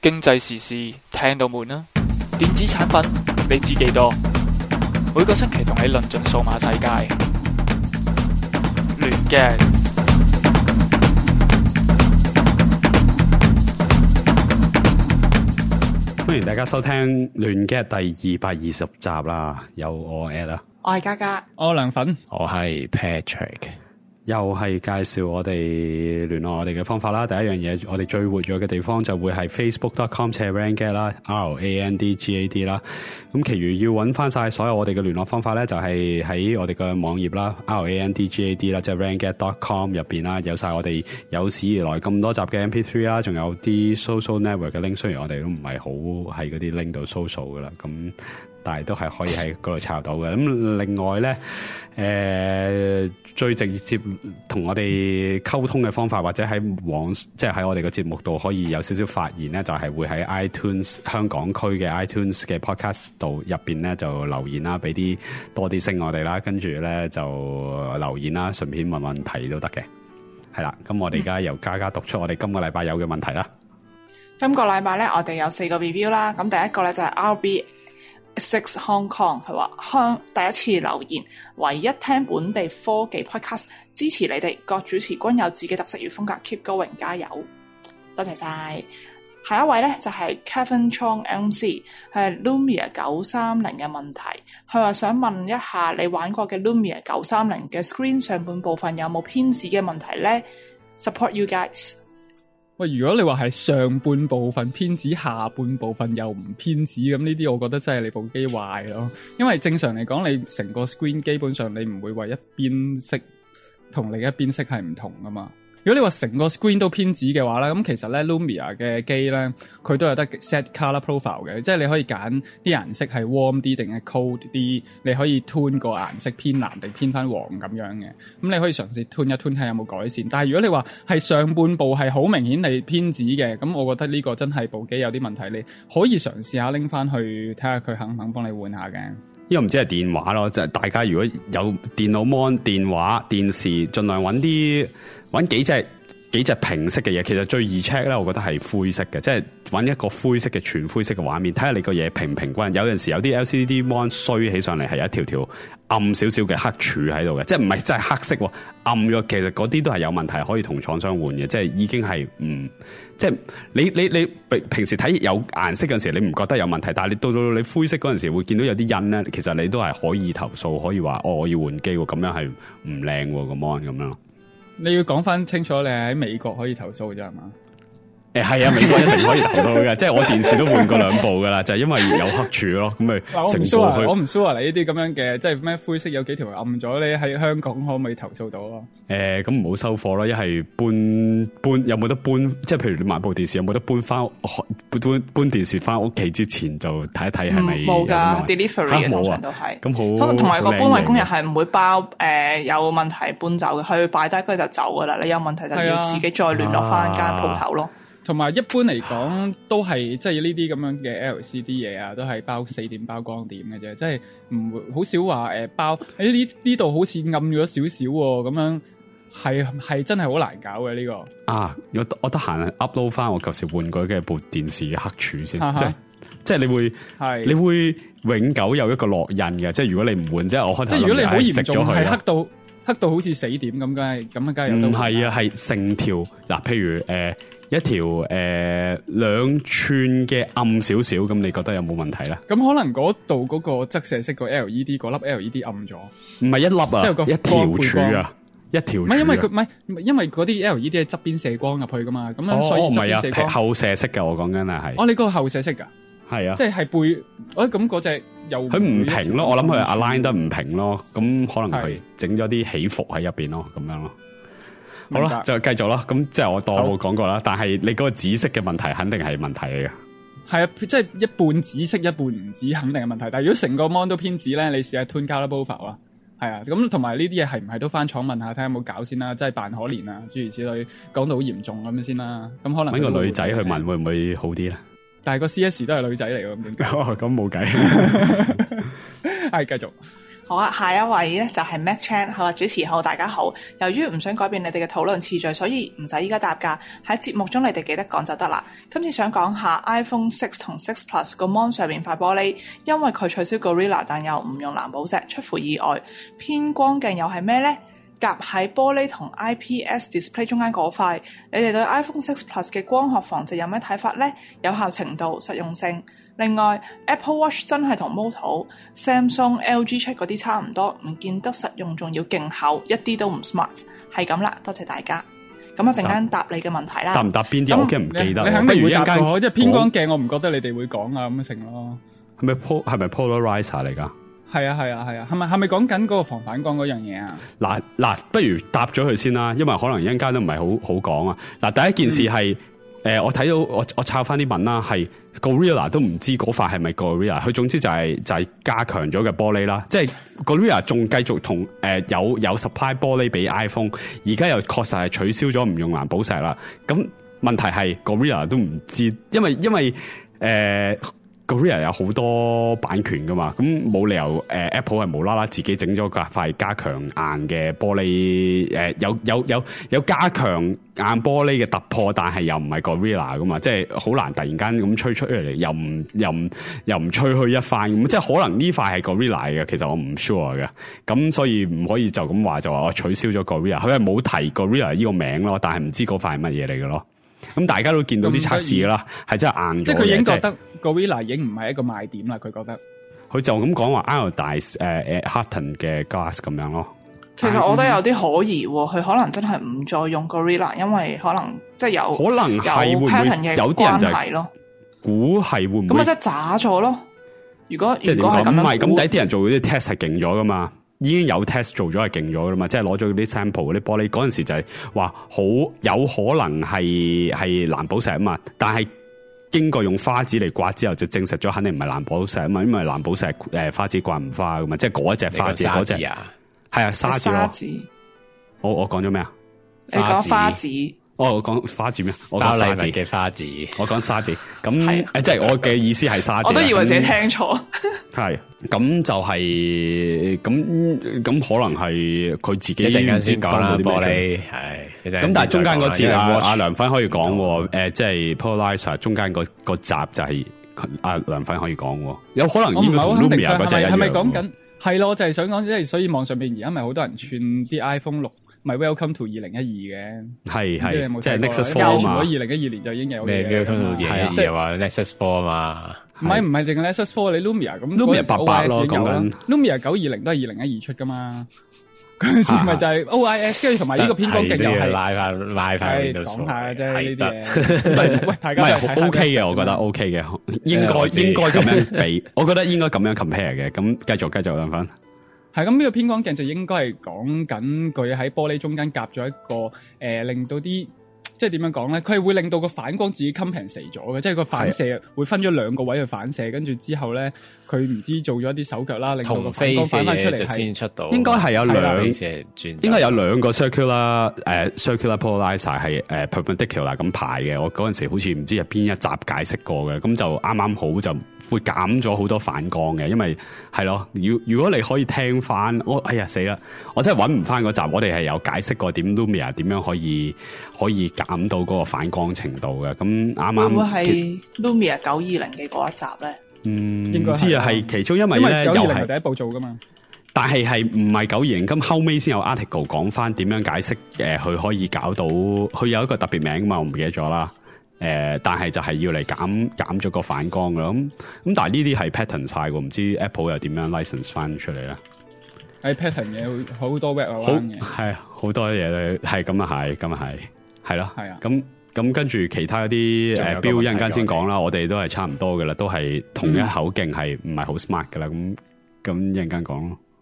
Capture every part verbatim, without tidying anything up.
經濟時事聽到悶啦，電子產品你知幾多？每個星期同你論盡數碼世界，亂嘅。 歡迎大家收聽亂嘅第二百二十集啦，有我 Ed 啦， 我係嘉嘉， 我涼粉， 我係 Patrick。 又係介紹我哋聯絡我哋嘅方法啦。第一樣嘢，我哋最活躍嘅地方就會係 facebook dot com 斜 randgad 啦 ，R A N D G A D 啦。咁其餘要揾翻晒所有我哋嘅聯絡方法咧，就係、是、喺我哋嘅網頁啦 ，R A N D G A D 啦，即係 randgad dot com 入邊啦，有晒我哋有史以來咁多集嘅 M P three 啦，仲有啲 social network 嘅 link。雖然我哋都唔係好喺嗰啲 link 度 social 噶啦，咁但係都係可以喺嗰度查到嘅。咁另外咧，誒、呃、最直接同我哋溝通嘅方法，或者喺網即係喺我哋嘅節目度可以有少少發言咧，就係、是、會喺 iTunes 香港區嘅 iTunes 嘅 podcast 度入邊咧就留言啦，俾啲多啲聲我哋啦，跟住咧就留言啦，順便問問題都得嘅。係啦，咁我哋而家由嘉嘉讀出我哋今個禮拜有嘅問題啦。 今個禮拜咧，我哋有四個 review 啦。咁第一個咧就係 R B Six Hong Kong，佢話香第一次留言，唯一聽本地科技 podcast， 支持你哋各主持均有自己特色與風格 ，keep going， 加油，多謝晒。下一位咧就係、是、Kevin Chong M C， 係 Lumia 九三零嘅問題，佢話想問一下你玩過嘅 Lumia 九三零嘅 screen 上半部分有冇偏紫嘅問題咧 ？Support you guys。 喂，如果你話係上半部分偏紫，下半部分又唔偏紫，咁呢啲我覺得真係你部機壞咯。因為正常嚟講，你成個 screen 基本上你唔會話一邊色同另一邊色係唔同噶嘛。如果你話成個 screen 都偏紫嘅話咧，咁其實咧 Lumia 嘅機咧，佢都有得 set color profile 嘅，即係你可以揀啲顏色係 warm 啲定係 cold 啲，你可以 tune 個顏色偏藍定偏翻黃咁樣嘅。咁你可以嘗試 tune 一 tune 睇下有冇改善。但係如果你話係上半部係好明顯係偏紫嘅，咁我覺得呢個真係部機有啲問題，你可以嘗試下拎翻去睇下佢肯唔肯幫你換下嘅。 呢個唔知係電話咯，即係大家如果有電腦 mon、電話、電視，盡量揾啲揾幾隻幾隻平色嘅嘢。其實最易 check 咧，我覺得係灰色嘅，即係揾一個灰色嘅全灰色嘅畫面，睇下你個嘢平唔平均。有陣時有啲 L C D mon 衰起上嚟係一條條暗少少嘅黑柱喺度嘅，即係唔係真係黑色喎，暗咗。其實嗰啲都係有問題，可以同廠商換嘅，即係已經係唔。即係你你你平時睇有顏色嗰陣時，你唔覺得有問題，但係你到到你灰色嗰陣時，會見到有啲印咧。其實你都係可以投訴，可以話哦，我要換機喎，咁樣係唔靚喎個 mon 咁樣。你要講翻清楚，你係喺美國可以投訴啫係嘛？ 誒係啊，美國一定可以投訴嘅，即係我電視都換過兩部噶啦，就係因為有黑柱咯，咁咪成部去。我唔 sure 啊，你呢啲咁樣嘅，即係咩灰色有幾條暗咗，你喺香港可唔可以投訴到啊？ 誒，咁唔好收貨咯，一係搬搬有冇得搬？即係譬如你買部電視有冇得搬翻搬搬電視翻屋企之前就睇一睇係咪冇㗎 delivery 嘅通常都係。咁好，同埋個搬運工人係唔會包誒、呃、有問題搬走嘅，佢擺低佢就走噶啦。你有問題就要自己再聯絡翻間鋪頭咯。 同埋一般嚟講都係即係呢啲咁樣嘅 L C D 嘢啊，都係包四點包光點嘅啫，即係唔會好少話誒包喺呢呢度好似暗咗少少喎，咁樣係係真係好難搞嘅呢個。 啊，我我得閒 upload 翻我舊時換過嘅部電視嘅黑柱先，即係即係你會係你會永久有一個烙印嘅，即係如果你唔換，即係我開頭即係如果你好嚴重係黑到黑到好似死點咁，梗係咁梗係有得。唔係啊，係成條嗱，譬如誒。呃一條誒兩寸嘅暗少少，咁你覺得有冇問題咧？ 咁可能嗰度嗰個側射式個 L E D 嗰粒 L E D 暗咗， 唔係一粒啊， 即係個一條柱啊，一條柱。唔係因為佢唔係因為嗰啲 L E D 係側邊射光入去噶嘛，咁樣所以側邊射光。 哦，後射式嘅，我講緊係。 哦，你嗰個後射式噶？ 係啊， 即係係背，誒咁嗰隻又佢唔平咯，我諗佢 align 得唔平咯，咁可能佢整咗啲起伏喺入邊咯，咁樣咯。好啦，就繼續啦。咁即係我當我冇講過啦。但係你嗰個紫色嘅問題肯定係問題嚟嘅。 係啊，即係一半紫色一半唔紫，肯定係問題。但係如果成個 mon 都偏紫咧，你試下 tune color profile 啊。係啊，咁同埋呢啲嘢係唔係都翻廠問下睇下有冇搞先啦，即係扮可憐啊，諸如此類，講到好嚴重咁樣先啦。咁可能搵個女仔去問會唔會好啲咧？ 但係個 C S 都係女仔嚟嘅，咁點解？ 咁冇計。 係繼續。 好啊，下一位咧就係 Mac Chan， 佢話主持好，大家好。由於唔想改變你哋嘅討論次序，所以唔使依家答㗎。喺節目中你哋記得講就得啦。今次想講下 iPhone six 同six Plus 個 mon 上面塊玻璃，因為佢取消 Gorilla， 但又唔用藍寶石，出乎意外。偏光鏡又係咩呢？夾喺玻璃同 I P S display 中間嗰塊，你哋對 iPhone six Plus 嘅光學防直有咩睇法呢？有效程度、實用性。另外 Apple Watch 真係同 Moto、Samsung、L G 出嗰啲差唔多，唔見得實用，仲要勁厚，一啲都唔 smart。係咁啦，多謝大家。咁我陣間答你嘅問題啦。 答唔答邊啲我驚唔記得。 你肯定會答過，即係偏光鏡， 我我唔覺得你哋會講啊咁樣成咯。 係咪 po 係咪 polarizer 嚟㗎？ 係啊係啊係啊，係咪係咪講緊嗰個防反光嗰樣嘢啊？ 嗱嗱，不如答咗佢先啦，因為可能一陣間都唔係好好講啊。嗱，第一件事係。嗯誒、呃，我睇到我我抄翻啲文啦，係 Gorilla 都唔知嗰塊係咪 Gorilla， 佢總之就係、是、就係、是、加強咗嘅玻璃啦，即係 Gorilla 仲繼續同誒、呃、有有 supply 玻璃俾 iPhone， 而家又確實係取消咗唔用藍寶石啦。咁問題係 Gorilla 都唔知，因為因為誒。呃Gorilla 有好多版權噶嘛，咁冇理由誒、呃、Apple 係無啦啦自己整咗塊加強硬嘅玻璃，誒、呃、有有有有加強硬玻璃嘅突破，但係又唔係 Gorilla 噶嘛，即係好難突然間咁吹出嚟，又唔又唔又唔吹去一塊咁，即係可能呢塊係 Gorilla 嘅，其實我唔 sure 嘅，咁所以唔可以就咁話就話我取消咗 Gorilla， 佢係冇提 Gorilla 呢個名咯，但係唔知嗰塊係乜嘢嚟嘅咯。咁大家都見到啲測試啦，係真係硬咗嘅。即係佢已經覺得 Gorilla 已經唔係一個賣點啦，佢覺得。佢就咁講話 iodized 誒誒 Harton 嘅 glass 咁樣咯。 其實我覺得有啲可疑，佢可能真係唔再用 Gorilla， 因為可能即係有可能係會唔會有啲人就係咯，估係會唔會？ 咁咪即係渣咗咯？如果即係點講？唔係咁，第一啲人做嗰啲 test 係勁咗噶嘛。已經有 test 做咗係勁咗噶嘛，即係攞咗啲 sample 嗰啲玻璃，嗰陣時就係話好有可能係係藍寶石啊嘛，但係經過用花紙嚟刮之後就證實咗肯定唔係藍寶石啊嘛，因為藍寶石誒、呃、花紙刮唔花噶嘛，即係嗰一隻花紙嗰隻啊，係啊沙紙，我我講咗咩啊？ 你講花紙。 哦，我講花紙咩？我講沙紙嘅花紙， 我講沙紙。咁誒，即係我嘅意思係沙紙。 我都以為自己聽錯。 係，咁就係咁咁，可能係佢自己一陣間先講啦。玻璃係，咁但係中間嗰節阿阿梁芬可以講喎。誒，即係 polarizer 中間個個集就係阿梁芬可以講喎。有可能呢個同 Lumia 嗰隻一樣。 係咪講緊？係咯，就係想講，即係所以網上邊而家咪好多人串啲 iPhone 六。咪 Welcome to 二零一二嘅， 係係即係 Nexus Four 啊嘛。 二零一二年就已經有咩 Welcome to 二零一二又話 Nexus Four 啊嘛。 唔係唔係淨係 Nexus Four， 你 Lumia 咁 Lumia 八八咯，講緊 Lumia 九二零都係二零一二出噶嘛。嗰陣時咪就係 O I S， 跟住同埋呢個偏光鏡又係拉翻拉翻喺度講下啫呢啲嘢。喂，大家唔係 OK 嘅，我覺得 OK 嘅，應該應該咁樣比，我覺得應該咁樣 compare 嘅。咁繼續繼續諗翻。 係咁，呢個偏光鏡就應該係講緊佢喺玻璃中間夾咗一個誒、呃，令到啲即係點樣講咧？佢係會令到個反光自己 compensate 咗嘅，即係個反射會分咗兩個位去反射，跟住之後咧，佢唔知做咗一啲手腳啦，令到個反光反翻出嚟係先出到。 應該係有兩，應該有兩個 circular 誒、uh, circular polarizer 係誒、uh, perpendicular 咁排嘅。我嗰陣時好似唔知係邊一集解釋過嘅，咁就啱啱好就。會減咗好多反光嘅，因為係咯，如如果你可以聽翻，我哎呀死啦，我真係揾唔翻嗰集，我哋係有解釋過點 Lumia 點樣可以可以減到嗰個反光程度嘅。咁啱啱會唔會係 Lumia 九二零嘅嗰一集咧？ 嗯，應該唔知啊，係其中因為咧又係第一部做噶嘛， 但係係唔係九二零，咁後尾先有 article 講翻點樣解釋誒，佢可以搞到佢有一個特別名嘛，我唔記得咗啦。誒、呃，但係就係要嚟減減咗個反光噶咁咁，但係呢啲係 pattern 晒喎，唔知 Apple 又點樣 license 翻出嚟咧？ 係 pattern 嘅，好多 web 好係好多嘢咧，係咁啊，係咁啊，係係咯，係啊，咁咁跟住其他嗰啲誒標一陣間先講啦，我哋都係差唔多噶啦，都係同一口徑係唔係好 smart 噶啦，咁咁一陣間講咯。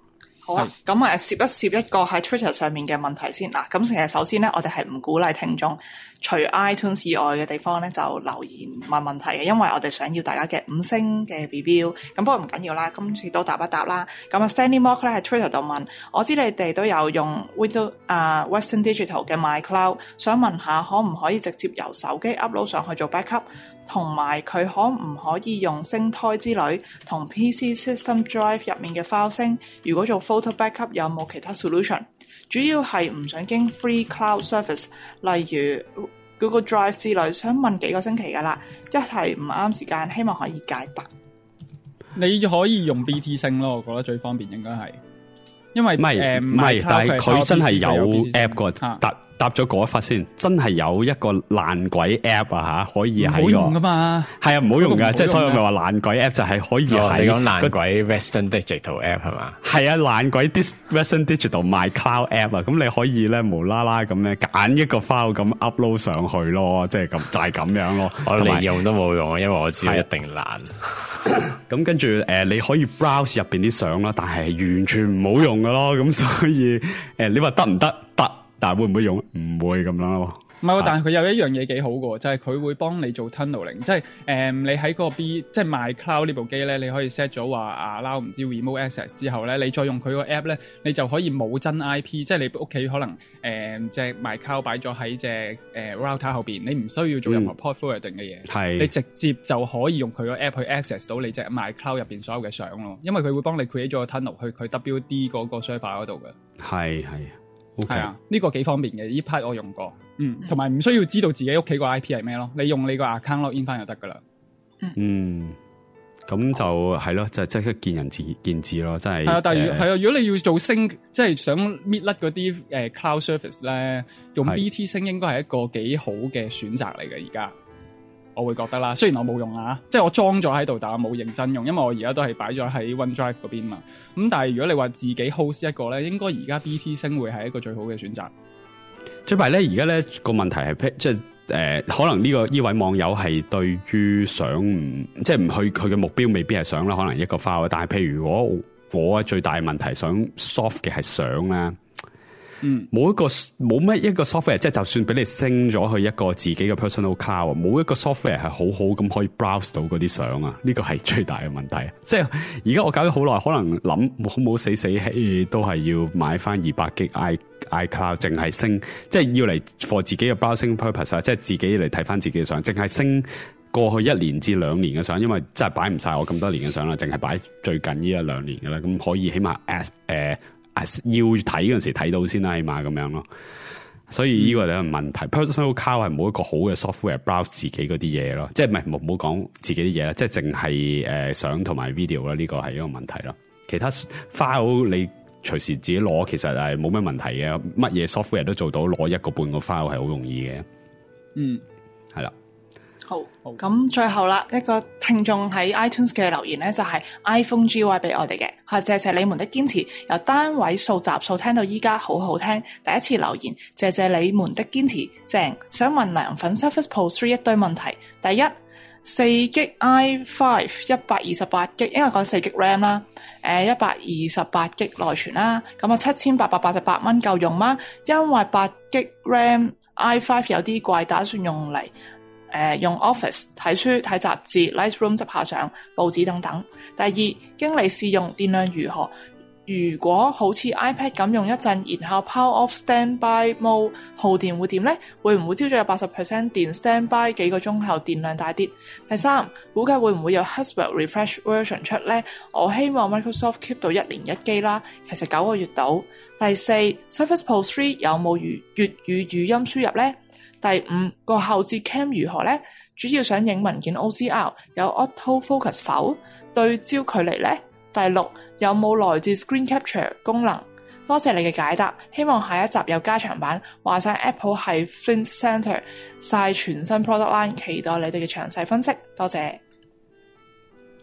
好啊，咁誒，攝一攝一個喺 Twitter 上面嘅問題先嗱。咁其實首先咧，我哋係唔鼓勵聽眾除 iTunes 以外嘅地方咧就留言問問題嘅，因為我哋想要大家嘅五星嘅 review。咁不過唔緊要啦，今次都答一答啦。咁啊 ，Stanley Mock 咧喺 Twitter 度問，我知你哋都有用 Windows 啊 Western Digital 嘅 MyCloud， 想問下可唔可以直接由手機 upload 上去做 backup？同埋佢可唔可以用星胎之類同 P C System Drive 入面嘅 file sync？ 如果做 photo backup 有冇其他 solution？ 主要係唔想經 free cloud service， 例如 Google Drive 之類，想問幾個星期噶啦，一係唔啱時間，希望可以解答。 你可以用 B T 星咯，我覺得最方便應該係，因為唔係唔係，但係佢真係有 app 個特。答咗嗰一忽先，真係有一個爛鬼 app 啊吓，可以喺個唔好用噶嘛， 係啊唔好用噶，即係所以我咪話爛鬼 app 就係可以喺、哦、 你講爛鬼 Western Digital app 係嘛？ 係啊，爛鬼 Western Digital MyCloud app 啊，咁你可以咧無啦啦咁咧揀一個 file 咁 upload 上去咯，即係咁就係、是、咁樣咯。 我連用都冇用啊，因為我知道一定爛。 咁跟住誒，你可以 browse 入邊啲相啦，但係完全唔好用噶咯。咁所以誒、呃，你話得唔得？得。但係會唔會用？唔會咁樣咯。唔係， 但係佢有一樣嘢幾好嘅，就係、是、佢會幫你做 tunneling， 即係誒、嗯、你喺個 B 即係 MyCloud 呢部機咧，你可以 set 咗話 allow 唔知 remote access 之後咧，你再用佢個 app 咧，你就可以冇真 I P， 即係你屋企可能誒、嗯、隻 MyCloud 擺咗喺隻誒 router 後邊，你唔需要做任何 port forwarding 嘅嘢，係、嗯、你直接就可以用佢個 app 去 access 到你隻 MyCloud 入邊所有嘅相咯，因為佢會幫你 create 咗個 tunnel 去佢 W D 嗰個 server 嗰度嘅。係係。係、okay. 啊，呢、這個幾方便嘅，呢 part 我用過，嗯，同埋唔需要知道自己屋企個 I P 係咩咯，你用你個 account login 翻就得噶啦，嗯，咁就係咯，就即係見仁見智咯，真係。係啊，但係係、呃、啊，如果你要做升，即係想搣甩嗰啲誒 cloud service 咧，用 B T 升應該係一個幾好嘅選擇嚟嘅，而家。我會覺得啦，雖然我冇用啊，即係我裝咗喺度，但我冇認真用，因為我而家都係擺咗喺 OneDrive 嗰邊嘛。咁但係如果你話自己 host 一個咧，應該而家 B T 星會係一個最好嘅選擇。最弊咧，而家咧個問題係即係誒、呃，可能呢、這個呢位網友係對於想唔即係唔去佢嘅目標未必係想啦，可能一個 file。但係譬如如果我最大嘅問題想 soft 嘅係相咧。嗯，冇一個冇乜一個 software，即係就算俾你升咗去一個自己嘅 personal cloud，冇一個 software 係好好咁可以 browse 到嗰啲相啊！呢個係最大嘅問題。即係而家我搞咗好耐，可能諗好冇死死氣，都係要買翻二百 G i iCloud，淨係升，即係要嚟 for 自己嘅 browsing purpose 啊！即係自己嚟睇翻自己嘅相，淨係升過去一年至兩年嘅相，因為真係擺唔晒我咁多年嘅相啦，淨係擺最近呢一兩年嘅啦，咁可以起碼 as 誒、呃。要睇嗰陣時睇到先啦，起碼咁樣咯。所以呢個係一個問題。嗯、Personal Cloud 係冇一個好嘅 software browse 自己嗰啲嘢咯，即係唔係唔好講自己啲嘢啦，即係淨係誒相同埋 video 啦，呢個係一個問題咯。其他 file 你隨時自己攞，其實係冇咩問題嘅，乜嘢 software 都做到，攞一個半個 file 係好容易嘅。嗯，係啦。 好，咁最後啦，一個聽眾喺 iTunes 嘅留言咧，就係、是、iPhone G Y 俾我哋嘅，係謝謝你們的堅持，由單位數集數聽到依家，好好聽。第一次留言，謝謝你們的堅持，正。想問涼粉 Surface Pro 三一堆問題。第一，四 G i five 一百二十八 G， 應該講四 G RAM 啦，誒一百二十八 G 內存啦，咁啊七千八百八十八蚊夠用嗎？因為八 G RAM i five 有啲貴，打算用嚟。誒、呃、用 Office 睇書睇雜誌 Lightroom 執下相報紙等等。第二，經理試用電量如何？如果好似 iPad 咁用一陣，然後 Power Off Standby Mode 耗電會點呢？會唔會朝早有 百分之八十 電 Standby 幾個鐘後電量大跌？第三，估計會唔會有 Haswell Refresh Version 出呢？我希望 Microsoft keep 到一年一機啦，其實九個月到。第四 Surface Pro 三有冇粵粵語語音輸入呢？第五，個後置 cam 如何呢？主要想影文件 O C R 有 auto focus 否？對焦距離呢？第六，有冇來自 screen capture 功能？多謝你嘅解答，希望下一集有加長版。話晒 Apple 係 Flint Center 晒全新 product line，期待你哋嘅詳細分析。多謝。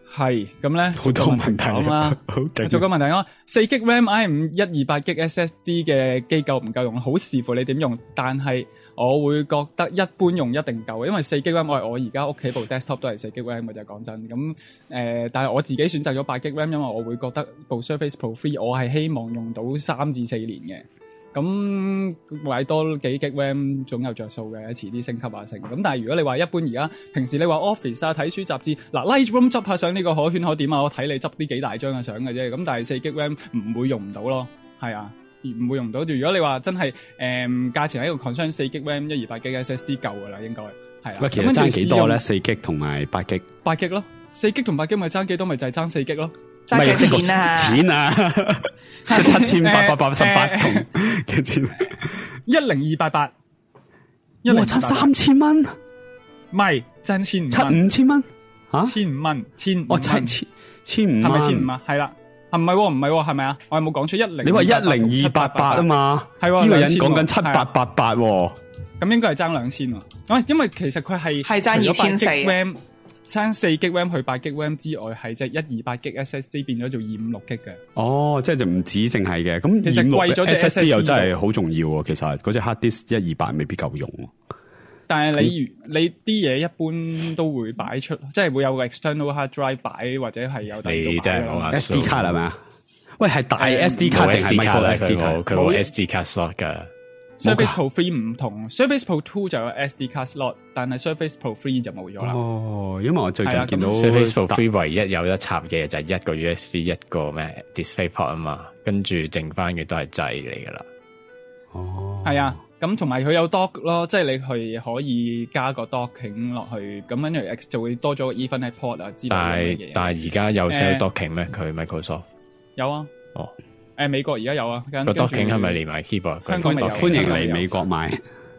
係咁咧， 好多問題啦。 好勁。 做個問題講，四 G RAM I 五一二八 G S S D 嘅機夠唔夠用？好視乎你點用，但係我會覺得一般用一定夠，因為四 G RAM 我係我而家屋企部 desktop 都係四 G RAM 嘅就講真。咁誒、呃，但係我自己選擇咗八 G RAM，因為我會覺得部 Surface Pro three 我係希望用到三至四年嘅。咁買多幾 G RAM 總有着數嘅，遲啲升級啊成。咁但係如果你話一般而家平時你話 Office 啊睇書雜誌，嗱 Lightroom 執下相呢個可圈可點啊，我睇你執啲幾大張嘅相嘅啫。咁但係四 G RAM 唔會用唔到咯，係啊，唔會用唔到。如果你話真係誒價錢喺個 concern 四 G RAM 一二八 G S S D 夠噶啦，應該係啊。 喂，其實爭幾多咧？四 G 同埋八 G？八 G 咯，四 G 同八 G 咪爭幾多？咪就係爭四 G 咯。 爭幾錢啊？ 錢啊，即係七千八百八十八同嘅錢， 一零二八八， 哇，差三千蚊， 唔係爭千五， 差五千蚊，吓千五蚊，千哦，七千千五， 係咪千五啊？係啦，唔係唔係，係咪啊？我有冇講出一零？ 你話一零二八八啊嘛？係呢個人講緊七八八八， 咁應該係爭兩千喎。喂，因為其實佢係係爭二千四。 爭四 G RAM 去八 G RAM 之外，係即係一二八 G S S D 變咗做二五六 G 嘅。 哦，即係就唔止淨係嘅。咁其實貴咗隻 S S D 又真係好重要喎。其實嗰隻 hard disk 一二八未必夠用。 但係你你啲嘢一般都會擺出，即係會有個 external hard drive 擺，或者係有第二度擺咯。 S D 卡係咪啊？喂，係大 S D 卡定係 micro S D 卡？ 佢冇 S D 卡 slot 噶。 Surface Pro three 唔同 ，Surface Pro two 就有 S D 卡 slot， 但係 Surface Pro three 就冇咗啦。 哦，因為我最近見到 Surface Pro three 唯一有得插嘅就係一個 U S B 一個咩 DisplayPort 啊嘛，跟住剩翻嘅都係掣嚟噶啦。 哦， 係啊，咁同埋佢有 dock 咯，即係你係可以加個 docking 落去，咁跟住就會多咗個 Ethernet port 啊之類嘅嘢。 但係而家有 sell docking 咩？佢 Microsoft 有啊。 哦。 誒、呃，美國而家有啊， 個 docking 係咪連埋 keyboard？ 香港未有， 歡迎嚟美國買。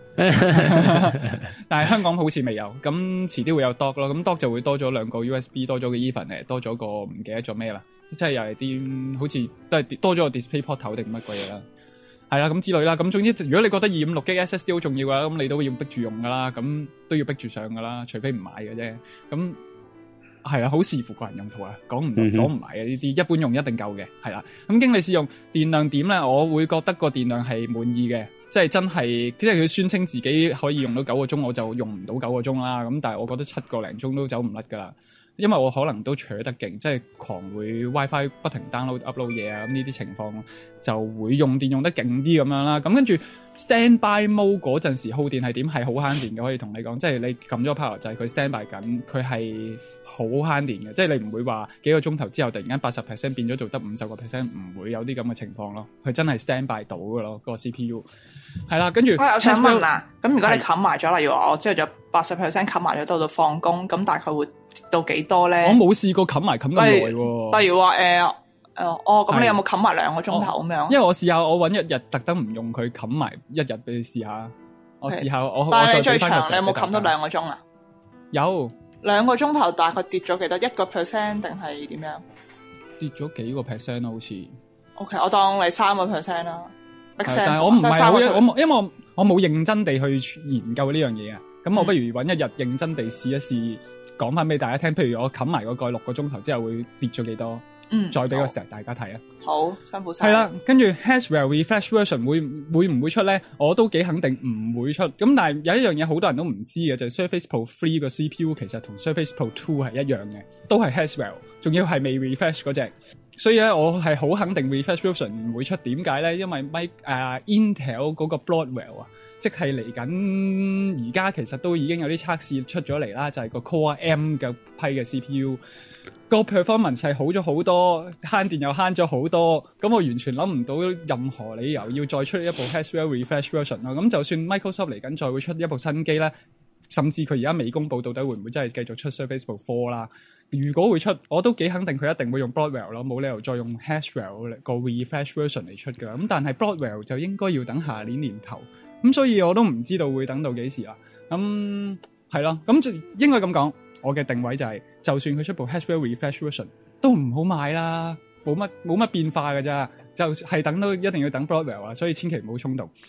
但係香港好似未有，咁遲啲會有 dock 咯，咁 dock 就會多咗兩個 U S B， 多咗個 Ethernet，多咗個唔記得咗咩啦，即係又係啲好似都係多咗個 DisplayPort 頭定乜鬼嘢啦，係啦，咁之類啦，咁總之如果你覺得二五六 G S S D 好重要㗎，咁你都要逼住用噶啦，咁都要逼住上噶啦，除非唔買嘅啫，咁。係啊，好視乎個人用途啊，講唔講唔埋啊呢啲，一般用一定夠嘅，係啦。咁經理試用電量點咧，我會覺得個電量係滿意嘅，即係真係，即係佢宣稱自己可以用到九個鐘，我就用唔到九個鐘啦。咁但係我覺得七個零鐘都走唔甩噶啦，因為我可能都扯得勁，即係狂會 WiFi 不停 download upload 嘢啊，咁呢啲情況就會用電用得勁啲咁樣啦。咁跟住 standby mode 嗰陣時耗電係點？係好慳電嘅，可以同你講，即係你撳咗 power 掣，佢 standby 緊，佢係好慳電嘅，即係你唔會話幾個鐘頭之後突然間八十 percent 變咗做得五十個 percent， 唔會有啲咁嘅情況咯。佢真係 standby 到嘅咯，個 C P U 係啦。跟住， 喂，我想問啦，咁如果你冚埋咗，例如話我之後就八十 percent 冚埋咗到到放工，咁大概會到幾多咧？ 我冇試過冚埋冚咁耐喎。 例如話誒。呃誒、呃，哦，咁你有冇冚埋兩個鐘頭咁樣？ 因為我試下，我搵一日特登唔用佢冚埋一日俾你試下。我試下，我但係你最長， 你有冇冚到兩個鐘啊？ 有兩個鐘頭，大概跌咗幾多？一個 percent 定係點樣？ 跌咗幾個 percent 好似。 O、okay, K， 我當你三個 percent 啦。 但係我唔係我我因為我我冇認真地去研究呢樣嘢啊。咁我不如搵一日認真地試一試，講翻俾大家聽。譬如我冚埋嗰個六個鐘頭之後會跌咗幾多？嗯，再俾個時間大家睇啊！ 好，辛苦晒。係啦，跟住 Haswell Refresh Version 會會唔會出咧？我都幾肯定唔會出。咁但係有一樣嘢好多人都唔知嘅，就係、是、Surface Pro three 個 C P U 其實同 Surface Pro two 係一樣嘅，都係 Haswell， 仲要係未 refresh 嗰隻。所以咧，我係好肯定 Refresh Version 唔會出。點解咧？因為 Mike 誒、uh, Intel 嗰個 Broadwell 啊，即係嚟緊而家其實都已經有啲測試出咗嚟啦，就係、是、個 Core M 嘅批嘅 C P U。個 performance 係好咗好多，慳電又慳咗好多，咁我完全諗唔到任何理由要再出一部 Haswell Refresh Version 咯。咁就算 Microsoft 嚟緊再會出一部新機咧，甚至佢而家未公佈到底會唔會真係繼續出 Surface Pro four 啦。如果會出，我都幾肯定佢一定會用 Broadwell 咯，冇理由再用 Haswell 個 Refresh Version 嚟出㗎。咁但係 Broadwell 就應該要等下年年頭，咁所以我都唔知道會等到幾時啦。咁係咯，咁就應該咁講。我嘅定位就係、是，就算佢出部 Haswell Refresh Version 都唔好買啦，冇乜冇乜變化㗎咋，就係、是、等到一定要等 Broadwell 啊，所以千祈唔好衝動。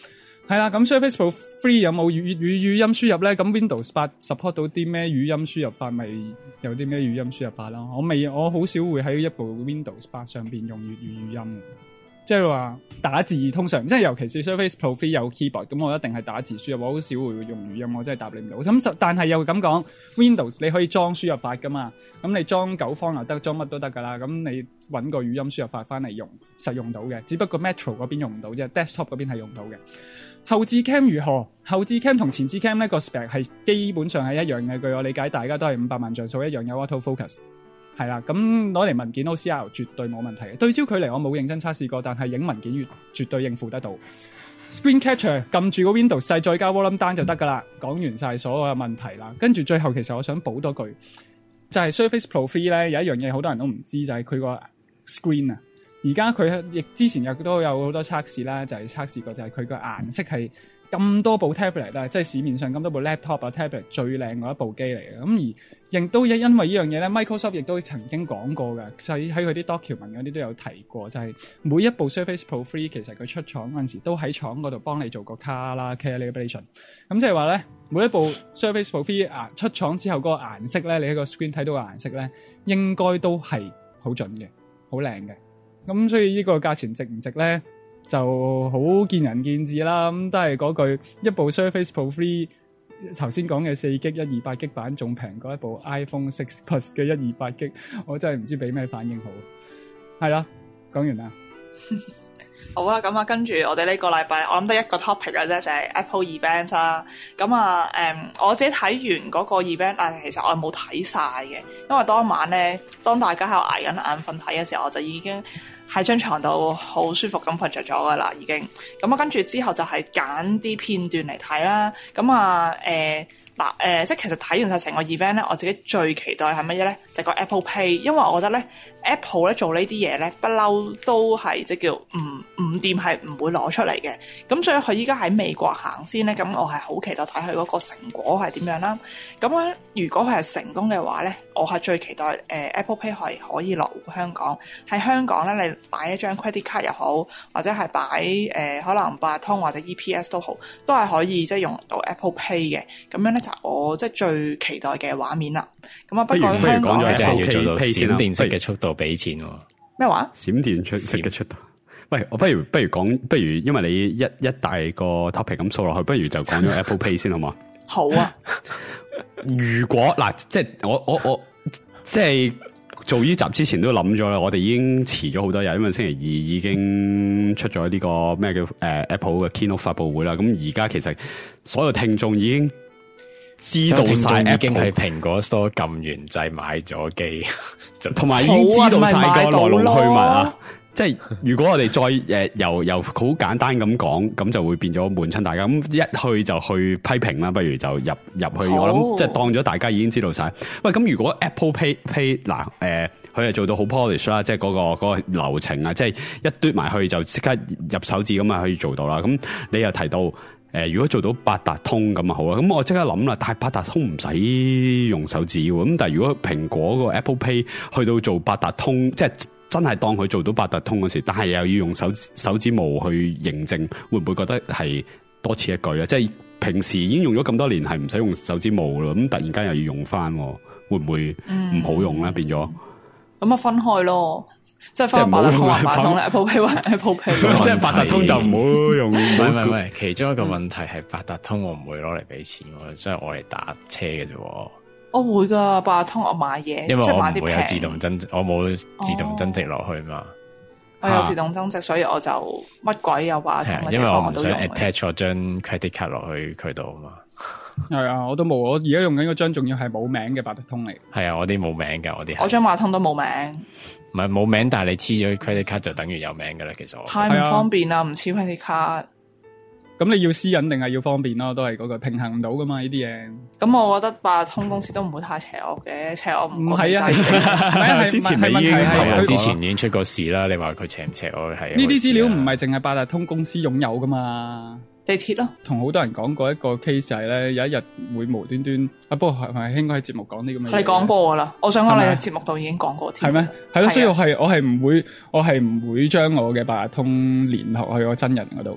係啦，咁 Surface Pro three 有冇語語語音輸入咧？咁 Windows 八 support 到啲咩語音輸入法，咪有啲咩語音輸入法咯？我未，我好少會喺一部 Windows 八上邊用粵語語音。即係話打字通常，即係尤其是 Surface Pro three 有 keyboard，咁我一定係打字輸入，我好少會用語音，我真係答你唔到。咁但係又咁講 ，Windows 你可以裝輸入法噶嘛？咁你裝九方又得，裝乜都得噶啦。咁你揾個語音輸入法翻嚟用，實用到嘅。只不過 Metro 嗰邊用唔到啫 ，Desktop 嗰邊係用到嘅。後置 cam 如何？後置 cam 同前置 cam 呢個 spec 係基本上係一樣嘅。據我理解，大家都係五百萬像素一樣有 auto focus。係啦，咁攞嚟文件 O C R 絕對冇問題嘅。對焦距離我冇認真測試過，但係影文件越絕對應付得到。Screen capture 撳住個 Windows 掣再加 volume down 就得噶啦。講完晒所有嘅問題啦，跟住最後其實我想補多句，就係、是、Surface Pro three 咧有一樣嘢好多人都唔知，就係佢個 screen 啊。而家佢亦之前亦都有好多測試啦，就係、是、測試過就係佢個顏色係咁多部 tablet 啊，即係市面上咁多部 laptop 啊 tablet 最靚嗰一部機嚟嘅。咁而亦都因因為呢樣嘢咧 ，Microsoft 亦都曾經講過嘅，就喺喺佢啲 document 嗰啲都有提過，就係、是、每一部 Surface Pro three 其實佢出廠嗰陣時都喺廠嗰度幫你做個 color calibration。咁即係話咧，每一部 Surface Pro three 啊出廠之後嗰個顏色咧，你喺個 screen 睇到嘅顏色咧，應該都係好準嘅，好靚嘅。咁所以呢個價錢值唔值咧，就好見仁見智啦。咁都係嗰句，一部 Surface Pro three 頭先講嘅四 G 一二八 G 版仲平過一部 iPhone six Plus 嘅一二八 G， 我真係唔知俾咩反應好。係啦，講完啦。 好啦，咁啊，跟住我哋呢個禮拜，我諗得一個 topic 嘅啫，就係、是、Apple event 啦。咁啊，誒、嗯，我自己睇完嗰個 event 啊，其實我冇睇晒嘅，因為當晚咧，當大家喺度捱緊眼瞓睇嘅時候，我就已經喺張床度好舒服咁瞓着咗噶啦，已經。咁啊，跟住之後就係揀啲片段嚟睇啦。咁啊，誒、呃。嗱，誒、呃，即係其實睇完晒成個 event 咧，我自己最期待係乜嘢咧？就係、個 Apple Pay，因為我覺得咧 Apple 咧做呢啲嘢咧，不嬲都係即係叫唔唔掂，係唔會攞出嚟嘅。咁所以佢依家喺美國行先咧，咁我係好期待睇佢嗰個成果係點樣啦。咁咧，如果佢係成功嘅話咧，我係最期待誒、呃、Apple Pay 係可以落戶香港。喺香港咧，你擺一張 credit card 又好，或者係擺誒可能八達通或者 E P S 都好，都係可以即係用到 Apple Pay 嘅。咁樣咧就我即係最期待嘅畫面啦。咁啊，不過香港嘅就係要做到 Pay 閃電式嘅速度俾錢喎。 咩話？ 閃電出式嘅速度。喂，我不如不如講，不如因為你一一大個 topic 咁掃落去，不如就講咗 Apple Pay 先好嘛？ 好啊。 如果嗱，即係我我我即係做呢集之前都諗咗啦，我哋已經遲咗好多日，因為星期二已經出咗呢個咩叫誒、呃、Apple 嘅 Keynote 發佈會啦。咁而家其實所有聽眾已經知道晒 Apple 已經喺蘋果 Store 撳完掣買咗機，同埋已經知道晒個來龍去脈啊！即係如果我哋再誒、呃、由由好簡單咁講，咁就會變咗悶親大家。咁一去就去批評啦，不如就入入去。我諗即係當咗大家已經知道晒。喂，咁如果 Apple Pay Pay 嗱、呃、誒，佢係做到好 polish 啦，即係嗰個嗰、嗰個流程啊，即係一嘟埋去就即刻入手指咁啊，可以做到啦。咁你又提到誒、呃，如果做到八達通咁啊好啦。咁我即刻諗啦，但係八達通唔使用，用手指喎。咁但係如果蘋果個 Apple Pay 去到做八達通，即係真係當佢做到八達通嗰時，但係又要用手手指模去認證，會唔會覺得係多此一舉啊？即係平時已經用咗咁多年，係唔使用手指模咯，咁突然間又要用翻，會唔會唔好用咧？變咗咁啊，分開咯，即係分八達通還八達通咧 ，Apple Pay 還 Apple Pay， 即係八達通就唔好用。 唔係唔係唔係，其中一個問題係八達通我唔會攞嚟俾錢，即係我嚟打車嘅啫。 我會噶八達通，我買嘢， 因為我唔會有自動增值，我冇自動增值落去嘛。 我有自動增值，所以我就乜鬼有八達通嘅地因為我唔想方我都用。 attach 我張 credit card 落去佢度啊嘛。 係啊，我都冇，我而家用緊嗰張仲要係冇名嘅八達通嚟。 係啊，我啲冇名噶，我啲我張八達通都冇名。 唔係冇名，但係你黐咗 credit card 就等於有名噶啦。其實我太唔方便啦，唔黐 credit card。 咁你要私隱定係要方便咯，都係嗰個平衡唔到噶嘛呢啲嘢。 咁我覺得八達通公司都唔會太邪惡嘅，邪惡唔係啊， 係之前咪已經係之前已經出過事啦。你話佢邪唔邪惡係？ 呢啲資料唔係淨係八達通公司擁有噶嘛。 地鐵咯， 同好多人講過一個 case 係咧，有一日會無端端啊，不過係咪應該喺節目講啲咁嘅嘢？ 你講過噶啦，我想講你嘅節目度已經講過添。 係咩？係咯，所以我係我係唔會，我係唔會將我嘅八達通連落去我真人嗰度嘅。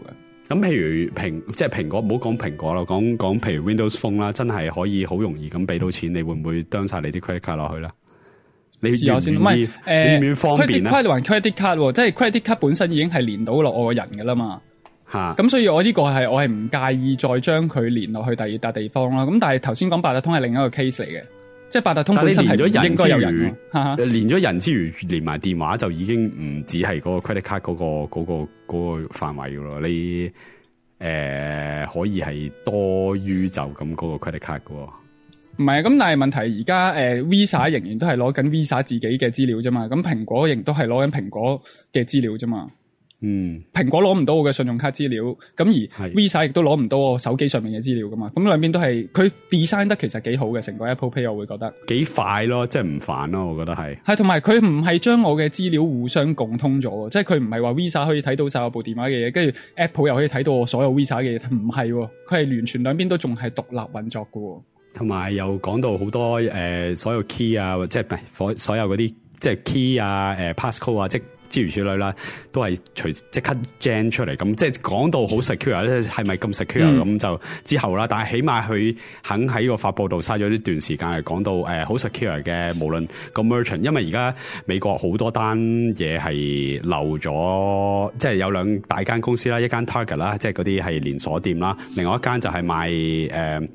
咁譬如蘋即係蘋果，唔好講蘋果啦，講講譬如 Windows Phone 啦，真係可以好容易咁俾到錢，你會唔會掟晒你啲 credit card 落去啦？你試下先，唔係誒願唔願方便咧 credit card 還 credit card， 即係 credit card 本身已經係連到落我個人噶啦嘛。 吓， 咁所以我呢個係我係唔介意再將佢連落去第二笪地方啦。咁但係頭先講八達通係另一個 case 嚟嘅，即係八達通本身係唔應該有人嘅。 連咗人之餘，連埋電話就已經唔止係嗰個 credit card 嗰、嗰個嗰、嗰個嗰、嗰個範圍噶咯。你誒、呃、可以係多於就咁嗰個 credit card 噶。 唔係啊，咁但係問題而家誒 Visa 仍然都係攞緊 Visa 自己嘅資料啫嘛。咁蘋果仍都係攞緊蘋果嘅資料啫嘛。 嗯，蘋果攞唔到我嘅信用卡資料，咁而 Visa 亦都攞唔到我手機上面嘅資料噶嘛，咁兩邊都係佢 design 得其實幾好嘅，成個 Apple Pay 我會覺得幾快咯，即係唔煩咯，我覺得係係同埋佢唔係將我嘅資料互相共通咗，即係佢唔係話 Visa 可以睇到晒我部電話嘅嘢，跟住 Apple 又可以睇到我所有 Visa 嘅嘢，唔係，佢係完全兩邊都仲係獨立運作噶。 同埋又講到好多誒、呃，所有 key 啊，即係唔係所所有嗰啲即係 key 啊，誒、呃、passcode 啊，即諸如此類啦，都係隨即刻 gen 出嚟，咁即係講到好 secure 咧，係咪咁 secure 咁、嗯、就之後啦。但係起碼佢肯喺個發佈度嘥咗呢段時間嚟講到誒好 secure 嘅，無論個 merchant，因為而家美國好多單嘢係漏咗，即係有兩大間公司啦，一間 Target 啦，即係嗰啲係連鎖店啦，另外一間就係賣誒誒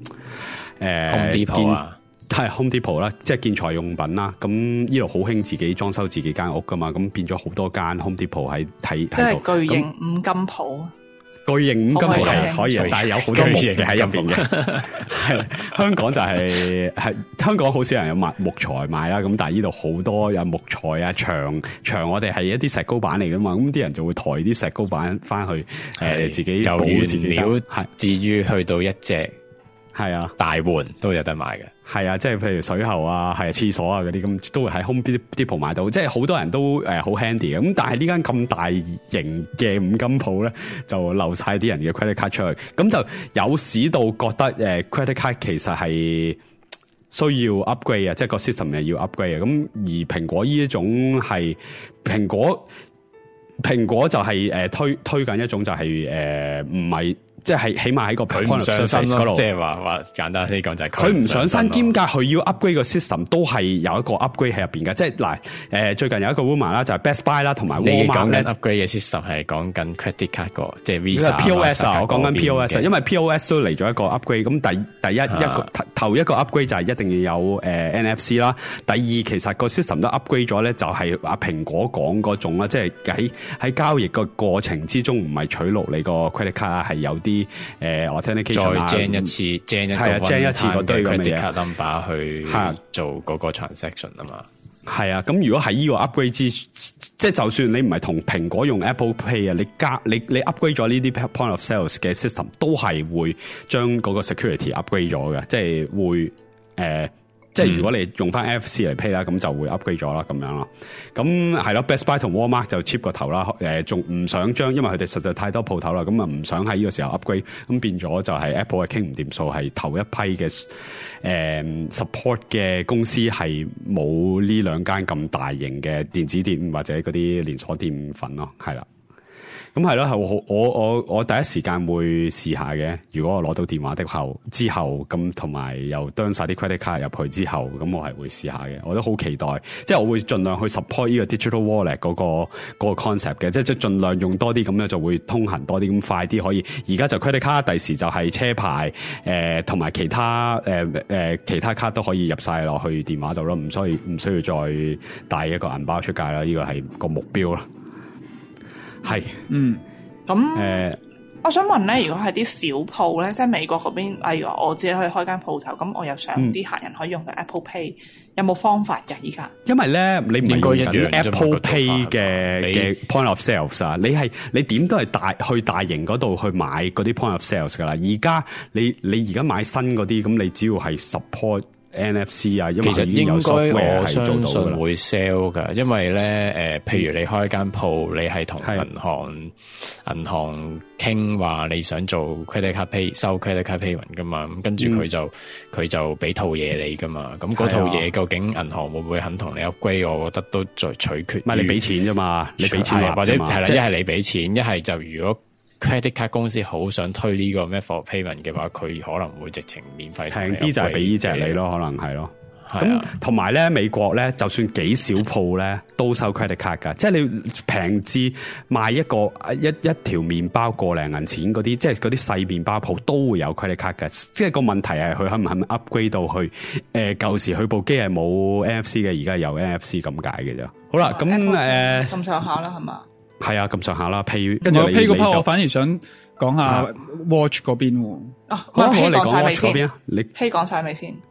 Home Depot 啊。 係 Home Depot 啦，即係建材用品啦。咁呢度好興自己裝修自己間屋噶嘛，咁變咗好多間 Home Depot 喺睇， 即係巨型五金鋪。 巨型五金鋪係可以， 可以但係有好多木嘅喺入邊嘅。係香港就係、是、係香港好少人有賣木材賣啦，咁但係呢度好多有木材啊，牆牆我哋係一啲石膏板嚟噶嘛，咁啲人就會抬啲石膏板翻去誒、呃、自己由原料係至於去到一隻係啊大碗都有得賣嘅。 係啊，即係譬如水喉啊，係啊，廁所啊嗰啲咁，都會喺 Home Depot 買到，即係好多人都誒好 handy 嘅。咁但係呢間咁大型嘅五金鋪咧，就漏晒啲人嘅 credit card 出去，咁就有使到覺得誒 credit card 其實係需要 upgrade 啊，即係個 system 係要 upgrade 啊。咁而蘋果呢一種係蘋果蘋果就係誒推推緊一種就係誒唔係。即係起碼喺個 point of service 嗰度， 即係話話簡單啲講就係佢唔上身，兼夾佢要 upgrade 個 system 都係有一個 upgrade 喺入邊嘅。即係嗱，誒最近有一個 rumor 啦，就係 Best Buy 啦，同埋 Walmart 咧 upgrade 嘅 system 係講緊 credit card 個，即係 Visa P O S 啊，我講緊 P O S 啊，因為 P O S 都嚟咗一個 upgrade。咁第第一一個頭一個 upgrade 就係一定要有誒 N F C 啦。第二其實個 system 都 upgrade 咗咧，就係阿蘋果講嗰種啦，即係喺喺交易個過程之中唔係取錄你個 credit card 啊，係有啲誒。再 gen 一次 gen 一個 gen 一次嗰堆咁嘅嘢 credit card number 去做嗰個 transaction 啊嘛。 係啊，咁如果係呢個 upgrade 之，即係就算你唔係同蘋果用 Apple Pay 啊，你加你你 upgrade 咗呢啲 point of sales 嘅 system， 都係會將嗰個 security upgrade 咗嘅，即係會誒。呃即係如果你用翻 N F C 嚟 pay 啦，咁就會 upgrade 咗啦，咁樣咯。咁係咯 ，Best Buy 同 Walmart 就 cheap 個頭啦。誒，仲唔想將，因為佢哋實在太多鋪頭啦，咁啊唔想喺呢個時候 upgrade，咁變咗就係 Apple 係傾唔掂數，係頭一批嘅誒、呃、support 嘅公司係冇呢兩間咁大型嘅電子店或者嗰啲連鎖店份咯，係啦。咁係咯，係我我我我第一時間會試下嘅。如果我攞到電話的後之後，咁同埋又釘晒啲 credit card 入去之後，咁我係會試下嘅。我都好期待，即係我會盡量去 support 呢個 digital wallet 嗰個嗰個 concept 嘅，即係即係盡量用多啲咁樣就會通行多啲，咁快啲可以。而家就 credit card，第時就係車牌誒同埋其他誒誒、呃、其他卡都可以入晒落去電話度咯，唔需要唔需要再帶一個銀包出街啦。呢個係個目標啦。係，嗯， 咁，誒、呃，我想問咧，如果係啲小鋪咧，即係美國嗰邊，例如話我自己去開間鋪頭，咁我又想啲客人可以用到 Apple Pay，、嗯、有冇方法㗎？依家？ 因為咧，你唔係用緊 Apple Pay 嘅嘅 point of sales 啊，你係你點都係大去大型嗰度去買嗰啲 point of sales 噶啦。而家你你而家買新嗰啲，咁你只要係 support N F C 啊，因為已經有 software 係做到㗎啦。其實應該我相信會 sell 㗎，因為咧誒、呃，譬如你開間鋪，你係同銀行銀行傾話你想做 credit card pay 收 credit card payment 㗎嘛，咁跟住佢就佢、嗯、就俾套嘢你㗎嘛，咁嗰套嘢究竟銀行會唔會肯同你 upgrade？我覺得都在取決。唔係你俾錢啫嘛，你俾錢或者係啦，一係你俾錢，一係就如果 credit card 公司好想推呢個 method of payment 嘅話，佢可能會直情免費平啲就係俾呢隻你咯，可能係咯。咁同埋咧，美國咧，就算幾少鋪咧，都收 credit card 噶。即係你平至賣一個一一條麵包個零銀錢嗰啲，即係嗰啲細麵包鋪都會有 credit card 嘅。即係個問題係佢肯唔肯 upgrade 到去誒舊時佢部機係冇 N F C 嘅，而家有 N F C 咁解嘅啫。好啦，咁誒咁上下啦，係嘛？ 係啊，咁上下啦。譬如跟住我 Pay 嗰 part，我反而想講下 Watch 嗰邊喎。 啊， 我我 Pay 講晒未 Watch 嗰邊先啊？你 Pay 講晒未先？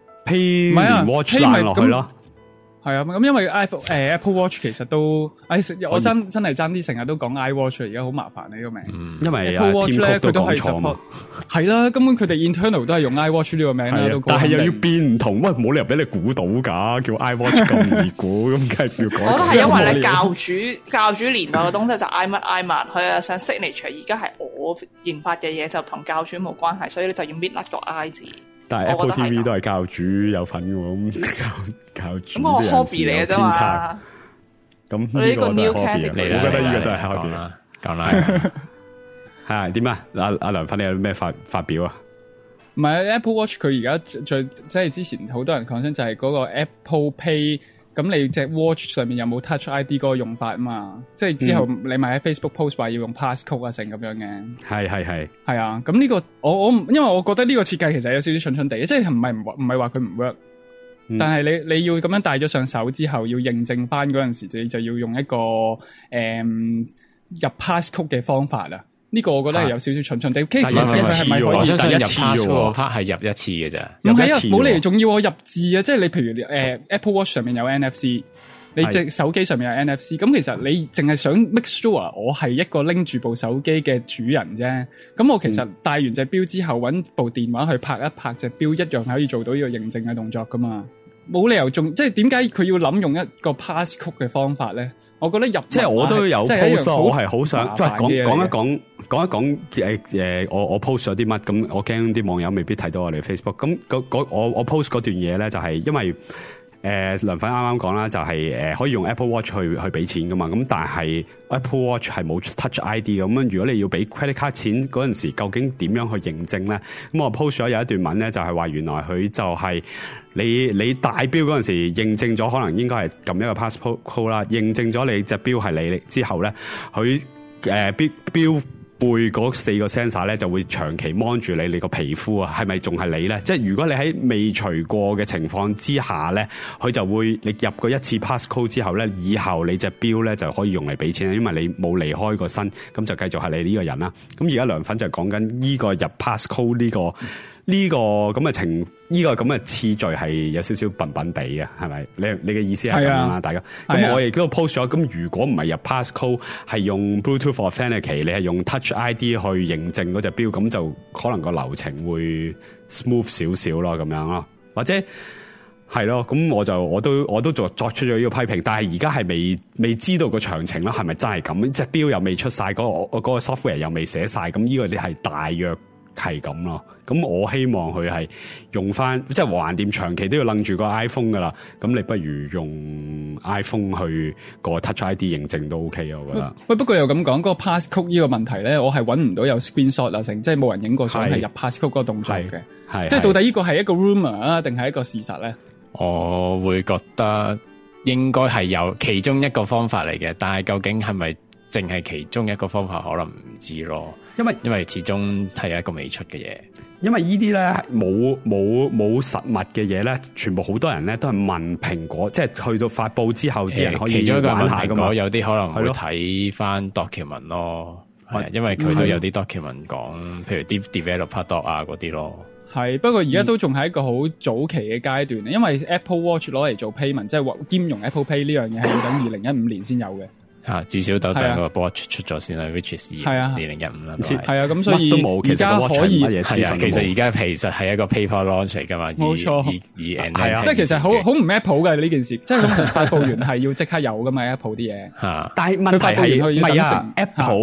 Pay 唔係啊 Watch ，Pay 咪落去咯。 係啊，咁因為 iPhone 誒 Apple Watch 其實都，誒我真真係爭啲成日都講 iWatch，而家好麻煩呢個名。 嗯，因為 Apple Watch 咧佢都係錯嘛。 係啦，根本佢哋 internal 都係用 iWatch 呢個名啦，都但係又要變唔同，喂冇理由俾你估到㗎，叫 iWatch 咁易估，咁梗係要講。 我覺得係因為你教主教主年代嘅東西就 i 乜 i 物，佢啊想 signature，而家係我研發嘅嘢就同教主冇關係，所以你就要搣甩個 I 字。 但係 Apple T V 都係教主有份嘅喎，咁教教主咁我 hobby 嚟嘅啫嘛。 咁呢個都係 hobby，我覺得呢個都係 hobby 啦。講啦， 係點啊？阿阿梁芬，你有咩發發表啊？ 唔係 Apple Watch 佢而家最即係之前好多人講緊就係嗰個 Apple Pay。咁你隻 watch 上面有冇 Touch I D 嗰個用法啊嘛？即係之後你咪喺 Facebook post 話要用 passcode 啊成咁樣嘅。係係係。 係啊，咁呢個我我因為我覺得呢個設計其實有少少蠢蠢地，即係唔係唔唔係話佢唔 work，嗯、但係你你要咁樣戴咗上手之後，要認證翻嗰陣時，你就要用一個誒、嗯、入 passcode 嘅方法啊。呢、這個我覺得係有少少蠢蠢地。其實佢係咪可以我相信入 passcode part 係入一次嘅啫？ 唔係啊，冇理由仲要我入字啊！即係你譬如誒、呃、Apple Watch 上面有 N F C， 你隻手機上面有 N F C， 咁其實你淨係想 make sure 我係一個拎住部手機嘅主人啫。咁我其實戴完隻錶之後，揾部電話去拍一拍隻錶，一樣可以做到呢個認證嘅動作噶嘛。冇理由仲即係點解佢要諗用一個 passcode 嘅方法咧？我覺得入即係我都有 post，我係好想即係講講一講講一講誒誒，我我 post 咗啲乜咁，我驚啲網友未必睇到我哋 Facebook。咁嗰我我 post 嗰段嘢咧，就係因為誒、呃、梁粉啱啱講啦，就係、是、誒、呃、可以用 Apple Watch 去去俾錢噶嘛。咁但係 Apple Watch 係冇 Touch I D 咁樣，如果你要俾 credit card 錢嗰陣時，究竟點樣去認證咧？咁我 post 咗有一段文咧，就係、是、話原來佢就係、是。你你戴錶嗰陣時認證咗，可能應該係撳一個 passcode 啦。認證咗你隻錶係你之後咧，佢誒錶錶背嗰四個 sensor 咧就會長期 mon 住你你個皮膚啊，係咪仲係你咧？即係如果你喺未除過嘅情況之下咧，佢就會你入過一次 passcode 之後咧，以後你隻錶咧就可以用嚟俾錢，因為你冇離開個身，咁就繼續係你呢個人啦。咁而家梁粉就講緊呢個入 passcode 呢個。呢、這個咁嘅情，呢、這個咁嘅次序係有少少笨笨地嘅，係咪？你你嘅意思係咁樣啦，啊、大家。咁我亦都 post 咗。咁如果唔係入 passcode，係用 Bluetooth Authenticate，你係用 Touch I D 去認證嗰隻錶，咁就可能個流程會 smooth 少少咯，咁樣咯。或者係咯，咁我就我都我都作作出咗呢個批評，但係而家係未未知道個詳情啦，係咪真係咁？隻錶又未出晒，嗰、那個我嗰個 software 又未寫晒，咁呢個你係大約。係咁咯，咁我希望佢係用翻，即係橫掂長期都要楞住個 iPhone 噶啦，咁你不如用 iPhone 去個 Touch I D 認證都 OK 啊，我覺得。喂， 不過又咁講，嗰、嗰個 passcode 呢個問題咧，我係揾唔到有 screenshot 啊，成即係冇人影過相係入 passcode 嗰個動作嘅，係即係到底呢個係一個 rumor 啊，定係一個事實咧？ 我會覺得應該係有其中一個方法嚟嘅，但係究竟係咪淨係其中一個方法，可能唔知咯。因為因為始終係一個未出嘅嘢， 因為呢啲咧冇冇冇實物嘅嘢咧，全部好多人咧都係問蘋果，即係去到發佈之後啲人可以其中一個玩下噶嘛。 有啲可能會睇翻 document 咯，係因為佢都有啲 document 講，譬如啲 developer doc 啊嗰啲咯。 係，不過而家都仲係一個好早期嘅階段，因為 Apple Watch 攞嚟做 payment， 即係兼容 Apple Pay 呢樣嘢係要等二零一五年先有嘅。 啊，至少等等個 watch 出咗先啦 ，which is 二零一五啦， 係啊，咁所以而家可以係啊，其實而家其實係一個 paper launch 嚟噶嘛， 冇錯， 而係啊，即係其實好好唔 Apple 嘅呢件事，即係咁發佈完係要即刻有噶嘛 Apple 啲嘢， 但係問題係唔係啊 ？Apple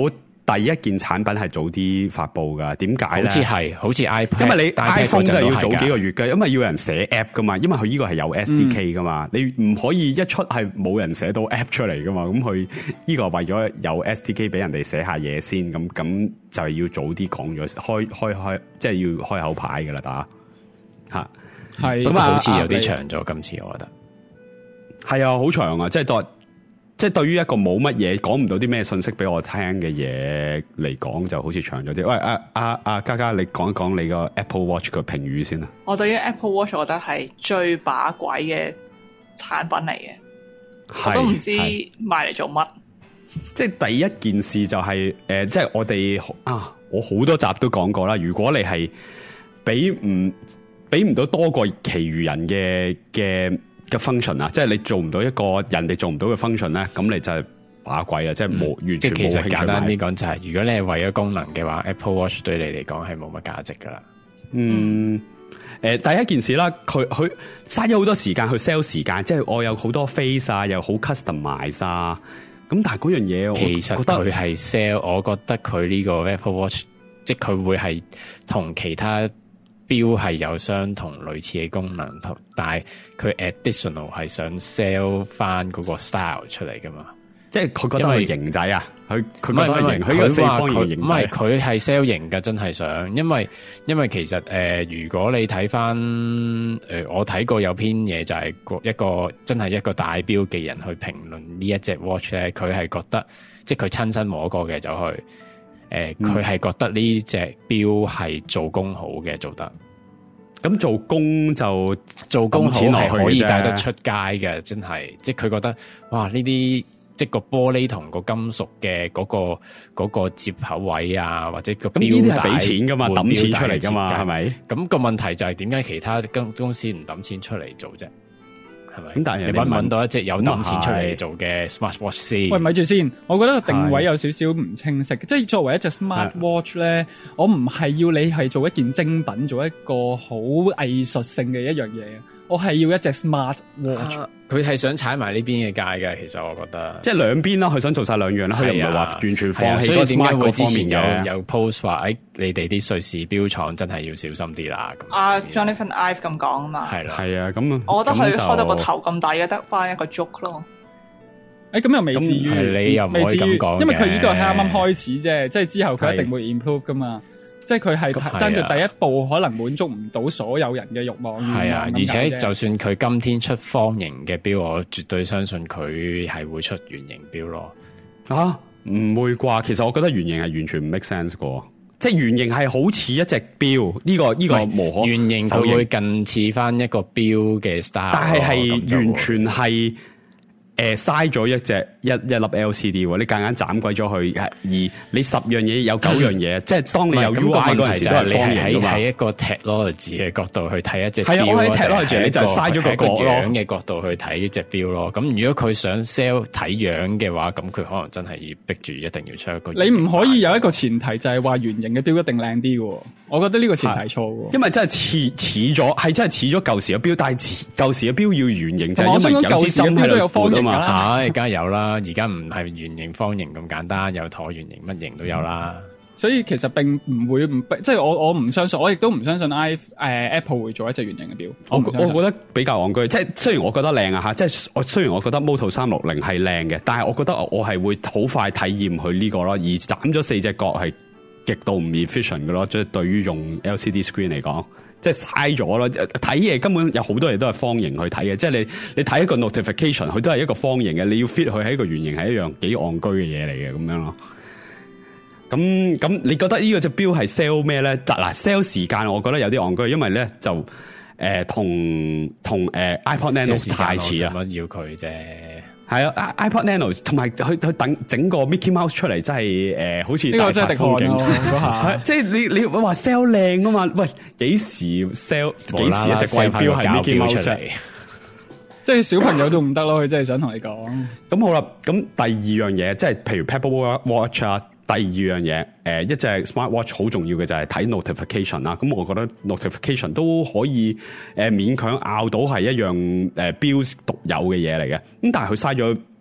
第一件產品係早啲發布噶，點解咧？ 好似係，好似 iPad， 因為你 iPhone 都係要早幾個月嘅，因為要有人寫 app 噶嘛，因為佢呢個係有 S D K 噶嘛，嗯、你唔可以一出係冇人寫到 app 出嚟噶嘛，咁佢呢個為咗有 S D K 俾人哋寫下嘢先，咁咁就係要早啲講咗，開開開，即係要開口牌噶啦，打吓係， 不過好似有啲啊長咗，今次我覺得係啊，好長啊，即係代。即係對於一個冇乜嘢講唔到啲咩信息俾我聽嘅嘢嚟講，就好似長咗啲。喂，阿阿阿嘉嘉，你講一講你個 Apple Watch 個評語先啦。 我對於 Apple Watch 我覺得係最把鬼嘅產品嚟嘅，我都唔知買嚟做乜。 即係第一件事就係、是、誒、呃，即係我哋啊，我好多集都講過啦。如果你係俾唔俾唔到多過其餘人嘅嘅。嘅 function 啊，即係你做唔到一個人哋做唔到嘅 function 咧，咁你就係把鬼啊！即係冇、嗯、完全冇興趣買。即係其實簡單啲講就係、是，如果你係為咗功能嘅話 ，Apple Watch 對你嚟講係冇乜價值噶啦。嗯，誒、呃，第一件事啦，佢佢嘥咗好多時間去 sell 時間，即係我有好多 face 啊，又好 customize 啊，咁但係嗰樣嘢， 其實佢係 sell，我覺得佢呢個 Apple Watch， 即係佢會係同其他。標係有相同類似嘅功能，同但係佢 additional 係想 sell 翻嗰個 style 出嚟噶嘛？即係佢覺得係型仔啊！佢佢覺得係型，佢個四方形型仔。唔係佢係 sell 型噶，真係想，因為因為其實誒、呃，如果你睇翻誒，我睇過有篇嘢就係個一個真係一個大標嘅人去評論呢一隻 watch 咧，佢係覺得即係佢親身摸過嘅走去。誒，佢係、呃、覺得呢隻錶係做工好嘅，做得咁做工就做工好係可以帶得出街嘅，真係，即係佢覺得哇呢啲即係個玻璃同個金屬嘅嗰個嗰個接口位啊，或者個錶帶，咁呢啲係俾錢噶嘛，抌錢出嚟噶嘛，係咪？咁個問題就係點解其他公公司唔抌錢出嚟做啫？係咪？咁但係你搵唔搵到一隻有抌錢出嚟做嘅 smart watch 先？喂，咪住先，我覺得個定位有少少唔清晰。即係作為一隻 smart watch 咧，我唔係要你係做一件精品，做一個好藝術性嘅一樣嘢。我係要一隻 smart watch。佢係想踩埋呢邊嘅界嘅，其實我覺得。即係兩邊啦，佢想做晒兩樣啦，佢又唔係話完全放棄。所以點解會之前有有 post 話誒，你哋啲瑞士錶廠真係要小心啲啦。 阿 Jonathan Ive 咁講啊嘛。係啦，係啊，咁我覺得佢開到個頭咁大嘅，得翻一個 joke 咯。誒，咁又未至於，你又唔可以咁講，因為佢呢個係啱啱開始啫，即係之後佢一定會 improve 噶嘛。即係佢係爭住第一步，可能滿足唔到所有人嘅慾望。係啊，而且就算佢今天出方形嘅錶，我絕對相信佢係會出圓形錶咯。啊，唔會啩？其實我覺得圓形係完全唔 make sense 噶。即係圓形係好似一隻錶，呢、這個呢、這個無可圓形，佢會近似翻一個錶嘅 style。但係係完全係。誒，嘥咗一隻一一粒 L C D， 你夾硬斬鬼咗佢，而你十樣嘢有九樣嘢，即係當你有 U I 嗰陣時都係方形噶嘛。喺一個 technology 嘅角度去睇一隻錶，係啊，我喺 technology 你就嘥咗個角樣嘅角度去睇呢隻錶咯。咁如果佢想 sell 睇樣嘅話，咁佢可能真係要逼住一定要出一個。你唔可以有一個前提就係話圓形嘅錶一定靚啲嘅，我覺得呢個前提錯嘅。因為真係似似咗，係真係似咗舊時嘅錶，但係舊時嘅錶要圓形就係因為有支針喺度方形。係，梗係有啦。而家唔係圓形、方形咁簡單，有橢圓形、乜形都有啦。所以其實並唔會唔即係我我唔相信，我亦都唔相信 i 誒、呃、Apple 會做一隻圓形嘅錶。我我，我覺得比較戇居，即係雖然我覺得靚啊吓，即係我雖然我覺得 Moto 三六零係靚嘅，但係我覺得我係會好快體驗佢呢個咯。而斬咗四隻角係極度唔 efficient 嘅咯，即係對於用 L C D screen 嚟講。即係嘥咗咯，睇嘢根本有好多嘢都係方形去睇嘅。即係你你睇一個 notification，佢都係一個方形嘅。你要 fit 佢喺一個圓形，係一樣幾戇居嘅嘢嚟嘅咁樣咯。咁咁，你覺得呢個隻錶係 sell 咩咧？嗱 sell 時間，我覺得有啲戇居，因為咧就誒同同誒 iPod Nano 太似啦。乜要佢啫？係啊 ，iPod Nano 同埋佢佢等整個 Mickey Mouse 出嚟，真係誒、呃，好似大發風景。係即係你你話 sell 靚啊嘛？喂，幾時 sell 幾時一隻貴錶係 Mickey Mouse 出嚟？即係小朋友都唔得咯，佢真係想同你講。咁好啦，咁第二樣嘢，即係譬如 Pebble Watch 啊。第二樣嘢，誒，一隻 Smart Watch 好重要嘅就係睇 notification 啦。咁我覺得 notification 都可以誒勉強拗到係一樣誒錶獨有嘅嘢嚟嘅。咁但係佢嘥咗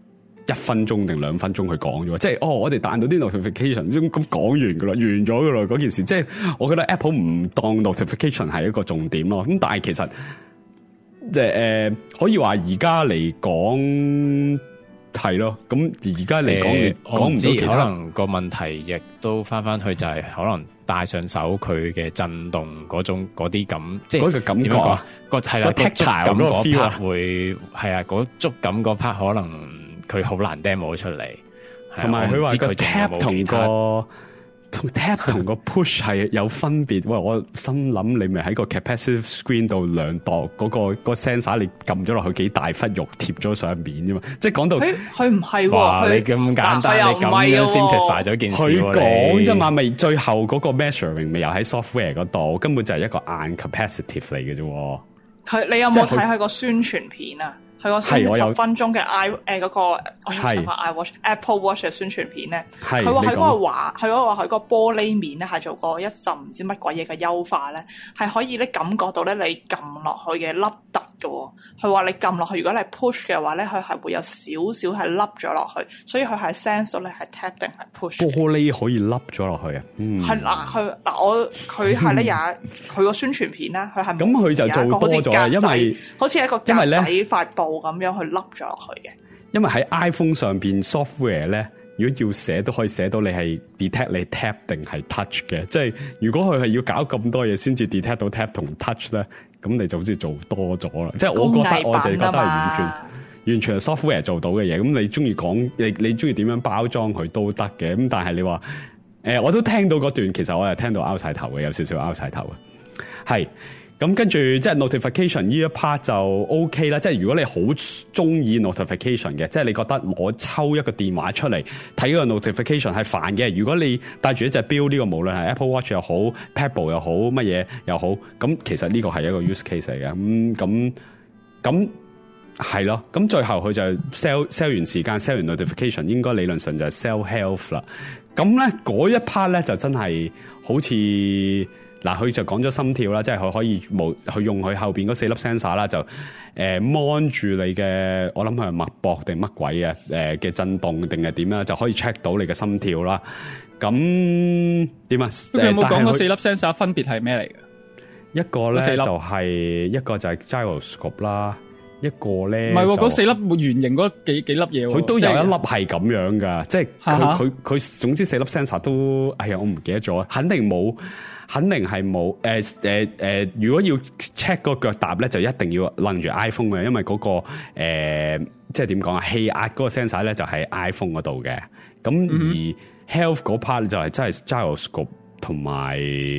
一分鐘定兩分鐘去講咗，即係哦，我哋彈到啲 notification 咁講完噶啦，完咗噶啦嗰件事，即係我覺得 Apple 唔當 notification 係一個重點咯。咁但係其實即係誒，可以話而家嚟講係咯。咁而家嚟講，講唔到其他， 可能個問題亦都翻翻去就係可能戴上手佢嘅震動嗰種嗰啲感，即係嗰個感覺啊， 個係啦，個觸感嗰 part 會係啊，嗰觸感嗰 part 可能佢好難 demo 出嚟。 同埋佢話個 tap 同個同 tap 同個 push 係有分別。喂，我心諗你咪喺個 capacitive screen 度量度嗰、嗰個、嗰個 sensor，你撳咗落去幾大忽肉貼咗上面啫嘛。即係講到佢唔係哇，你咁簡單，你咁樣 simplify 咗件事。佢講啫嘛，咪最後嗰個 measuring 咪又喺 software 嗰度，根本就係一個硬 capacitive 嚟嘅啫。 佢你有冇睇佢個宣傳片啊？佢個宣傳十分鐘嘅 i 誒嗰個我有睇過 iWatch Apple Watch 嘅宣傳片咧，佢話喺嗰個畫，佢嗰個喺個玻璃面咧係做過一陣唔知乜鬼嘢嘅優化咧，係可以咧感覺到咧你撳落去嘅凹凸嘅。佢話你撳落去，如果你係 push 嘅話咧，佢係會有少少係凹咗落去，所以佢係 sense 到你係 tap 定係 push。 玻璃可以凹咗落去啊？嗯， 係嗱，佢嗱我佢係咧有佢個宣傳片啦，佢係咁佢就做多咗，因為好似一個格仔塊布咁樣去凹咗落去嘅。 因為喺 iPhone 上邊 software 咧，如果要寫都可以寫到你係 detect 你 tap 定係 touch 嘅，即係如果佢係要搞咁多嘢先至 detect 到 tap 同 touch 咧，咁你就好似做多咗啦。即係我覺得我就覺得係完全完全係 software 做到嘅嘢。咁你中意講你你中意點樣包裝佢都得嘅。咁但係你話誒、呃，我都聽到嗰段，其實我係聽到拗晒頭嘅，有少少拗晒頭嘅，係。咁跟住即係 notification 呢一 part 就 OK 啦，即係如果你好中意 notification 嘅，即係你覺得我抽一個電話出嚟睇個 notification 係煩嘅。如果你帶住一隻錶，呢個無論係 Apple Watch 又好 Pebble 又好乜嘢又好，咁其實呢個係一個 use case 嚟嘅。咁咁咁係咯。咁最後佢就 sell sell 完時間 sell 完 notification， 應該理論上就係 sell health 啦。咁咧嗰一 part 咧就真係好似。嗱，佢就講咗心跳啦，即係佢可以冇佢用佢後邊嗰四粒 sensor 啦，就誒 mon 住你嘅，我諗佢係脈搏定乜鬼啊？誒嘅震動定係點啦，就可以 check 到你嘅心跳啦。咁點啊？ 佢有冇講嗰四粒 sensor 分別係咩嚟嘅？ 一個咧就係、是、一個就係 gyroscope 啦，一個咧唔係喎，嗰四粒圓形嗰幾幾粒嘢， 佢都有一粒係咁樣噶，即係佢佢佢總之四粒 sensor 都，哎呀我唔記得咗，肯定冇。肯定係冇誒誒誒，如果要 check 個腳踏咧，就一定要拎住 iPhone 嘅，因為嗰、那個誒、呃、即係點講啊，氣壓嗰個 sensor 咧就喺 iPhone 嗰度嘅。咁、嗯、而 health 嗰 part 就係真係 gyroscope 同埋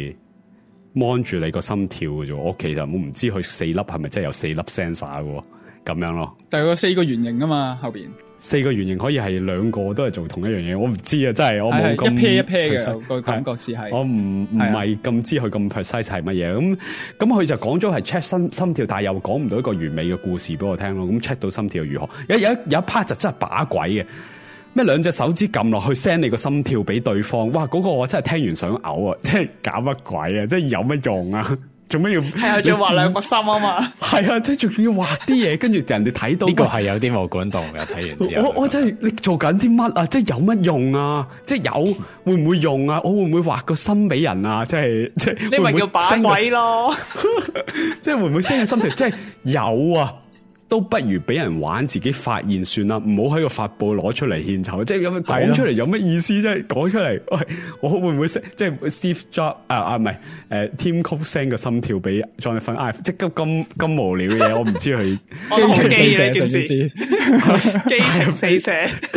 mon 住你個心跳嘅啫。我其實我唔知佢四粒係咪真係有四粒 sensor 嘅咁樣咯。但係個四個圓形啊嘛，後邊。四個圓形可以係兩個都係做同一樣嘢，我唔知啊，真係我冇咁一 pair 一 pair 嘅個感覺似係，我唔唔係咁知佢咁 precise 係乜嘢。咁咁佢就講咗係 check 心心跳，但係又講唔到一個完美嘅故事俾我聽咯。咁 check 到心跳如何？有有有一 part 就真係把鬼嘅，咩兩隻手指撳落去 send 你個心跳俾對方，哇！嗰、嗰個我真係聽完想嘔啊！即係搞乜鬼啊！即係有乜用啊？做咩要？係啊，仲要畫兩個心啊嘛！係啊，即係仲要畫啲嘢，跟住人哋睇到呢個係有啲冇管動嘅。睇完之後，我我真係你做緊啲乜啊？即係有乜用啊？即係有會唔會用啊？我會唔會畫個心俾人啊？即係即係你咪叫把鬼咯？即係會唔會 send 個心情？即係有啊！都不如俾人玩，自己發現算啦，唔好喺個發布攞出嚟獻醜，即係咁樣講出嚟有乜意思？即係講出嚟，喂，我會唔會 send 即係 Steve Jobs 啊啊唔係誒 Tim Cook send 個心跳俾 Jonathan Ive，即係咁咁無聊嘅嘢，我唔知佢基情四射成件事，基情四射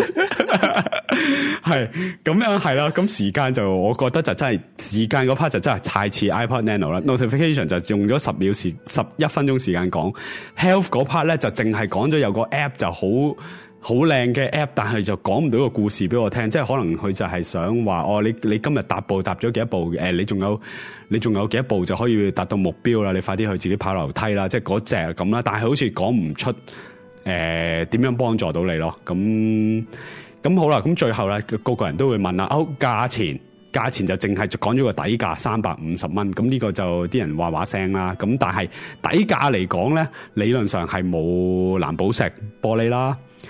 係咁樣係啦。咁時間就我覺得就真係時間嗰 part 就真係太似 iPod Nano 啦。Notification 就用咗十秒時十一分鐘時間講 ，Health 嗰 part 咧就淨係講咗有個 app 就好好靚嘅 app， 但係就講唔到個故事俾我聽，即係可能佢就係想話哦，你你今日踏步踏咗幾多步？誒、呃，你仲有你仲有幾多步就可以達到目標啦？你快啲去自己跑樓梯啦！即係嗰隻咁啦，但係好似講唔出誒點、呃、樣幫助到你咯。咁咁好啦，咁最後咧個個人都會問啦，哦，價錢價錢就淨係講咗個底價三百五十蚊，咁呢個就啲人話話聲啦。咁但係底價嚟講咧，理論上係冇藍寶石玻璃啦，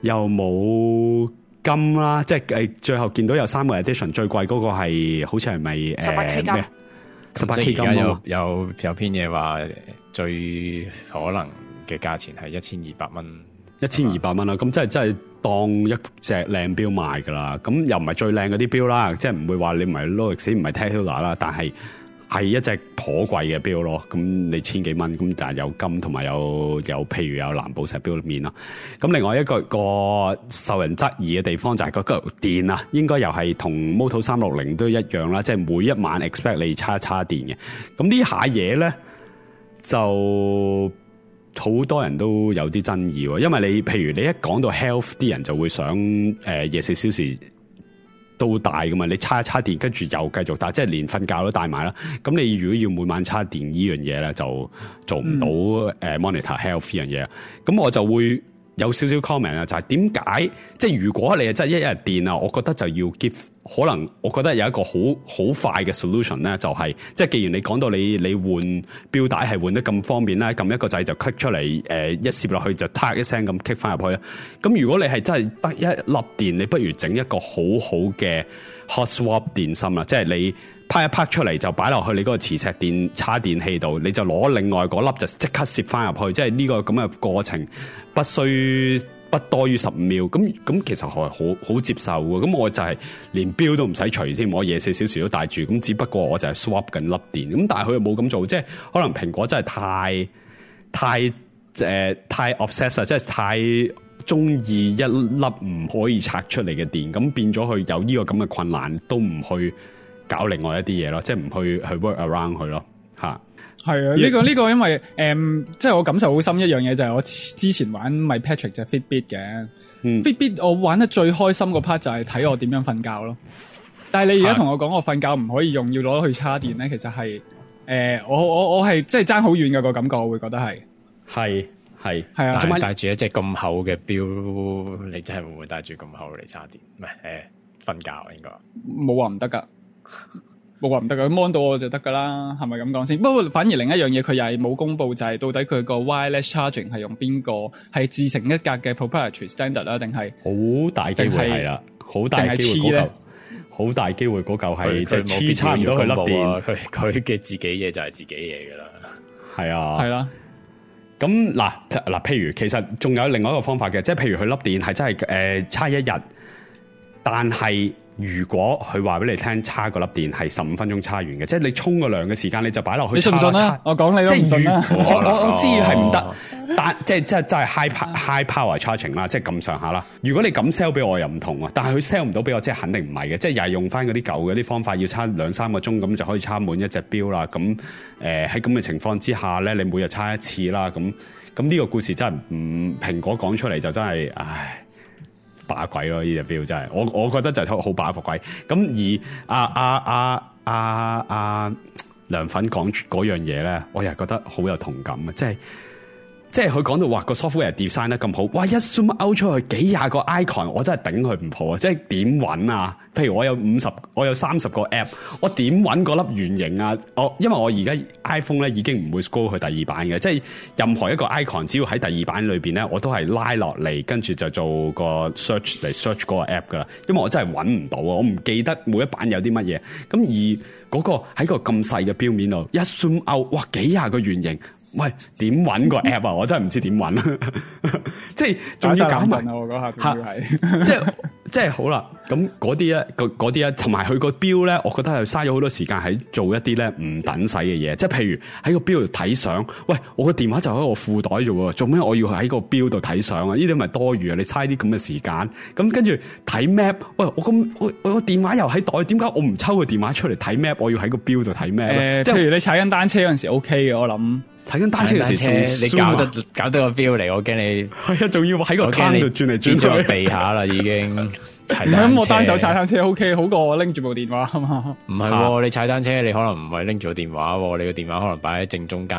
又冇金啦，即係誒最後見到有三個 edition， 最貴嗰個係好似係咪誒十八 K 金？ 十八 K 金有有有篇嘢話最可能嘅價錢係一千二百蚊， 一千二百蚊啦，咁即係真係當一隻靚錶賣噶啦，咁又唔係最靚嗰啲錶啦，即係唔會話你唔係 Rolex 唔係 Tag Heuer 啦，但係係一隻頗貴嘅錶咯，咁你千幾蚊，咁但係有金同埋有有譬如有藍寶石錶面啦，咁另外一個一個受人質疑嘅地方就係嗰個電啊，應該又係同 Moto 三六零都一樣啦，即係每一晚 expect 你叉一叉電嘅，咁呢下嘢咧就好多人都有啲爭議喎，因為你譬如你一講到 health， 啲人就會想誒廿四小時都帶噶嘛，你叉一叉電跟住又繼續帶，即係連瞓覺都帶埋啦。咁你如果要每晚叉電呢樣嘢咧，就做唔到誒 monitor health 呢樣嘢。咁我就會有少少 comment 啊，就係點解即係如果你係真係一日電啊，我覺得就要 give 可能，我覺得有一個好好快嘅 solution 咧，就係即係既然你講到你你換錶帶係換得咁方便咧，撳一個掣就 click 出嚟，誒、呃、一攝落去就嗒一聲咁 click 翻入去。咁如果你係真係得一粒電，你不如整一個好好嘅 hot swap 電芯啦，即係你拍一拍出嚟就擺落去你嗰個磁石電叉電器度，你就攞另外嗰粒就即刻攝翻入去，即係呢個咁嘅過程不需不多於十五秒，咁咁其實係好好接受嘅。咁我就係連錶都唔使除添，我廿四小時都戴住。咁只不過我就係 swap 緊粒電。咁但係佢又冇咁做，即係可能蘋果真係太太誒、呃、太 obsess 啊，即係太中意一粒唔可以拆出嚟嘅電，咁變咗佢有呢個咁嘅困難，都唔去搞另外一啲嘢咯，即係唔去去 work around 佢咯，嚇。 係啊，呢、這個呢、這個因為誒、嗯，即係我感受好深一樣嘢就係我之前玩咪 Patrick 就 Fitbit 嘅、嗯、，Fitbit 我玩得最開心個 part 就係睇我點樣瞓覺咯。但係你而家同我講我瞓覺唔可以用，要攞去叉電咧，其實係誒、呃，我我我係即係爭好遠嘅個感覺，我會覺得係係係係啊。同埋戴住一隻咁厚嘅錶，你真係會唔會戴住咁厚嚟叉電？唔係誒，瞓覺應該冇話唔得噶。冇話唔得噶 ，mon 到我就得噶啦，係咪咁講先？不過反而另一樣嘢，佢又係冇公布，就係、是、到底佢個 wireless charging 係用邊個？係自成一格嘅 proprietary standard 啦，定係好大機會係啦，好大機會嗰嚿，好大機會嗰嚿係即係黐差唔到佢粒電，佢佢嘅自己嘢就係自己嘢噶啦，係啊，係啦。咁嗱嗱，譬如其實仲有另外一個方法嘅，即係譬如佢粒電係真係誒差一日，但係。如果佢話俾你聽，叉個粒電係十五分鐘叉完嘅，即係你沖個涼嘅時間，你就擺落去。你信唔信啊？我講你都唔信啦。我我我知係唔得，但即係即係真係 high high power charging 啦，即係咁上下啦。如果你咁 sell 俾我又唔同啊，但係佢 sell 唔到俾我，即係肯定唔係嘅，即係又係用翻嗰啲舊嘅啲方法，要叉兩三個鐘咁就可以叉滿一隻錶啦。咁誒喺咁嘅情況之下咧，你每日叉一次啦。咁咁呢個故事真係唔蘋果講出嚟就真係唉。把鬼咯！呢隻錶真係，我我覺得就係好把個鬼。咁而阿阿阿阿阿梁粉講嗰樣嘢咧，我又覺得好有同感啊！即係即係佢講到話個 software design 得咁好，哇！一 zoom out 出去幾廿個 icon，我真係頂佢唔破啊！即係點揾啊？譬如我有五十，我有三十個 app， 我點揾嗰粒圓形啊？我因為我而家 iPhone 咧已經唔會 scroll 去第二版嘅，即係任何一個 icon， 只要喺第二版裏邊咧，我都係拉落嚟，跟住就做個 search 嚟 search 嗰個 app 噶啦。因為我真係揾唔到啊，我唔記得每一版有啲乜嘢。咁而嗰個喺個咁細嘅錶面度一 zoom out， 哇！幾廿個圓形。喂，點揾個 app 啊？我真係唔知點揾，即係仲要搞埋我嗰下，仲要係即係即係好啦。咁嗰啲咧，嗰啲咧，同埋佢個錶咧，我覺得係嘥咗好多時間喺做一啲咧唔等使嘅嘢。即係譬如喺個錶度睇相，喂，我個電話就喺我褲袋啫喎，做咩我要喺個錶度睇相啊？呢啲咪多餘啊！你嘥啲咁嘅時間。咁跟住睇 map， 喂，我咁我我個電話又喺袋，點解我唔抽個電話出嚟睇 map？我要喺個錶度睇 map？誒，即係譬如你踩緊單車嗰陣時 OK 嘅，我諗。踩緊單車嘅時，你搞得搞得個錶嚟，我驚你係啊，仲要喺個坑度轉嚟轉咗地下啦，已經。咁我單手踩單車 OK， 好過我拎住部電話啊嘛。唔係、啊，你踩單車你可能唔係拎住個電話，你個電話可能擺喺正中間面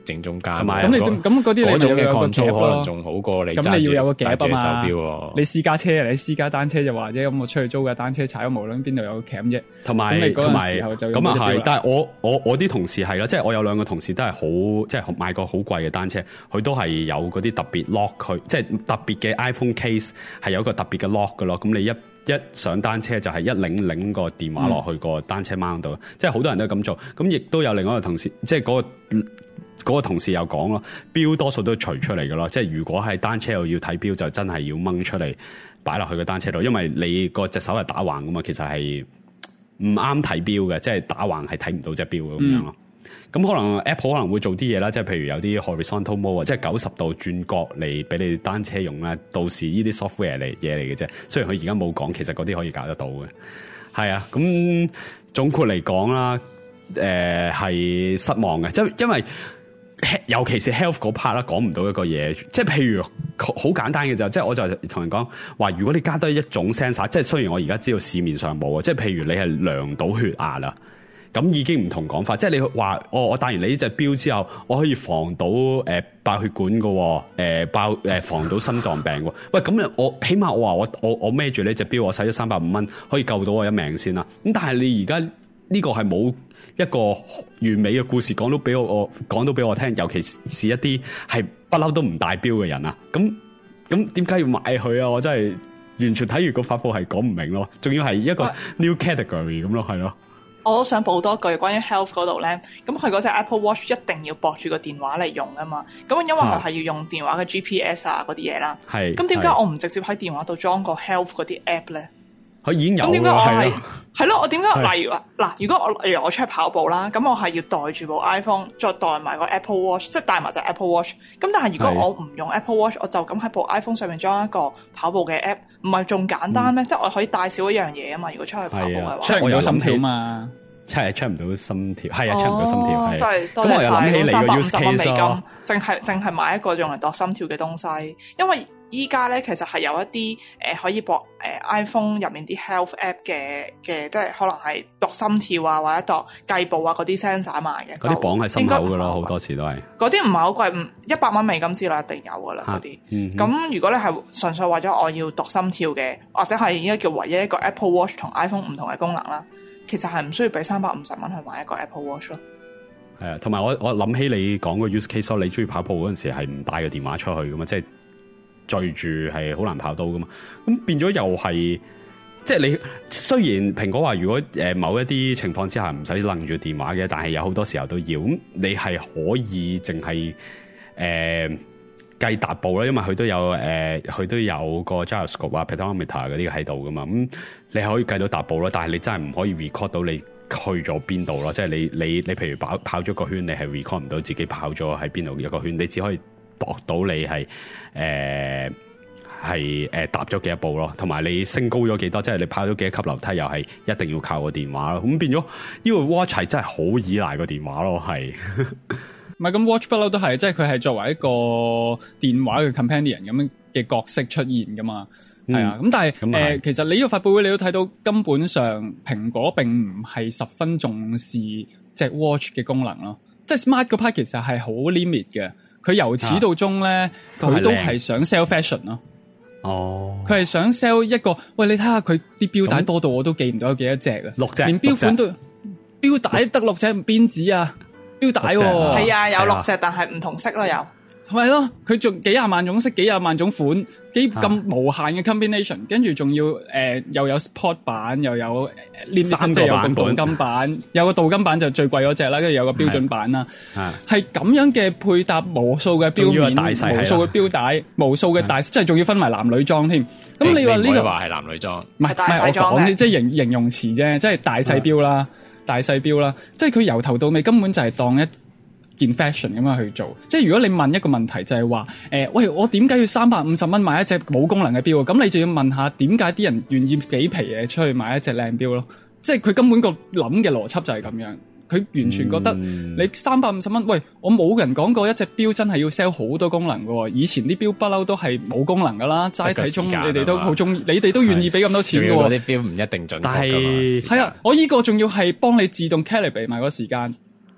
正中間。 咁你咁嗰啲你咪有個夾可能仲好過你。 咁你要有個夾啊嘛。 手錶你私家車，你私家單車就話啫，咁我出去租架單車踩，無論邊度有個夾啫。 同埋咁你嗰陣時候就咁啊係，但係我我我啲同事係啦，即係我有兩個同事都係好，即係買過好貴嘅單車，佢都係有嗰啲特別 lock 佢，即係特別嘅 iPhone case 係有一個特別嘅 lock 㗎咯。咁你一一上單車就係一擰擰個電話落去個單車掹度，嗯、即係好多人都咁做。咁亦都有另外一個同事，即係嗰、嗰個嗰個同事又講咯，錶多數都除出嚟嘅咯。即係如果係單車又要睇錶，就真係要掹出嚟擺落去個單車度，因為你個隻手係打橫噶嘛，其實係唔啱睇錶嘅，即係打橫係睇唔到隻錶咁樣咯。咁、嗯、可能 Apple 可能會做啲嘢啦，即係譬如有啲 horizontal mode，即係九十度轉角嚟俾你單車用啦。到時呢啲 software 嚟嘢嚟嘅啫。雖然佢而家冇講，其實嗰啲可以搞得到嘅。係啊，咁總括嚟講啦，誒、呃、係失望嘅，即係因為尤其是 health 嗰 part 啦，講唔到一個嘢。即係譬如好簡單嘅就，即係我就同人講話，如果你加多一種 sensor， 即係雖然我而家知道市面上冇啊，即係譬如你係量到血壓啦。咁已經唔同講法，即係你話我我戴完你呢隻錶之後，我可以防到誒、呃、爆血管嘅，誒、呃、爆誒、呃、防到心臟病喎。喂，咁我起碼我話我我我孭住呢隻錶，我使咗三百五蚊，可以救到我一命先啦。咁但係你而家呢個係冇一個完美嘅故事講到俾我我講到俾我聽，尤其是一啲係不嬲都唔戴錶嘅人啊。咁咁點解要買佢啊？我真係完全睇完個發布係講唔明咯，仲要係一個 new category 咁咯，係咯。 我都想補多句關於 health 嗰度咧，咁佢嗰隻 Apple Watch 一定要駁住個電話嚟用啊嘛，咁因為佢係要用電話嘅 G P S 啊嗰啲嘢啦，係，咁點解我唔直接喺電話度裝個 health 嗰啲 app 咧？ 佢已經有，咁點解我係係咯？我點解例如話嗱，如果我例如我出去跑步啦，咁我係要帶住部 iPhone，再帶埋個 Apple Watch，即係帶埋隻 Apple Watch。咁但係如果我唔用 Apple Watch，我就咁喺部 iPhone 上面裝一個跑步嘅 app， 唔係仲簡單咩？嗯、即係我可以帶少一樣嘢啊嘛。如果出去跑步嘅話， 出唔到心跳嘛。 真係出唔到心跳，係啊，出唔到心跳。 哦，真係多謝晒三百五十蚊美金，淨係淨係買一個用嚟度心跳嘅東西。因為依家咧其實係有一啲誒、呃、可以駁誒、呃、iPhone 入面啲 health app 嘅嘅，即係可能係度心跳啊，或者度計步啊嗰啲 sensor 賣嘅。 嗰啲綁喺心口噶咯，好多時都係。嗰啲啲唔係好貴，唔一百蚊美金之內一定有噶啦嗰啲。咁、嗯、如果你係純粹為咗我要度心跳嘅，或者係應該叫唯一一個 Apple Watch 同 iPhone 唔同嘅功能啦。其實係唔需要俾三百五十蚊去買一個 Apple Watch 咯。 係啊，同埋我我諗起你講個 use case， 你中意跑步嗰陣時係唔帶個電話出去噶嘛？即係聚住係好難跑到噶嘛？咁變咗又係，即係你雖然蘋果話如果誒某一啲情況之下唔使拎住電話嘅，但係有好多時候都要。咁你係可以淨係誒計踏步啦，因為佢都有誒佢、呃、都有個 gyroscope 啊 pedometer 嗰啲喺度噶嘛。咁你可以計到踏步咯，但係你真係唔可以 record 到你去咗邊度咯。即係你你你譬如跑跑咗個圈，你係 record 唔到自己跑咗喺邊度一個圈，你只可以度到你係誒係誒踏咗幾多步咯，同埋你升高咗幾多，即係你跑咗幾多級樓梯，又係一定要靠個電話咯。咁變咗呢個 watch 係真係好依賴個電話咯，係。 唔係咁 watch 不嬲都係，即係佢係作為一個電話嘅 companion 咁樣嘅角色出現噶嘛。係、嗯、啊，咁但係誒、呃，其實你呢個發佈會你都睇到，根本上蘋果並唔係十分重視隻 watch 嘅功能咯。即係 smart 嗰 part 其實係好 limit 嘅，佢由始到終咧，佢、啊、都係想 sell fashion 咯。哦，佢係想 sell 一個，喂，你睇下佢啲錶帶多到我都記唔到有幾多隻啊，六隻，連錶款都錶帶得六隻，邊止啊？錶帶喎， 係啊，有六隻，但係唔同色咯，有。 係咪咯？佢仲幾廿萬種色，幾廿萬種款，幾咁無限嘅 combination，跟住仲要誒、呃、又有 sport 版，又有連三個版本，鍍金版，有個鍍金版就最貴嗰隻啦，跟住有個標準版啦，係咁樣嘅配搭，無數嘅錶面，無數嘅錶帶，無數嘅大，即係仲要分埋男女裝添。咁你話呢個話係男女裝，唔係大細裝嘅，即係形形容詞啫，即係大細錶啦，大細錶啦，即係佢由頭到尾根本就係當一件 fashion 咁樣去做，即係如果你問一個問題就係話，誒、呃，喂，我點解要三百五十蚊買一隻冇功能嘅錶？咁你就要問下點解啲人願意幾皮嘢出去買一隻靚錶咯？即係佢根本個諗嘅邏輯就係咁樣，佢完全覺得你三百五十蚊，喂，我冇人講過一隻錶真係要 sell 好多功能嘅，以前啲錶不嬲都係冇功能噶啦，齋睇中，你哋都好中意，你哋都願意俾咁多錢嘅。嗰啲錶唔一定準，但係係啊，我依個仲要係幫你自動 calibrate 埋個時間。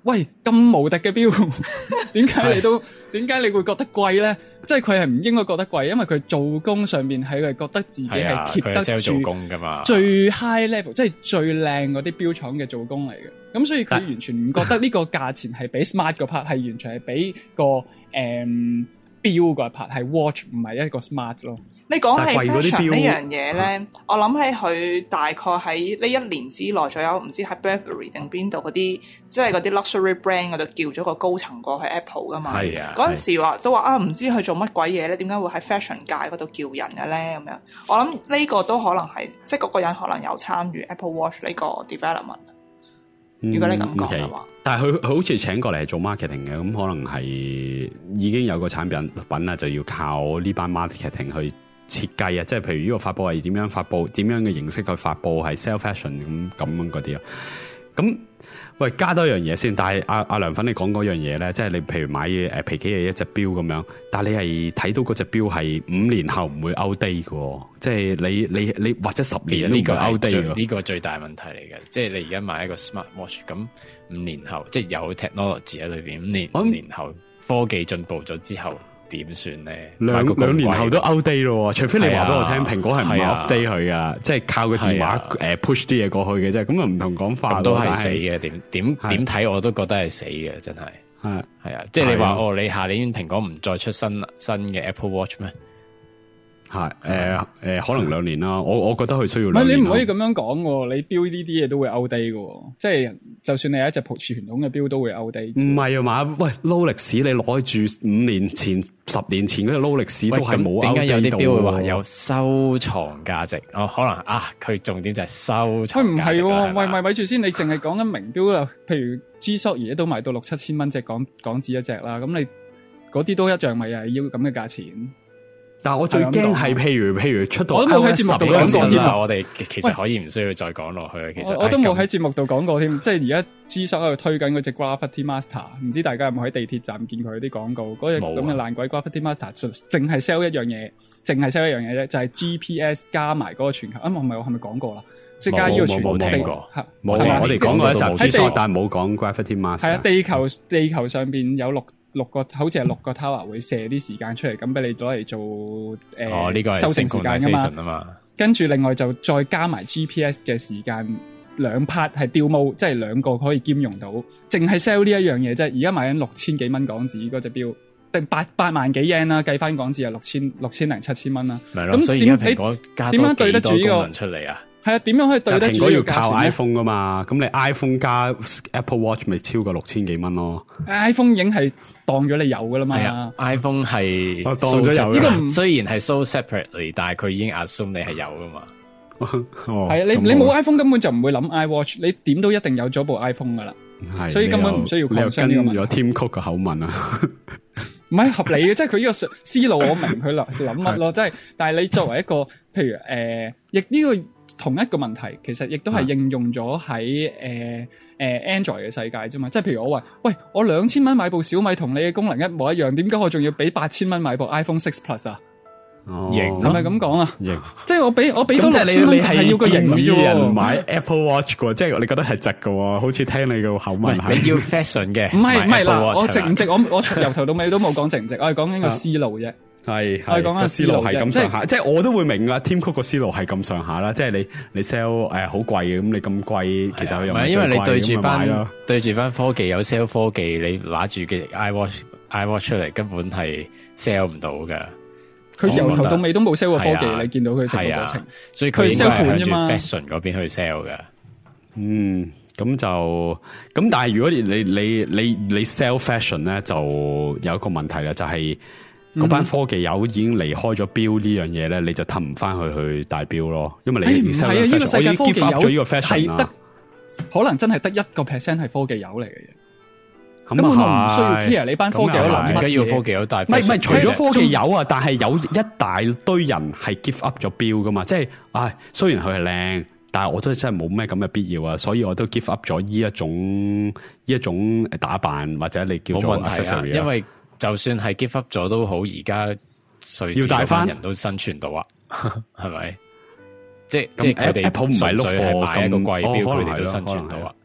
喂，咁無敵嘅錶，點解你都點解你會覺得貴咧？即係佢係唔應該覺得貴，因為佢做工上面係佢覺得自己係貼得住做工噶嘛， 最 high level，即係最靚嗰啲錶廠嘅做工嚟嘅。咁所以佢完全唔覺得呢個價錢係比 smart 嗰 part 係完全係比個誒錶嗰 part 係 watch 唔係一個 smart 咯。 你講係 fashion 呢樣嘢咧，我諗起佢大概喺呢一年之內左右，唔知喺 Burberry 定邊度嗰啲，即係嗰啲 luxury brand 嗰度叫咗個高層過去 Apple 噶嘛。係啊，嗰陣時話都話啊，唔知佢做乜鬼嘢咧？點解會喺 fashion 界嗰度叫人嘅咧？咁樣，我諗呢個都可能係，即係嗰個人可能有參與 Apple Watch 呢個 development。如果你咁講嘅話， 嗯 okay. 但係佢佢好似請過嚟係做 marketing 嘅，咁可能係已經有個產品品啦，就要靠呢班 marketing 去設計啊，即係譬如呢個發佈係點樣發佈，點樣嘅形式去發佈，係 sell fashion 咁咁樣嗰啲咯。咁喂，加多一樣嘢先。但係阿阿涼粉你講嗰樣嘢咧，即係你譬如買誒皮幾嘅一隻錶咁樣，但係你係睇到嗰隻錶係五年後唔會 outdate 嘅，即係你你你或者十年呢個 outdate 呢個最大問題嚟嘅。即係你而家買一個 smart watch，咁五年後即係有 technology 喺裏邊，五年五年後科技進步咗之後。點算咧？ 兩兩年後都 outdate 咯，除非你話俾我聽，蘋果係唔 update 佢噶，即係靠個電話誒 push 啲嘢過去嘅啫。咁啊唔同講法， 都係死嘅。點點點睇我都覺得係死嘅，真係係係啊！即係你話哦，你下年蘋果唔再出新新嘅 Apple Watch 咩？ 係誒誒，可能兩年啦。我我覺得佢需要兩年。 唔係你唔可以咁樣講喎，你標呢啲嘢都會 outdate 嘅，即係就算你有一隻傳統嘅標都會 outdate。唔係啊嘛，喂，撈歷史你攞住五年前、十年前嗰隻撈歷史都係冇 outdate 到。點解有啲標會話有收藏價值？哦，可能啊，佢重點就係收藏價值。佢唔係， 喂喂，咪住先，你淨係講緊名標啦，譬如 G-Shock 而家都賣到六七千蚊隻港港紙一隻啦，咁你嗰啲都一樣咪係要咁嘅價錢？ 但係我最驚係，譬如譬如出到， 我都冇喺節目度講過添。 我哋其實可以唔需要再講落去。其實我，我都冇喺節目度講過添。即係而家 G-Shock 喺度推緊嗰隻 Gravity Master，唔知大家有冇喺地鐵站見佢啲廣告？嗰隻咁嘅爛鬼 Gravity Master，淨係 sell 一樣嘢，淨係 sell 一樣嘢啫，就係、是、G P S 加埋嗰個全球。啊，唔係我係咪講過啦？即係加呢個全球地冇冇我哋講過一集 G-Shock，但冇講 Gravity Master。係啊， 地球地球上邊有六。六個好似係六個 tower 會射啲時間出嚟，咁俾你攞嚟做誒、呃哦這個、 修正時間噶嘛。跟住另外就再加埋 G P S 嘅時間，兩 part 係吊帽，即係兩個可以兼容到。淨係 sell 呢一樣嘢啫。而家賣緊六千幾蚊港紙嗰隻錶，定八八萬幾 yen 啦，計翻港紙係六千六千零七千蚊啦。 咁所以而家蘋果加多幾多功能出嚟啊？ 係啊，點樣可以對得住呢個價錢？蘋果要靠 iPhone 噶嘛，咁你 iPhone 加 Apple Watch 咪超過六千幾蚊咯 ？iPhone 已經係當咗你有噶啦嘛。 啊、iPhone 係當咗有呢個雖然係 so separately， 但係佢已經 assume 你係有噶嘛。 係啊，你你冇 iPhone 根本就唔會諗 iWatch， 你點都一定有咗部 iPhone 噶啦。所以根本唔需要擴張呢個問題。 你又跟咗 Tim Cook 嘅口吻啊？ 唔係合理嘅，即係佢呢個思路我明佢諗乜咯，即係但係你作為一個譬如誒，亦、呃、呢、這個。同一個問題，其實亦都係應用咗喺誒誒 Android 嘅世界啫嘛。即係譬如我話，喂，我兩千蚊買部小米，同你嘅功能一模一樣，點解我仲要俾八千蚊買部 iPhone Six Plus 啊？ 型係咪咁講啊？ 型， 即係我俾我俾多六千蚊，係要個型嘅啫。 人買 Apple Watch 嘅，即係你覺得係值嘅，好似聽你嘅口吻係。 你要 fashion 嘅， 唔係唔係嗱，我值唔值？我我由頭到尾都冇講值唔值，我係講緊個思路啫。 係，我講緊思路係咁上下，即係我都會明噶。Tim Cook 個思路係咁上下啦，即係你你 sell 誒好貴嘅，咁你咁貴，其實佢又唔係因為你對住班對住班科技有 sell 科技，你拿住嘅 iWatch iWatch 出嚟，根本係 sell 唔到噶。佢由頭到尾都冇 sell 過科技，你見到佢成個過程， 所以佢 sell 款啫嘛。fashion 嗰邊去 sell 噶。 嗯，咁就咁，但係如果你你你你你 sell fashion 咧，就有一個問題啦，就係。嗰班科技友已經離開咗錶呢樣嘢咧，你就氹唔翻去去戴錶咯，因為你唔係啊，呢、這個世界科技友係得可能真係得一個 percent 係科技友嚟嘅嘢，根本我唔需要 care 你班科技友諗乜嘢， 要科技友戴。唔係唔係，除咗科技友啊，但係有一大堆人係 give up 咗錶噶嘛，即係唉，雖然佢係靚，但係我都真係冇咩咁嘅必要啊，所以我都 give up 咗呢一種呢一種打扮或者你叫做 accessory 因為。就算係 give up 咗都好，而家瑞士嗰班人都生存到啊，係咪？即係即係佢哋 Apple 唔係碌貨買一個貴錶，佢哋都生存到啊。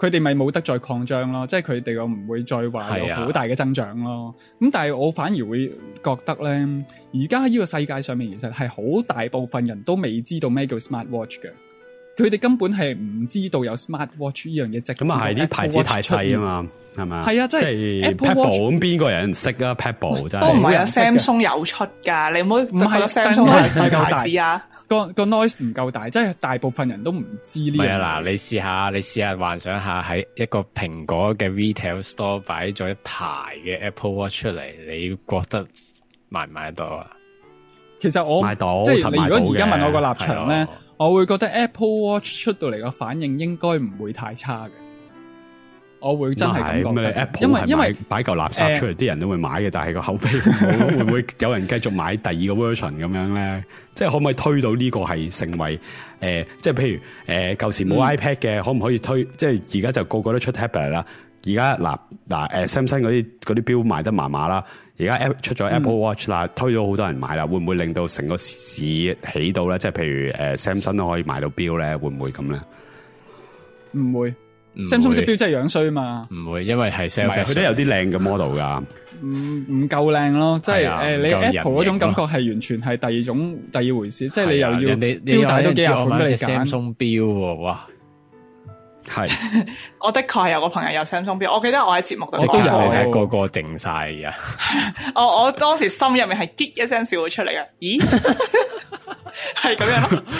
佢哋咪冇得再擴張咯，即係佢哋個唔會再話有好大嘅增長咯。咁、啊、但係我反而會覺得咧，而家呢個世界上面其實係好大部分人都未知道咩叫 smart watch 嘅，佢哋根本係唔知道有 smart watch 呢樣嘢。咁啊係啲牌子太細啊嘛，係咪？係啊，即係 Apple Watch 咁邊個人識啊 ？Pebble 真係都唔係啊 Samsung 有出㗎，你唔好唔係 Samsung 係細牌子啊。 個個 noise 唔夠大，即係大部分人都唔知呢樣嘢。 唔係啊，嗱，你試下，你試下幻想下喺一個蘋果嘅 retail store 擺咗一排嘅 Apple Watch 出嚟，你覺得買唔買得到啊？ 其實我買到， 即係你如果而家問我個立場咧，我會覺得 Apple Watch 出到嚟個反應應該唔會太差嘅。我會真係咁講，因為因為擺嚿垃圾出嚟，啲、呃、人都會買嘅，但係個口碑會唔會有人繼續買第二個 version 咁樣咧？即係可唔可以推到呢個係成為誒、呃？即係譬如誒舊、呃、時冇 iPad 嘅、嗯，可唔可以推？即係而家就個個都出 tablet 啦。而家嗱嗱誒 Samsung 嗰啲嗰啲錶賣得麻麻啦。而家 App 出咗 Apple Watch 啦、嗯，推咗好多人買啦。會唔會令到成個市起到咧？即係譬如誒、呃、Samsung 都可以買到錶咧？會唔會咁咧？ 唔會。Samsung 隻錶真係樣衰嘛？ 唔會，因為係 sell， 佢都有啲靚嘅 model 噶。 唔唔夠靚咯，即係誒、呃，你 Apple 嗰種感覺係完全係第二種第二回事，即係你又要錶帶都幾廿款俾你揀。 Samsung 錶哇，係我的確係有個朋友有 Samsung 錶，我記得我喺節目度都有嘅， 個個靜晒嘅。 我我當時心入面係激一聲笑咗出嚟嘅，咦？係咁樣咯。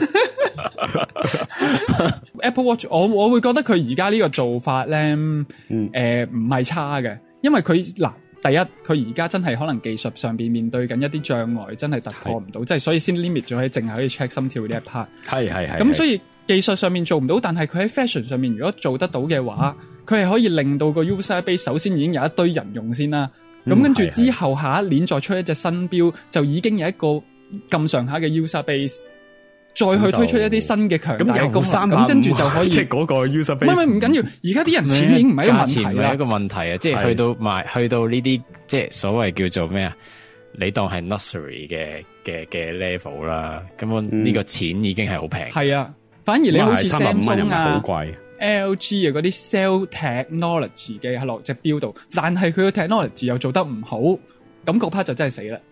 Apple Watch 我我會覺得佢而家呢個做法咧，誒唔係差嘅，因為佢嗱第一佢而家真係可能技術上邊面對緊一啲障礙，真係突破唔到，即係所以先 limit 咗喺淨係可以 check 心跳呢一 part。 係係係。 咁所以技術上面做唔到，但係佢喺 fashion 上面如果做得到嘅話，佢、嗯、係可以令到個 user base 首先已經有一堆人用先啦。咁、嗯、跟住之後下一年再出一隻新錶，就已經有一個咁上下嘅 user base。再去推出一啲新嘅強大嘅功能，咁跟住就可以即係嗰個 user base。 唔係唔緊要，而家啲人錢已經唔係一個問題啦。 係一個問題啊，即係去到賣，去到呢啲即係所謂叫做咩啊？你當係 nursery 嘅嘅嘅 level 啦，咁我呢個錢已經係好平。係、 嗯、啊，反而你好似 Samsung 啊、 貴 L G 啊嗰啲 sell technology 嘅喺落隻錶度，但係佢個 technology 又做得唔好，咁嗰 part 就真係死啦。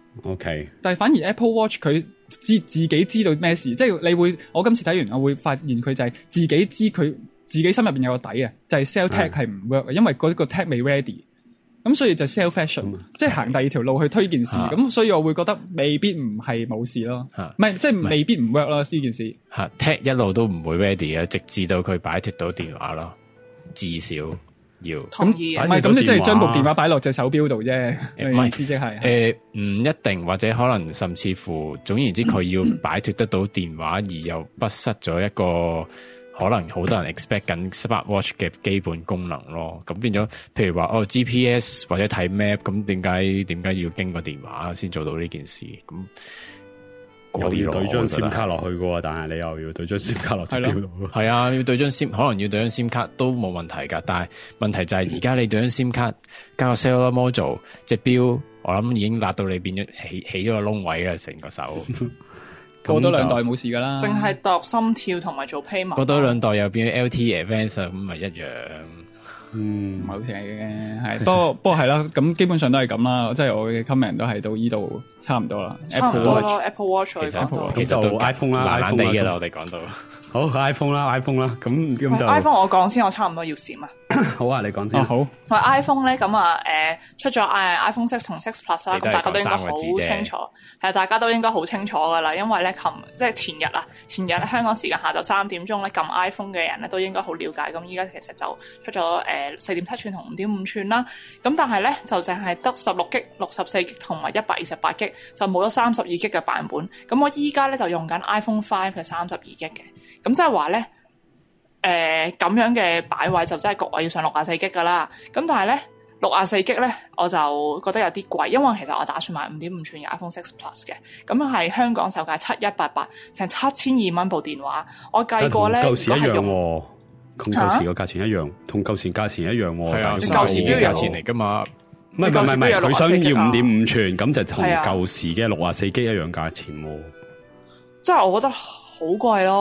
OK， 但係反而 Apple Watch 佢知自己知道咩事，即係你會我今次睇完我會發現佢就係自己知佢自己心入邊有個底啊，就係、是、sell tech 係唔 work 嘅，因為嗰個 tech 未 ready，咁所以就 sell fashion，、嗯、即係行第二條路去推件事，咁、啊、所以我會覺得未必唔係冇事咯，唔係即係未必唔 work 咯呢件事。 吓 tech 一路都唔會 ready 嘅，直至到佢擺脫到電話咯，至少。要同意， 唔係咁，你即係將部電話擺落隻手錶度啫。唔係意思即係誒，唔一定，或者可能甚至乎，總言之，佢要擺脫得到電話，而又不失咗一個可能好多人 expect 緊 Smart Watch 嘅基本功能咯。咁變咗，譬如話哦 G P S 或者睇 map，咁點解點解要經過電話先做到呢件事？咁又要對張 SIM 卡落去嘅，但係你又要對張 SIM 卡落隻錶度。 係啊，要對張 SIM，可能要對張 SIM 卡都冇問題噶。但係問題就係而家你對張 SIM 卡加個 cellular module，隻錶我諗已經辣到你變咗起起咗個窿位啊，成個手。 過多兩代冇事噶啦， 淨係度心跳同埋做 payment。過多兩代又變咗 L T E Advanced 咁咪一樣。 嗯，唔係好正嘅，係，不過不過係啦，咁基本上都係咁啦，即係我嘅 comment 都係到依度差唔多啦。 差唔多咯 ，Apple Watch 其實其實就 iPhone 啦 ，iPhone 地嘅啦，我哋講到。 好 iPhone 啦 ，iPhone 啦，咁咁就 iPhone 我講先，我差唔多要閃啊。 好啊，你講先。 哦、好。 喂 iPhone 咧，咁啊，誒，出咗誒 iPhone Six 同 Six Plus 啦，咁大家都應該好清楚，係大家都應該好清楚噶啦，因為咧，琴即係前日啊，前日咧香港時間下晝三點鐘咧，撳 iPhone 嘅人咧都應該好了解，咁依家其實就出咗誒四點七寸同五點五寸啦，咁但係咧就淨係得十六 G、六十四 G 同埋一百二十八 G， 就冇咗三十二 G 嘅版本。咁我依家咧就用緊 iPhone Five 嘅三十二 G 嘅，咁即係話咧。誒、呃、咁樣嘅擺位就真係焗我要上六十四 G 噶啦，咁但係咧六十四 G 咧我就覺得有啲貴，因為其實我打算買五點五寸嘅 iPhone Six Plus 嘅，咁係香港售價七一八八，成七千二蚊部電話，我計過咧， 同舊時一樣喎，同舊時個價錢一樣，同舊時價錢一樣喎， 係啊， 舊時嘅價錢嚟噶嘛， 唔係唔係唔係，佢想要五點五寸，咁就同舊時嘅六十四 G 一樣價錢喎， 即係我覺得好貴咯。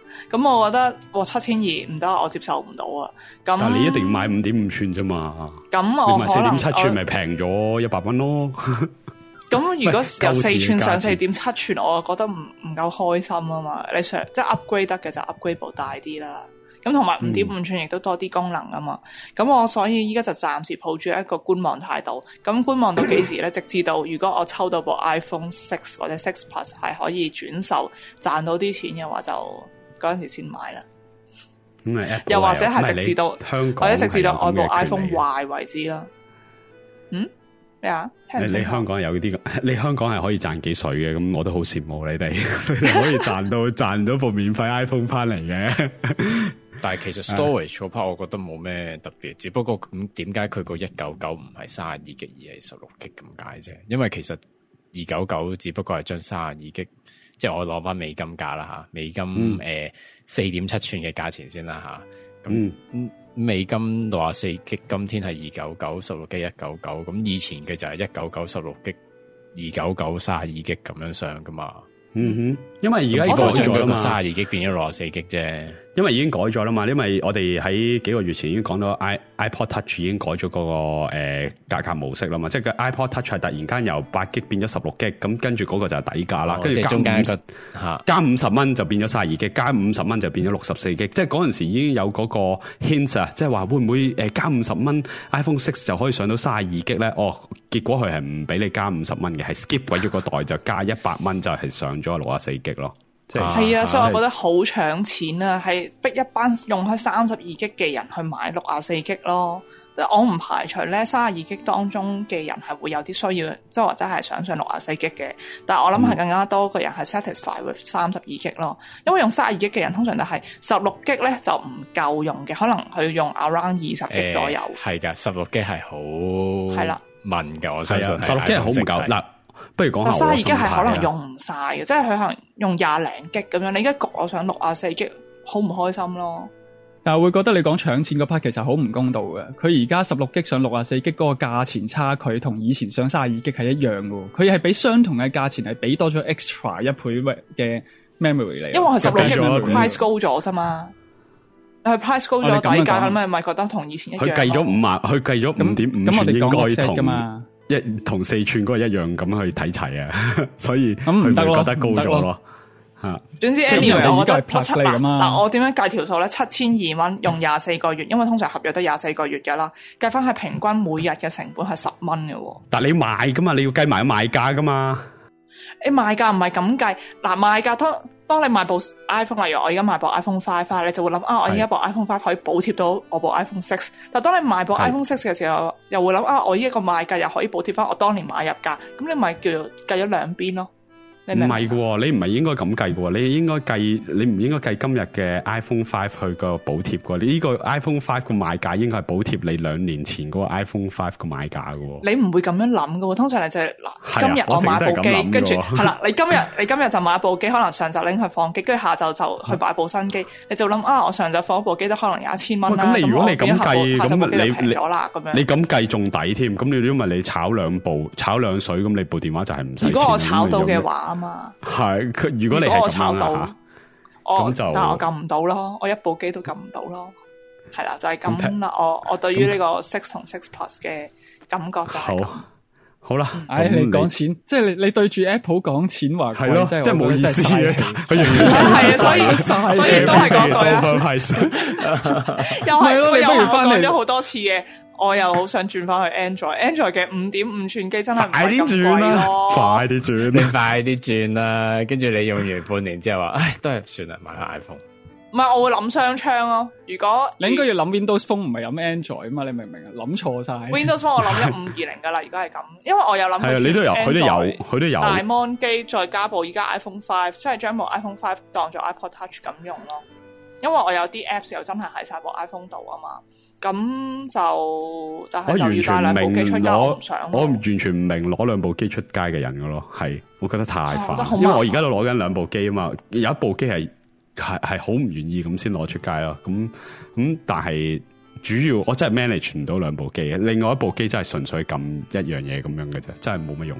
咁我覺得哇七千二唔得，我接受唔到啊。咁但係你一定要買五點五寸啫嘛。 咁我你買四點七寸咪平咗一百蚊咯。 咁如果由四寸上四點七寸，我覺得唔唔夠開心啊嘛。你上即係 upgrade 得嘅就 upgrade 部大啲啦。咁同埋五點五寸亦都多啲功能啊嘛。咁、嗯、我所以依家就暫時抱住一個觀望態度。咁觀望到幾時咧？直至到如果我抽到部 iPhone six 或者 six Plus 係可以轉售賺到啲錢嘅話，就嗰陣時先買啦。 咁啊， 又或者係直至到香港， 或者直至到我部 iPhone 壞為止啦。嗯？咩啊？ 你你香港有啲，你香港係可以賺幾水嘅，咁我都好羨慕你哋，你哋可以賺到賺到部免費 iPhone 翻嚟嘅。 但係其實 storage 嗰 part 我覺得冇咩特別，只不過咁點解佢個一九九唔係三十二 G 而係十六 G 咁解啫？因為其實二九九只不過係將三十二 G， 即係我攞翻美金價啦吓，美金誒四點七寸嘅價錢先啦吓，咁、嗯、美金六十四 G， 今天係二九九十六 G 一九九，咁以前嘅就係一九九十六 G， 二九九三十二 G 咁樣上噶嘛。 嗯哼，因為而家改咗啦嘛， 三十二 G 變咗六十四 G 啫。 因為已經改咗啦嘛，因為我哋喺幾個月前已經講到 i iPod Touch 已經改咗嗰、那個誒價格模式啦嘛，即係個 iPod Touch 係突然間由八 G 變咗十六 G， 咁跟住嗰個就係底價啦，跟住加五十加五十蚊就變咗三十二 G， 加五十蚊就變咗六十四 G， 即係嗰陣時已經有嗰個 hint 啊，即係話會唔會誒加五十蚊 iPhone six 就可以上到三十二 G 咧？哦，結果佢係唔俾你加五十蚊嘅，係 skip 鬼咗個袋就加一百蚊就係上咗六十四 G 咯。係啊， 係啊，所以我覺得好搶錢啊，係逼一班用開三十二 G 嘅人去買六十四 G 咯。我唔排除咧三十二 G 當中嘅人係會有啲需要，即係或者係想上六十四 G 嘅。但係我諗係更加多嘅人係 satisfy with 三十二 G 咯。因為用三十二 G 嘅人通常就係十六 G 咧就唔夠用嘅，可能佢用 around 二十 G 左右。係㗎，十六 G 係好係啦問㗎，我相信十六 G 係好唔夠嗱。不如講下三十二 G 係可能用唔晒嘅，即係佢可能用廿零 G 咁樣，你而家焗我上六十四 G，好唔開心咯。 但係會覺得你講搶錢嗰 part 其實好唔公道嘅。佢而家十六 G 上六十四 G 嗰個價錢差距同以前上三十二 G 係一樣嘅，佢係俾相同嘅價錢係俾多咗 extra 一倍嘅 memory 嚟。 因為佢十六 G price 高咗啫嘛，佢 price 高咗底價咁咪咪覺得同以前一樣。佢計咗五萬，佢計咗五點五寸應該同嘛。一同四寸嗰個一樣咁去睇齊啊，所以佢唔會覺得高咗咯吓。總之 anyway 我覺得七百嗱，我點樣計條數咧？七千二蚊用廿四個月，因為通常合約都廿四個月噶啦，計翻係平均每日嘅成本係十蚊嘅。但係你賣噶嘛，你要計埋賣價噶嘛。你賣價唔係咁計，嗱賣價當當你買部 iPhone， 例如我而家買部 iPhone five， 你就會諗啊，我而家部 iPhone five 可以補貼到我部 iPhone six。但係當你買部 iPhone six 嘅時候，又會諗啊，我依個賣價又可以補貼翻我當年買入價，咁你咪叫做計咗兩邊咯。唔係嘅，你唔係應該咁計嘅，你應該計，你唔應該計今日嘅 iPhone five 去個補貼嘅。你呢個 iPhone five 個買價應該係補貼你兩年前嗰個 iPhone five 個買價嘅。你唔會咁樣諗嘅，通常你就係、是、嗱，今日我買部機，跟住係啦，你今日你今日就買部機，可能上晝拎去放機，跟住下晝就去買部新機，你就諗啊，我上晝放一部機都可能有一千蚊啦。咁你如果你咁計，咁你平咗啦，咁樣你咁計仲抵添。咁你因為你炒兩部，炒兩水，咁你部電話就係唔使錢。如果我炒到嘅話啊嘛，係。如果你係咁樣啦，咁就但係我撳唔到咯，我一部機都撳唔到咯，係啦，就係咁啦。我我對於呢個 Six 同 Six Plus 嘅感覺就係咁。好啦， 唉，你講錢，即係你你對住 Apple 講錢話貴，咯，即係冇意思嘅。 係啊，所以所以都係講句啊，又係我又講咗好多次嘅。我又好想轉翻去 Android，Android 嘅五點五寸機真係唔係咁貴咯，快啲轉，你快啲轉啦！跟住你用完半年之後話，唉，都係算啦，買個 iPhone。唔係，我會諗雙槍咯。如果你應該要諗 Windows Phone 唔係諗 Android 啊嘛，你明唔明啊？諗錯晒。 Windows Phone 我諗一五二零噶啦，如果係咁，因為我有諗。係啊， 你都有，佢都有，佢都有。大 mon 機再加部依家 iPhone five， 即係將部 iPhone five 當咗 iPod Touch 咁用咯。因為我有啲 apps 又真係喺晒部 iPhone 度啊嘛。咁就，但係就要帶兩部機出街，我唔想。我完全唔明攞兩部機出街嘅人噶咯，係我覺得太煩，因為我而家都攞緊兩部機啊嘛，有一部機係係係好唔願意咁先攞出街咯，咁咁但係主要我真係 manage 唔到兩部機嘅，另外一部機真係純粹撳一樣嘢咁樣嘅啫，真係冇乜用。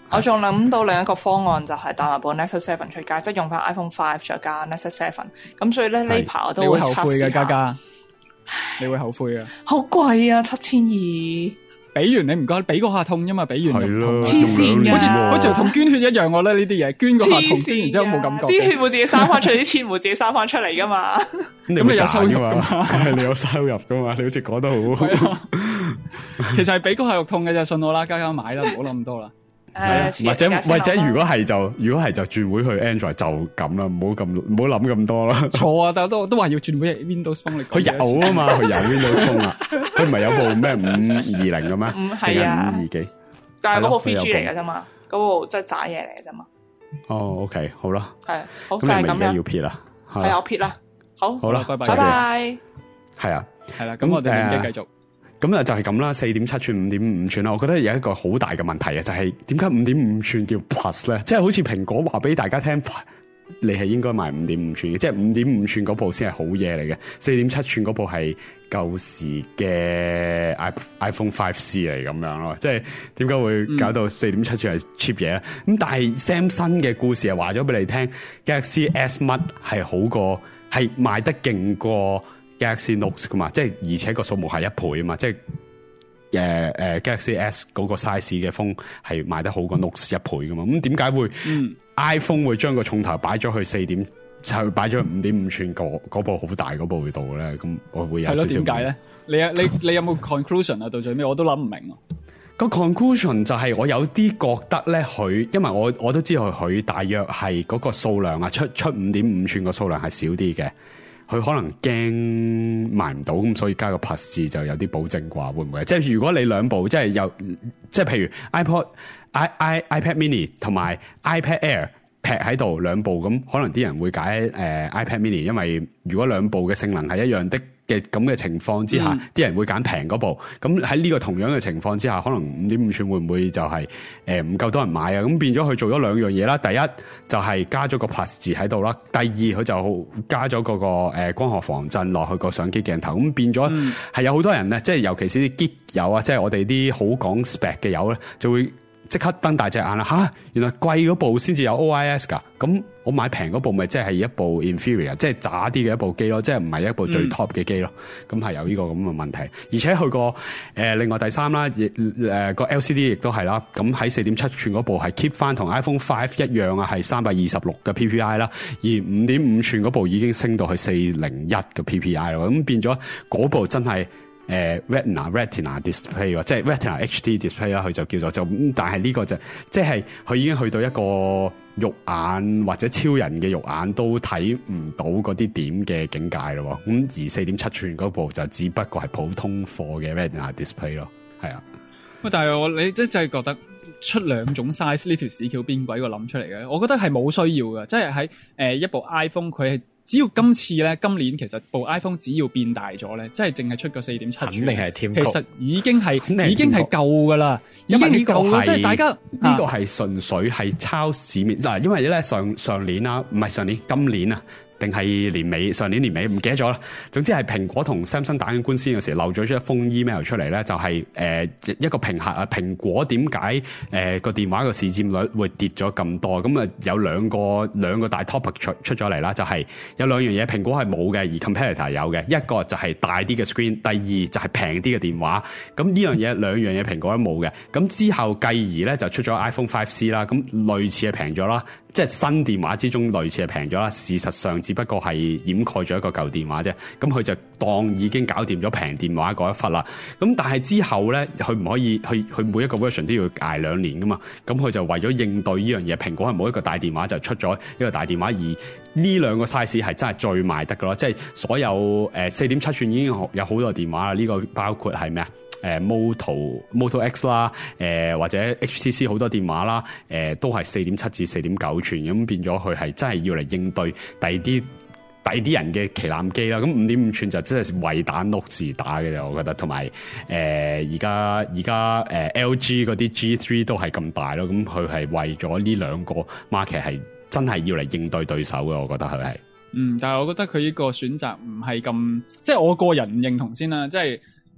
我仲諗到另一個方案就係帶埋部 Nexus seven 出街，即係用翻 iPhone five 再加 Nexus seven。咁所以咧呢排我都會後悔嘅，嘉嘉，你會後悔啊！ 好貴啊，七千二。 俾完你唔該，俾嗰下痛啫嘛，俾完係咯， 黐線嘅， 好似好似同捐血一樣，我覺得呢啲嘢捐嗰下痛，捐完之後冇感覺， 啲血會自己生翻出嚟，啲錢會自己生翻出嚟噶嘛。 咁你有收入噶嘛？ 你有收入噶嘛？你好似講得好。 其實係俾嗰下肉痛嘅就信我啦，家家買啦，唔好諗咁多啦。 誒， 或者或者如果係就如果係就轉會去 Android 就咁啦，唔好咁唔好諗咁多啦。 錯啊，但係都都話要轉會 Windows Phone 嚟。 佢有啊嘛，佢有 Windows Phone 啊，佢唔係有部咩五二零嘅咩？ 唔係啊， 五二幾？ 但係嗰部 three G 嚟嘅啫嘛，嗰部即係渣嘢嚟嘅啫嘛。 哦 ，OK， 好啦， 係好咁就係咁樣。 你咪而家要撇啦， 係我撇啦，好， 好啦， 拜拜， 拜拜。 係啊， 係啦，咁我哋連機繼續。 咁啊就係咁啦，四點七寸、五點五寸啦。我覺得有一個好大嘅問題啊，就係點解五點五寸叫 Plus 咧？即係好似蘋果話俾大家聽，你係應該買五點五寸嘅，即係五點五寸嗰部先係好嘢嚟嘅。四點七寸嗰部係舊時嘅 iPhone five C 嚟咁樣咯。即係點解會搞到四點七寸係 cheap 嘢咧？咁、嗯、但係 Samsung 嘅故事係話咗俾你聽 ，Galaxy S 乜係好過，係賣得勁過 Galaxy Note 噶嘛，即係而且個數目係一倍啊嘛，即係誒誒 Galaxy S 嗰個 size 嘅風係賣得好過 Note 一倍噶嘛，咁點解會、嗯、iPhone 會將個重頭擺咗去四點，就擺咗五點五寸嗰部好大嗰部度咧？咁我會有少少係咯，點解咧？你啊你你有冇 conclusion 啊？到最尾我都諗唔明啊。 個 conclusion 就係我有啲覺得咧，佢因為我我都知道佢大約係嗰個數量啊，出出五點五寸個數量係少啲嘅。佢可能驚賣唔到，咁所以加個 Plus 字就有啲保證啩，會唔會？即係如果你兩部即係有，即係譬如 iPod、i i iPad Mini 同埋 iPad Air 劈喺度兩部，咁可能啲人會揀誒、呃、iPad Mini，因為如果兩部嘅性能係一樣的嘅咁嘅情況之下，啲、嗯、人會揀平嗰部。咁喺呢個同樣嘅情況之下，可能五點五寸會唔會就係誒唔夠多人買啊？咁變咗佢做咗兩樣嘢啦。第一就係、是、加咗個 Plus 字喺度啦。第二佢就加咗嗰、那個誒、呃、光學防震落去個相機鏡頭。咁變咗係、嗯、有好多人咧，即係尤其是啲 geek 友啊，即係我哋啲好講 spec 嘅友咧，就會即刻瞪大隻眼啦！吓、啊，原來貴嗰部先至有 O I S 噶，咁我買平嗰部咪即係一部 inferior， 即係渣啲嘅一部機咯，即係唔係一部最 top 嘅機咯。咁係、嗯、有呢個咁嘅問題，而且佢個誒另外第三啦，誒個 L C D 亦都係啦。咁喺四點七寸嗰部係 keep 翻同 iPhone five 一樣啊，係三百二十六嘅 P P I 啦。而五點五寸嗰部已經升到去四零一嘅 P P I 咯。咁變咗嗰部真係。誒、呃、Retina Retina Display 即係 Retina H D Display 啦，佢就叫做就，但係呢個就即係佢已經去到一個肉眼或者超人嘅肉眼都睇唔到嗰啲點嘅境界咯。咁而四點七寸嗰部就只不過係普通貨嘅 Retina Display 咯，係啊。喂， 但係我你即係覺得出兩種 size 呢條屎橋邊鬼個諗出嚟嘅？我覺得係冇需要嘅，即係喺誒一部 iPhone 佢係。只要今次咧，今年其實部 iPhone 只要變大咗咧，即係淨係出個四點七寸， 肯定係添。 其實已經係已經係夠噶啦，已經係夠啦。即係大家呢個係純粹係抄市面嗱，因為咧上上年啦，唔係上年，今年啊。定係年尾，上年年尾唔記得咗啦。總之係蘋果同 Samsung 打緊官司嘅時候，漏咗出一封 email 出嚟咧，就係、是、誒、呃、一個評核啊。蘋果點解誒個電話個市佔率會跌咗咁多？咁啊有兩個兩個大 topic 出出咗嚟啦，就係、是、有兩樣嘢蘋果係冇嘅，而 competitor 有嘅。一個就係大啲嘅 screen，第二就係平啲嘅電話。咁呢樣嘢兩樣嘢蘋果都冇嘅。咁之後繼而咧就出咗 iPhone five C 啦，咁類似係平咗啦。即係新電話之中類似係平咗啦，事實上只不過係掩蓋咗一個舊電話啫。咁佢就當已經搞掂咗平電話嗰一忽啦。咁但係之後咧，佢唔可以，佢佢每一個 version 都要捱兩年噶嘛。咁佢就為咗應對呢樣嘢，蘋果係冇一個大電話就出咗一個大電話，而呢兩個 size 係真係最賣得噶咯。即係所有誒四點七寸已經有好多電話啦。呢、這個包括係咩啊？誒、呃、Moto Moto X 啦，誒、呃、或者 H T C 好多電話啦，誒、呃、都係四點七至四點九寸，咁變咗佢係真係要嚟應對第啲第啲人嘅旗艦機啦。咁五點五寸就真係為打 Note 字打嘅啫，我覺得。同埋誒而家而家誒 L G 嗰啲 G three 都係咁大咯，咁佢係為咗呢兩個 market 係真係要嚟應對對手嘅，我覺得佢係。嗯， 但係我覺得佢呢個選擇唔係咁，即係我個人唔認同先啦，即係。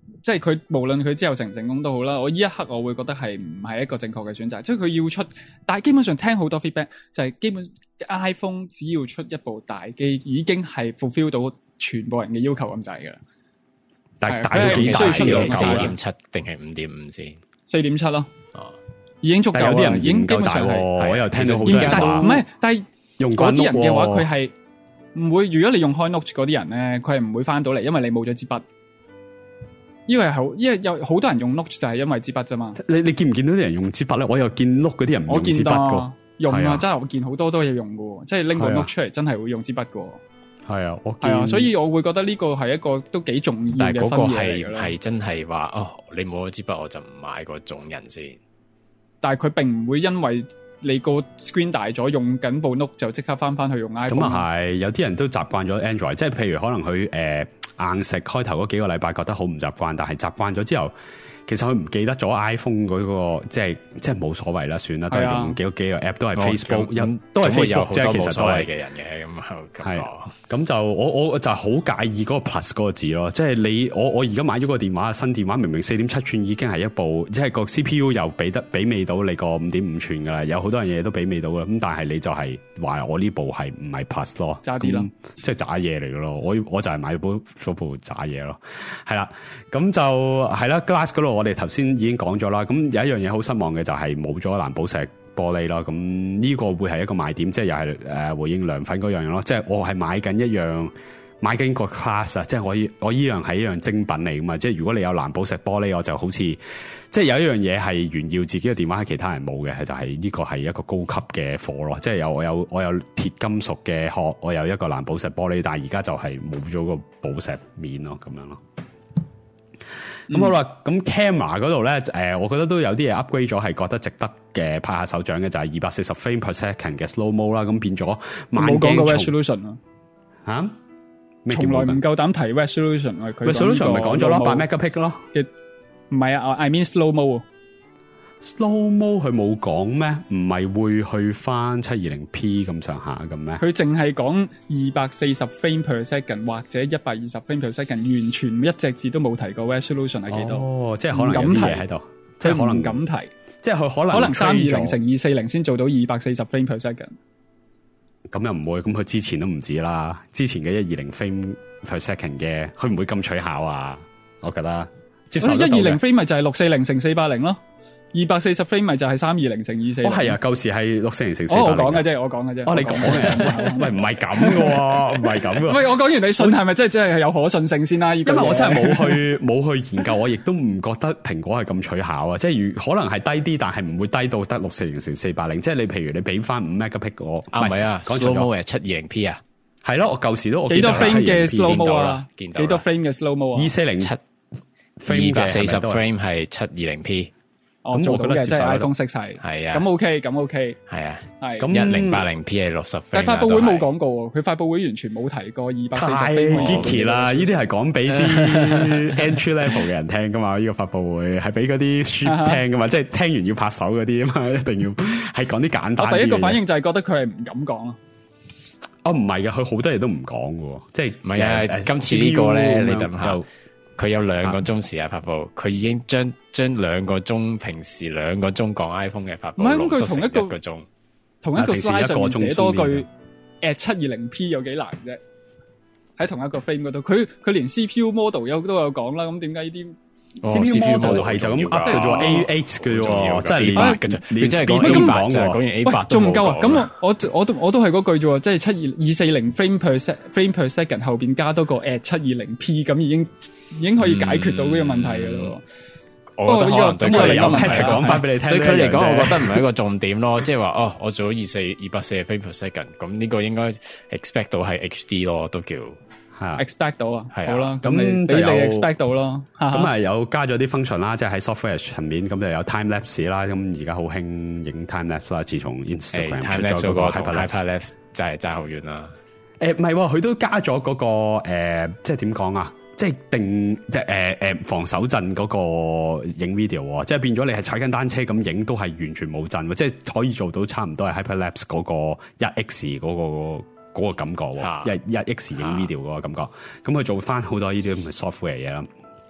即係佢無論佢之後成唔成功都好啦，我呢一刻我會覺得係唔係一個正確嘅選擇，即係佢要出，但係基本上聽好多 feedback 就係基本 iPhone 只要出一部大機，已經係 fulfill 到全部人嘅要求咁滯㗎啦。 但係大到幾大嘅？ 四點七定係五點五先？四點七咯。哦，已經足夠啦。有啲人已經基本上係， 我又聽到好多人話唔係，但係嗰啲人嘅話，佢係唔會。如果你用開 Note 嗰啲人咧，佢係唔會翻到嚟，因為你冇咗支筆。呢個係好，因為有好多人用 Note 就係因為支筆啫嘛。你你見唔見到啲人用支筆咧？我又見 Note 嗰啲人唔用支筆噶。 用啊，真係我見好多都有用噶，即係拎個 Note 出嚟，真係會用支筆噶。 係啊，我係啊，所以我會覺得呢個係一個都幾重要嘅分野嚟嘅。 係真係話哦，你冇咗支筆，我就唔買嗰種人先。 但係佢並唔會因為你個 screen 大咗，用緊部 Note 就即刻翻翻去用 iPhone。 咁啊係，有啲人都習慣咗 Android，即係譬如可能佢誒、呃、硬食開頭嗰幾個禮拜覺得好唔習慣，但係習慣咗之後。其實佢唔記得咗 iPhone 嗰、那個，即係即係冇所謂啦，算啦，都係用幾個幾個 app，都係 Facebook，、哦、都係 Facebook，即係其實都係嘅人嘅咁係咁就我我就好介意嗰個 Plus 嗰個字咯，即係你我我而家買咗個電話，新電話明明四點七寸已經係一部，即係個 C P U 又俾得媲美到你個五點五寸噶啦，有好多樣嘢都媲美到噶啦，咁但係你就係話我呢部係唔係 Plus 咯， 渣啲咯， 即係渣嘢嚟噶咯，我我就係買部嗰部渣嘢咯，係啦，咁就係啦 Glass 嗰度。我哋頭先已經講咗啦，咁有一樣嘢好失望嘅就係冇咗藍寶石玻璃啦，咁呢個會係一個賣點，即係又係誒回應涼粉嗰樣咯，即係我係買緊一樣買緊個 class 啊，即係我依我依樣係一樣精品嚟噶嘛，即係如果你有藍寶石玻璃，我就好似即係有一樣嘢係炫耀自己嘅電話，係其他人冇嘅，就係、是、呢個係一個高級嘅貨咯，即係有我有我有鐵金屬嘅殼，我有一個藍寶石玻璃，但係而家就係冇咗個寶石面咯，咁樣咯。咁、嗯、好啦，咁 camera 嗰度咧，誒，我覺得都有啲嘢 upgrade 咗，係覺得值得嘅拍下手掌嘅，就係二百四十 frame per second 嘅 slow mo 啦，咁變咗慢鏡。冇講過 resolution 啊？ 吓？ 從來唔夠膽提 resolution， 佢 resolution 咪講咗咯，八 megapixel 咯。 唔係啊 ，I mean slow mo。 slow mo 佢冇講咩？唔係會去翻七二零 P 咁上下咁咩？ 佢淨係講二百四十 frame per second 或者一百二十 frame per second，完全一隻字都冇提過 resolution 係幾多？ 哦，即係可能有啲嘢喺度，即係可能唔敢提， 即係佢可能可能三二零乘二四零先做到二百四十 frame per second。 咁又唔會，咁佢之前都唔止啦，之前嘅一二零 frame per second 嘅，佢唔會咁取巧啊！我覺得接受得到嘅。一二零 frame 咪就係六四零乘四八零咯。二百四十 frame 咪就係三二零乘二四零。哦，係啊，舊時係六四零乘四八零。我講嘅啫，我講嘅啫。哦，你講嘅，喂，唔係咁嘅喎，唔係咁嘅。喂，我講完你信係咪即係即係有可信性先啦？因為我真係冇去冇去研究，我亦都唔覺得蘋果係咁取巧啊！即係如可能係低啲，但係唔會低到得六四零乘四八零。即係你譬如你俾翻五 megapixel 我，啊唔係啊，講錯咗，七二零 P 啊，係咯，我舊時都我幾多 frame 嘅 slow mo 啊？幾多 frame 嘅 slow mo 啊？二四零七二百四十 frame 係七二零 P。咁我覺得即係 iPhone 色系，係啊，咁 OK，咁 OK，係啊，係咁一零八零 P 係六十 frame，但係發佈會冇講過，佢發佈會完全冇提過二百四十 frame。太 geeky 啦，呢啲係講俾啲 entry level 嘅人聽噶嘛，呢個發佈會係俾嗰啲 shit 聽噶嘛，即係聽完要拍手嗰啲啊嘛，一定要係講啲簡單。我第一個反應就係覺得佢係唔敢講咯。哦，唔係嘅，佢好多嘢都唔講嘅，即係唔係啊？今次呢個咧，你等下。佢有兩個鐘時間發佈，佢、啊、已經將將兩個鐘平時兩個鐘講 iPhone 嘅發佈，唔係咁佢同一個，個鐘同一個 slide 上面寫多句 at 七二零 P 有幾難啫？喺同一個 frame 嗰度，佢佢連 C P U model 有都有講啦，咁點解呢啲 C P U model 係就咁 up 叫做 A H 嘅啫？即係連八嘅啫，你真係講 A 八就係講完 A 八，仲唔夠啊？咁我我我都我都係嗰句啫喎，即係七二二四零 frame per sec frame per second 後邊加多個 at 七二零 P， 咁已經已經可以解決到呢個問題嘅咯。我覺得可能對佢嚟講，Patrick 講翻俾你聽，對佢嚟講，我覺得唔係一個重點咯。即係話哦，我做咗二四二百四十 frame per second， 咁呢個應該 expect 到係 H D 咯，都叫。係啊 expect 到啊，好啦，咁你就 expect 到咯。咁啊有加咗啲 function 啦，即係喺 software 層面，咁就有 time lapse 啦。咁而家好興影 time lapse 啦，自從 Instagram 出咗嗰個 hyperlapse，真係爭好遠啦。誒唔係，佢都加咗嗰個誒，即係點講啊？即係定即係誒誒防手震嗰個影 video，即係變咗你係踩緊單車咁影都係完全冇震，即係可以做到差唔多係 hyperlapse 嗰個一 x 嗰個。嗰、那個感覺喎，一一 X 影 video 嗰個感覺，咁佢、啊、做翻好多呢啲咁嘅 software 嘢啦。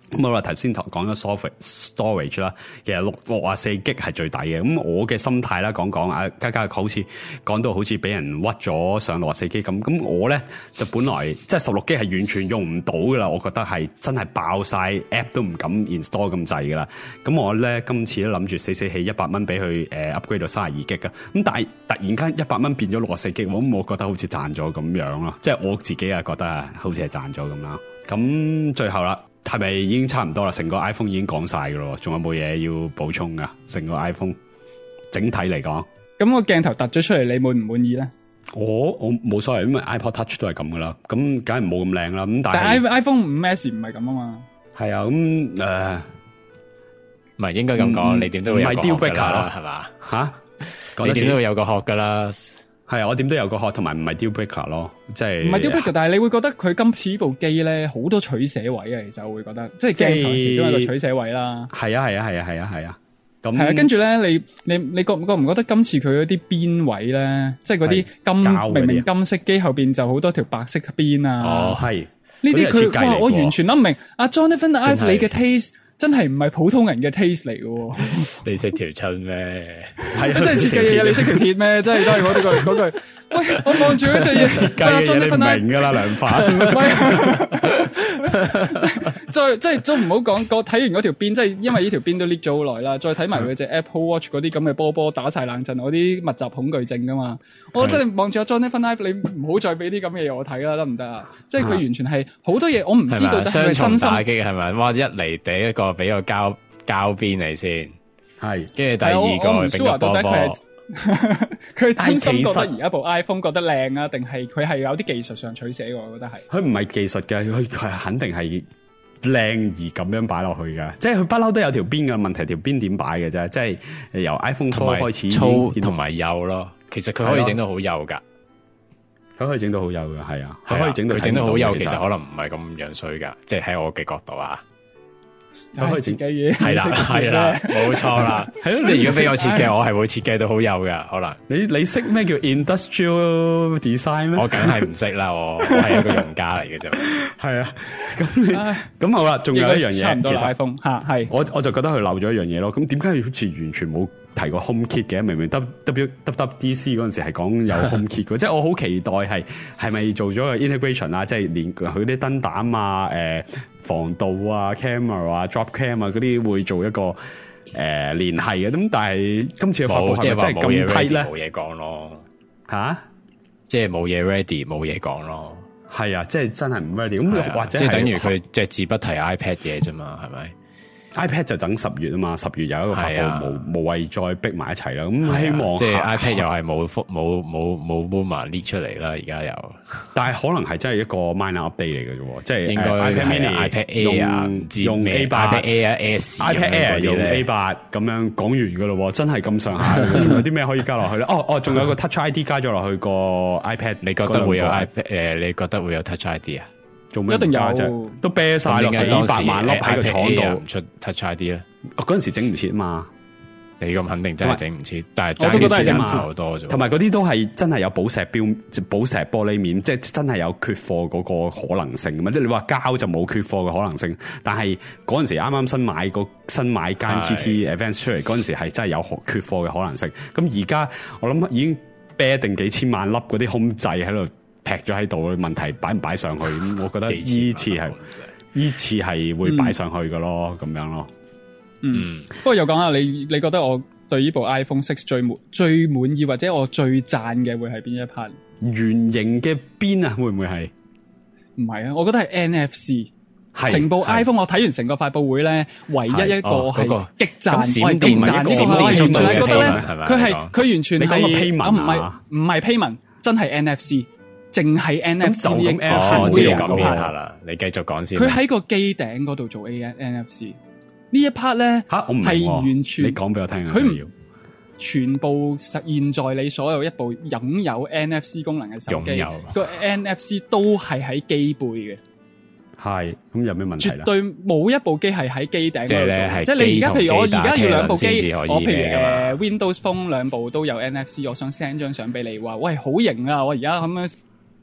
咁我話頭先講咗 storage 啦，其實六六啊四 G 係最抵嘅。咁我嘅心態啦，講講啊，家家好似講到好似俾人屈咗上六啊四 G 咁。咁我咧就本來即係十六 G 係完全用唔到噶啦，我覺得係真係爆晒 app 都唔敢 install 咁滯噶啦。咁我咧今次都諗住死死氣一百蚊俾佢誒 upgrade 到三十二 G 噶。咁但係突然間一百蚊變咗六啊四 G，咁我覺得好似賺咗咁樣咯。即係我自己啊覺得啊，好似係賺咗咁啦。咁最後啦。係咪已經差唔多啦？成個 iPhone 已經講晒噶咯，仲有冇嘢要補充噶？成個 iPhone 整體嚟講， 咁個鏡頭突咗出嚟，你滿唔滿意咧？ 我我冇所謂，因為 iPod Touch 都係咁噶啦，咁梗係冇咁靚啦。咁但係但係 iPhone 五 S 唔係咁啊嘛。係啊，咁誒， 唔係應該咁講，你點都會有個殼噶啦，係嘛？ 吓， 你點都會有個殼噶啦。 係啊，我點都有個殼，同埋唔係 deal breaker 咯，即係唔係 deal breaker，但係你會覺得佢今次呢部機咧好多取捨位啊，其實我會覺得，即係鏡頭其中一個取捨位啦。係啊係啊係啊係啊係啊，咁係啊，跟住咧，你你你覺覺唔覺得今次佢嗰啲邊位咧，即係嗰啲金明明金色機後邊就好多條白色嘅邊啊？ 哦，係呢啲佢哇，我完全諗唔明。阿 Jonathan Ive 你嘅 taste。真係唔係普通人嘅 taste 嚟嘅， 你識條春咩？ 係啊，真係設計嘢，你識條鐵咩？真係都係我哋句嗰句。喂，我望住嗰隻嘢設計嘢，你明噶啦，梁凡。 再即係都唔好講，我睇完嗰條邊，即係因為呢條邊都 lift 咗好耐啦。再睇埋佢隻 Apple Watch 嗰啲咁嘅波波打晒冷震，我啲密集恐懼症噶嘛。我真係望住阿 Jonathan Ive，你唔好再俾啲咁嘅嘢我睇啦，得唔得啊？即係佢完全係好多嘢，我唔知道係咪真心打擊係咪？哇！一嚟第一個。俾個膠膠邊嚟先， 係， 跟住第二個俾個波波。 佢真心覺得而家部 iPhone 覺得靚啊，定係佢係有啲技術上取捨？我覺得係。佢唔係技術嘅，佢佢肯定係靚而咁樣擺落去噶。即係佢不嬲都有條邊嘅問題，條邊點擺嘅啫。即係由 iPhone four 開始粗同埋幼咯。其實佢可以整到好幼噶， 佢可以整到好幼嘅，係啊，佢可以整到佢整到好幼，其實可能唔係咁樣衰噶。即係喺我嘅角度啊。 佢可以設計嘢， 係啦，係啦，冇錯啦，係咯。即係如果俾我設計，我係會設計到好幼㗎。可能你你識咩叫 industrial design 咩？ 我梗係唔識啦，我我係一個用家嚟嘅啫。 係啊，咁你咁好啦，仲有一樣嘢， 差唔多 iPhone 吓，係我我就覺得佢漏咗一樣嘢咯。咁點解好似完全冇提過 HomeKit 嘅？明明 W W W D C 嗰陣時係講有 HomeKit 嘅，即係我好期待係係咪做咗個 integration 啊？即係連佢啲燈膽啊，誒防盜啊 camera 啊 drop cam 啊嗰啲會做一個誒聯繫嘅。咁但係今次嘅發布係咪真係咁批咧？ 冇嘢講咯吓， 即係冇嘢 ready， 冇嘢講咯。 係啊，即係真係唔 ready。咁或者即係等於佢隻字不提 iPad 嘢啫嘛，係咪？ iPad 就等十月啊嘛，十月有一個發布， 啊、 無無謂再逼埋一齊啦。咁、啊、希望即係 iPad 又係冇冇冇冇 moment 列出嚟啦，而家又。 但係可能係真係一個 minor update 嚟嘅啫，即係應該 iPad Mini、 iPad Air 啊，唔知用 A 八、 iPad Air S、 iPad Air 用 A 八咁樣講完噶咯，真係咁上下。仲有啲咩可以加落去咧？哦哦，仲有個 Touch I D 加咗落去個 iPad， 你覺得會有 iPad 誒？你覺得會有 Touch I D 啊？ 做咩一定有啫？都啤晒落幾百萬粒喺個廠度， 唔出 Touch I D 咧？ 嗰陣時整唔切啊嘛， 你咁肯定真係整唔切，但係我都覺得係爭好多啫。同埋嗰啲都係真係有寶石標、寶石玻璃面，即係真係有缺貨嗰個可能性嘛。即係你話膠就冇缺貨嘅可能性，但係嗰陣時啱啱新買個新買間 G T Advance 出嚟嗰陣時係真係有缺貨嘅可能性。咁而家我諗已經啤定幾千萬粒嗰啲空掣喺度劈咗喺度，問題擺唔擺上去？咁我覺得依次係依次係會擺上去嘅咯，咁、嗯、樣咯。 嗯，不過又講下你，你覺得我對呢部 iPhone Six 最滿最滿意或者我最讚嘅會係邊一 part？ 圓形嘅邊啊，會唔會係？ 唔係啊，我覺得係 N F C。成部 iPhone 我睇完成個發佈會咧，唯一一個係激讚，我係勁讚，我係完全覺得咧，佢係佢完全係啊，唔係唔係 payment，真係 N F C， 淨係 N F C 呢 N F C 我知道講邊下啦，你繼續講先。 佢喺個機頂嗰度做 A N F C。呢一 part 咧係完全， 你講俾我聽啊！ 佢唔全部實現在你所有一部擁有 N F C 功能嘅手機，個 N F C 都係喺機背嘅。 係咁有咩問題？ 絕對冇一部機係喺機頂嗰度做。即係你而家，譬如我而家要兩部機，我譬如誒 Windows Phone 兩部都有 N F C， 我想 send 張相俾你，話喂好型啊！我而家咁樣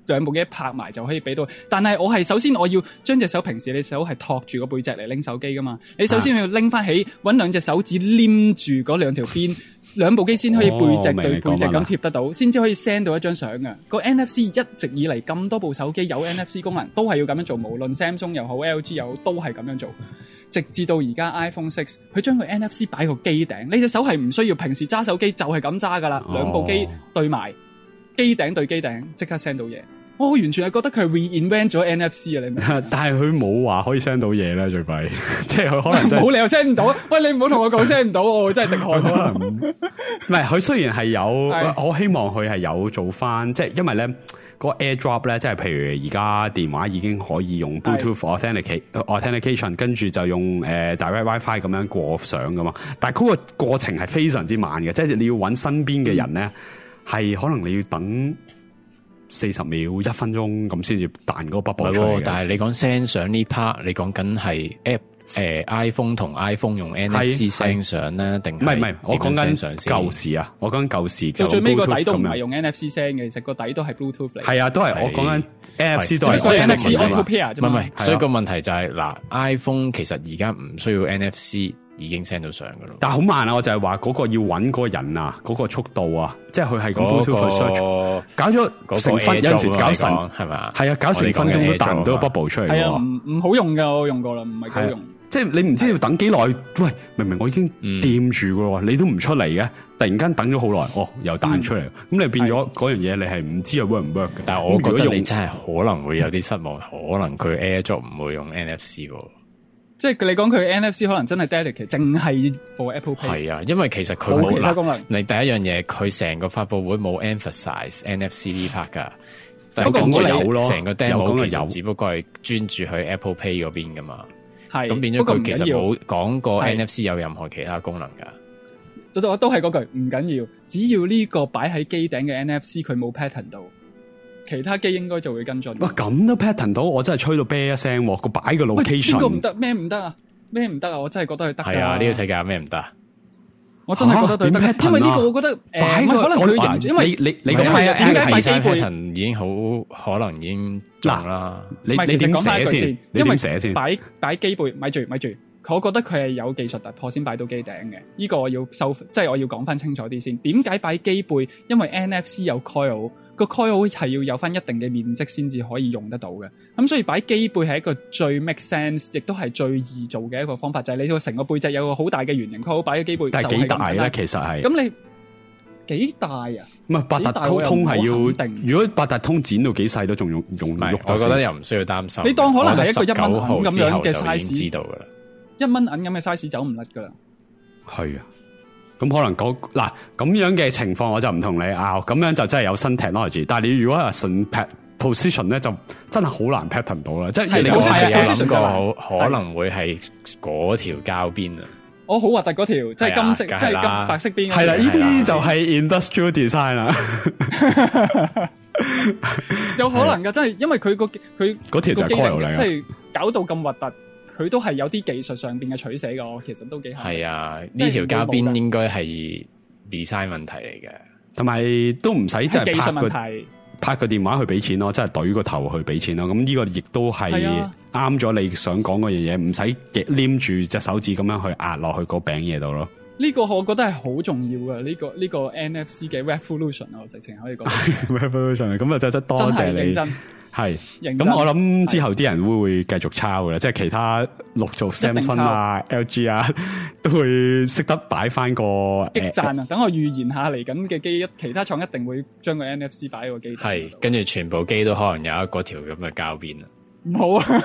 兩部機拍埋就可以俾到。但係我係首先我要將隻手，平時你手係托住個背脊嚟拎手機噶嘛，你首先要拎翻起，搵兩隻手指黏住嗰兩條邊，兩部機先可以背脊對背脊咁貼得到，先至可以 send 到一張相嘅。個 N F C 一直以嚟咁多部手機有 N F C 功能，都係要咁樣做，無論 Samsung 又好 L G 又好，都係咁樣做。直至到而家 iPhone 六，佢將個 N F C 擺個機頂，你隻手係唔需要平時揸手機就係咁揸噶啦，兩部機對埋，機頂對機頂，即刻 send 到嘢。我完全係覺得佢係 reinvent 咗 N F C 啊！你明？ 但係佢冇話可以 send 到嘢咧，最弊，即係佢可能冇理由 send 唔到。喂，你唔好同我講 send 唔到，我真係滴汗。 可能唔係，佢雖然係有，我希望佢係有做翻，即係因為咧。個 AirDrop 咧，即係譬如而家電話已經可以用 Bluetooth Authenticate Authentication， 跟住就用誒、呃、Direct WiFi 咁樣過相噶嘛。但係嗰個過程係非常之慢嘅，即係你要揾身邊嘅人咧，係、嗯、可能你要等四十秒、一分鐘咁先至彈嗰個 bubble 出嚟。 但係你講 send 相呢 part， 你講緊係 App。誒、呃、，iPhone 同 iPhone 用 N F C 聲相咧，定唔係唔係？我講緊舊時啊，我講緊舊時就最尾個底都唔係用 N F C 聲嘅，其實個底都係 Bluetooth 嚟。 係啊，都係我講緊 N F C 都係。 所以 N F C Auto Pair 啫嘛。 唔係，所以個問題就係、是、嗱 ，iPhone 其實而家唔需要 N F C 已經 send 到相噶咯。 但係好慢啊！我就係話嗰個要搵嗰個人啊，嗰、那個速度啊，即係佢係咁 Bluetooth search，搞咗成分有陣時搞成係咪？係啊，搞成分鐘都彈唔到個 bubble 出嚟。 係啊，唔唔好用噶，我用過啦，唔係好用。 即係你唔知要等幾耐，喂，明明我已經掂住噶，你都唔出嚟嘅，突然間等咗好耐，哦，又彈出嚟，咁、嗯、你變咗嗰樣嘢，你係唔知係 work 唔 work 嘅。 但係我覺得你真係可能會有啲失望，可能佢 AirDrop 唔會用 N F C 喎。 即係你講佢 N F C 可能真係 dedicate，淨係 for Apple Pay。 係啊，因為其實佢冇其他功能。 你第一樣嘢，佢成個發佈會冇 emphasize N F C 呢 part 噶。 但係咁有咯， 成個 demo 其實只不過係專注去 Apple Pay 嗰邊噶嘛。 係咁變咗佢其實冇講過 N F C 有任何其他功能噶。 都都都係嗰句，唔緊要，只要呢個擺喺機頂嘅 N F C 佢冇 pattern 到，其他機應該就會跟進。 哇，咁都 pattern 到，我真係吹到啤一聲，個擺個 location。邊個唔得？咩唔得啊？咩唔得啊？我真係覺得佢得。係啊，呢、這個世界有咩唔得？ 我真係覺得對得、啊，因為呢個我覺得誒、呃，可能佢形，因為你你你咁係啊，點解擺機背 pattern 已經好可能已經中啦？ 你你點寫先？因為寫先擺擺機背，咪住咪住，我覺得佢係有技術突破先擺到機頂嘅。呢、這個我要收，即係我要講翻清楚啲先。點解擺機背？因為 N F C 有 coil。個 coil 係要有翻一定嘅面積先至可以用得到嘅，咁所以擺機背係一個最 make sense，亦都係最易做嘅一個方法，就係、是、你個成個背脊有個好大嘅圓形 coil 擺喺機背， 但係幾大咧？其實係咁你幾大啊？唔係八達通係要，如果八達通剪到幾細都仲用用唔喐， 我覺得又唔需要擔心。 你當可能係一個一蚊銀咁樣嘅 size， 知道噶啦， 一蚊銀咁嘅 size 走唔甩噶啦。 係啊。咁可能嗰嗱咁樣嘅情況，我就唔同你拗，咁樣就真係有新 technology。但係你如果係純 pat position 咧，就真係好難 pattern 到啦。即係你我係有諗過， 好可能會係嗰條膠邊啊。 我好核突嗰條，即係金色，即係金白色邊。 係啦，呢啲就係 industrial design 啦。 有可能噶，真係因為佢個佢嗰條就係 coil 嚟， 即係搞到咁核突。佢都係有啲技術上邊嘅取捨噶，我其實都幾係啊！呢條膠邊應該係 design 問題嚟嘅， 同埋都唔使即係技術拍個問題拍個電話去俾錢咯，即係懟個頭去俾錢咯。咁呢個亦都係啱咗你想講嗰樣嘢，唔使黏住隻手指咁樣去壓落去個餅嘢度咯。 呢、這個我覺得係好重要嘅，呢、這個呢、這個 N F C 嘅 revolution 啊，我直情可以講 revolution 咁啊，真真多謝你。係，咁我諗之後啲人會會繼續抄嘅，即係其他陸續 Samsung 啊、L G 啊，都會識得擺翻個激讚啊！等我預言下嚟緊嘅機，其他廠一定會將個 N F C 擺喺個機。 係，跟住全部機都可能有一個條咁嘅膠邊啊！ 唔好啊！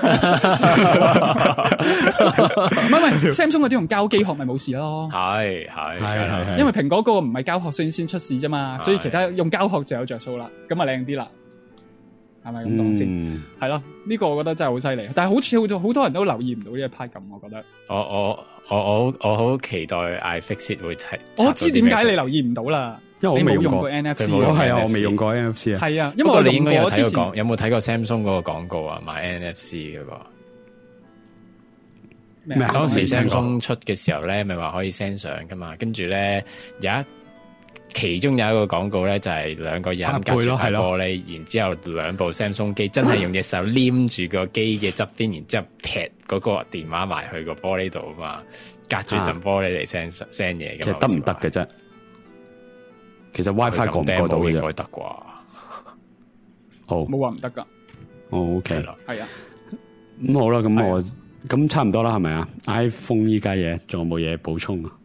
唔係唔係 ，Samsung 嗰啲用膠機殼咪冇事咯。係係係係，因為蘋果嗰個唔係膠殼先先出事啫嘛，所以其他用膠殼就有着數啦，咁啊靚啲啦。係咪咁講先？係咯，呢個我覺得真係好犀利，但係好似好多好多人都留意唔到呢一 part 咁，我覺得。我我我我我好期待 iFixit 會睇。我知點解你留意唔到啦，因為我未用過 N F C。係啊，我未用過 N F C 啊。係啊，因為我你應該有睇過廣，有冇睇過 Samsung 嗰個廣告啊？買 N F C 嗰個。咩？當時 Samsung 出嘅時候咧，咪話可以 send 相噶嘛？跟住咧有一其中有一個廣告咧，就係、是、兩個人隔住塊玻璃，然之後兩部 Samsung 機真係用隻手黏住個機嘅側邊，然之後劈嗰個電話埋去個玻璃度啊嘛，隔住陣玻璃嚟 send send 嘢。 其實得唔得嘅啫？其實 WiFi 過唔過到嘅？ 應該得啩？ 好， 冇話唔得噶。 哦 OK 啦， 係啊。 咁好啦，咁我咁差唔多啦，係咪啊 ？iPhone 依家嘢仲有冇嘢補充啊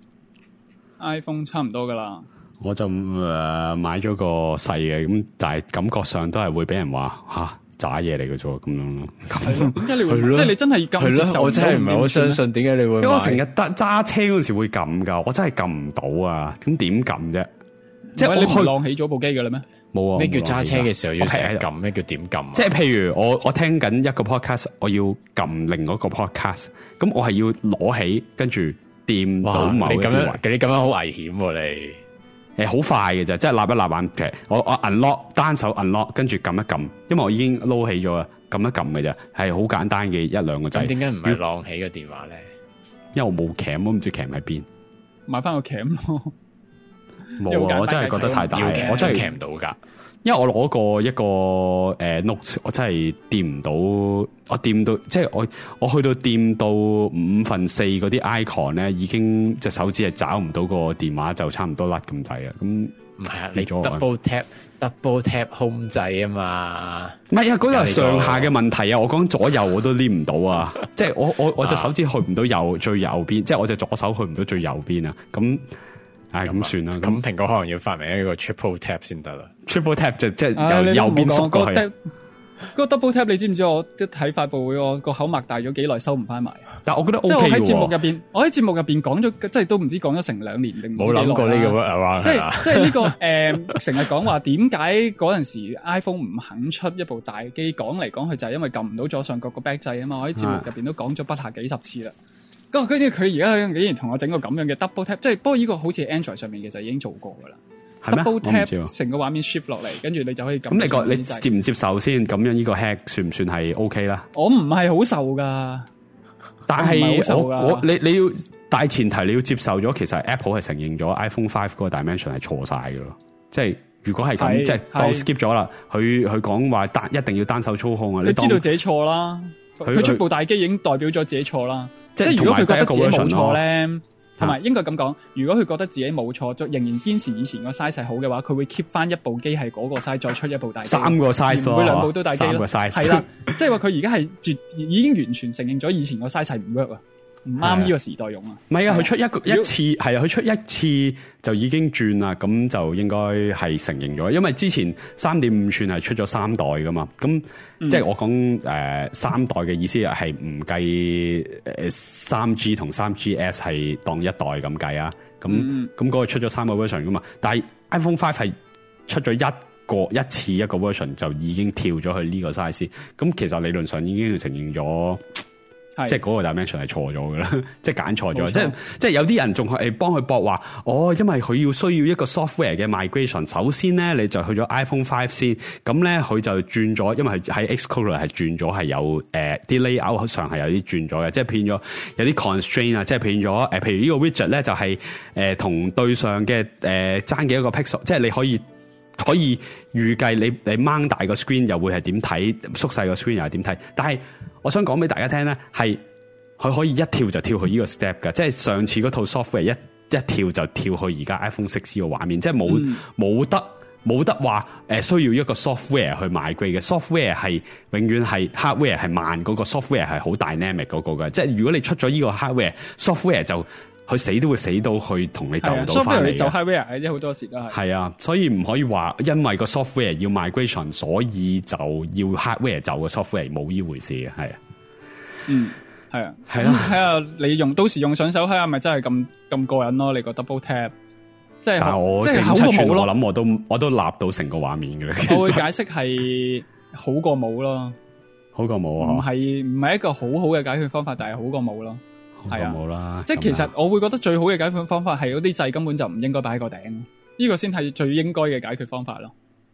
？iPhone 差唔多噶啦。我就誒、呃、買咗個細嘅，咁但係感覺上都係會俾人話吓渣嘢嚟嘅啫，咁樣咯。 點解你會？即係你真係咁接受？ 我真係唔係好相信，點解你會？ 因為我成日得揸車嗰陣時會撳噶，我真係撳唔到啊！咁點撳啫？即係你唔晾起咗部機嘅啦咩？ 冇啊！ 咩叫揸車嘅時候要成日撳？咩叫點撳？ 即係譬如我我聽緊一個 podcast， 我要撳另外一個 podcast， 咁我係要攞起跟住掂到某一啲位。 你咁樣好危險喎、啊！你誒好快嘅啫，即係立一立眼嘅。我我 unlock 單手 unlock， 跟住撳一撳，因為我已經撈起咗啦，撳一撳嘅啫，係好簡單嘅一兩個掣。 咁點解唔係晾起個電話咧？ 因為我冇鉗，我唔知鉗喺邊。 買翻個鉗咯。 冇啊！我真係覺得太大，我真係鉗唔到噶。因為我攞過一個誒、呃、note， 我真係掂唔到，我掂到即係我我去到掂到五分四嗰啲 icon 咧，已經隻手指係找唔到個電話，就差唔多甩咁滯啦。咁唔係啊，你 double tap double tap 控制啊嘛。 唔係啊，嗰個係上下嘅問題啊。我講左右我都黏唔到啊。即係我我我隻手指去唔到右最右邊，即係我隻左手去唔到最右邊啊。咁。唉，咁算啦。 咁蘋果可能要發明一個 triple tap 先得啦。 triple tap 就即係由右邊縮過去。 嗰個 double tap 你知唔知？我一睇發佈會，我個口擘大咗幾耐收唔翻埋。 但係我覺得 OK 即係我喺節目入邊，我喺節目入邊講咗，即係都唔知講咗成兩年定冇諗過呢個 word 即係即係呢個誒，成日講話點解嗰陣時 iPhone 唔肯出一部大機？講嚟講去就係因為撳唔到左上角個 back 掣啊嘛。我喺節目入邊都講咗不下幾十次啦。跟住佢而家竟然同我整個咁樣嘅 double tap， 即係不過呢個好似 Android 上面其實已經做過噶啦。double tap 成個畫面 shift 落嚟，跟住你就可以咁。咁你個你接唔接受先？咁樣呢個 hack 算唔算係 OK 啦？ 我唔係好受噶， 但係我我，我你你要大前提你要接受咗，其實 Apple 係承認咗 iPhone Five 嗰個 dimension 係錯晒噶咯。即係如果係咁，即係當 skip 咗啦。佢佢講話單一定要單手操控啊！ 你知道自己錯啦。佢出部大機已經代表咗自己錯啦，即係如果佢覺得自己冇錯咧，同埋應該咁講，如果佢覺得自己冇錯，仍然堅持以前個 size 係好嘅話，佢會 keep 翻一部機係嗰個 size，再出一部大機， 三個 size， 唔會兩部都大機咯， 三個 size， 係啦，即係話佢而家係絕已經完全承認咗以前個 size 係唔 work 啊。唔啱呢個時代用啊！ 唔係啊，佢出一個一次係啊，佢出一次就已經轉啦，咁就應該係承認咗。因為之前三點五寸係出咗三代噶嘛，咁、嗯、即係我講誒、呃、三代嘅意思係唔計誒三 G 同三 G S 係當一代咁計啊。咁咁嗰個出咗三個 version 噶嘛，但係 iPhone Five 係出咗一個一次一個 version 就已經跳咗去呢個 size。咁其實理論上已經承認咗。即係嗰個 dimension 係錯咗噶啦，即係揀錯咗。即係即係有啲人仲係幫佢駁話，哦，因為佢要需要一個 software 嘅 migration。首先咧，你就去咗 iPhone Five 先，咁咧佢就轉咗，因為喺 Xcode 係轉咗係有誒啲、呃、layout 上係有啲轉咗嘅，即係變咗有啲 constraint 啊，即係變咗誒、呃，譬如呢個 widget 咧就係誒同對上嘅誒爭幾多個 pixel，即係你可以。可以預計你你掹大個 screen 又會係點睇，縮細個 screen 又係點睇。但係我想講俾大家聽咧，係佢可以一跳就跳去呢個 step 㗎。即係上次嗰套 software 一一跳就跳去而家 iPhone Six 個畫面，即係冇冇得冇得話誒需要一個 software 去 migrate嘅 software 係永遠係 hardware 係慢嗰個 software 係好 dynamic 嗰個嘅。即係如果你出咗呢個 hardware software 就。佢死都會死到去同你就唔到翻嚟嘅。software 你就 hardware 即係好多時都係。係啊，所以唔可以話因為個 software 要 migration，所以就要 hardware 就個 software 冇呢回事嘅，係啊。嗯，係啊，係啦。睇下你用到時用上手睇下，咪真係咁咁過癮咯？你個 double tap，即係但係我四五七寸，我諗我都我都立到成個畫面嘅。我會解釋係好過冇咯，好過冇啊！唔係唔係一個好好嘅解決方法，但係好過冇咯。係啊，冇啦。即係其實我會覺得最好嘅解決方法係嗰啲掣根本就唔應該擺喺個頂，呢個先係最應該嘅解決方法咯。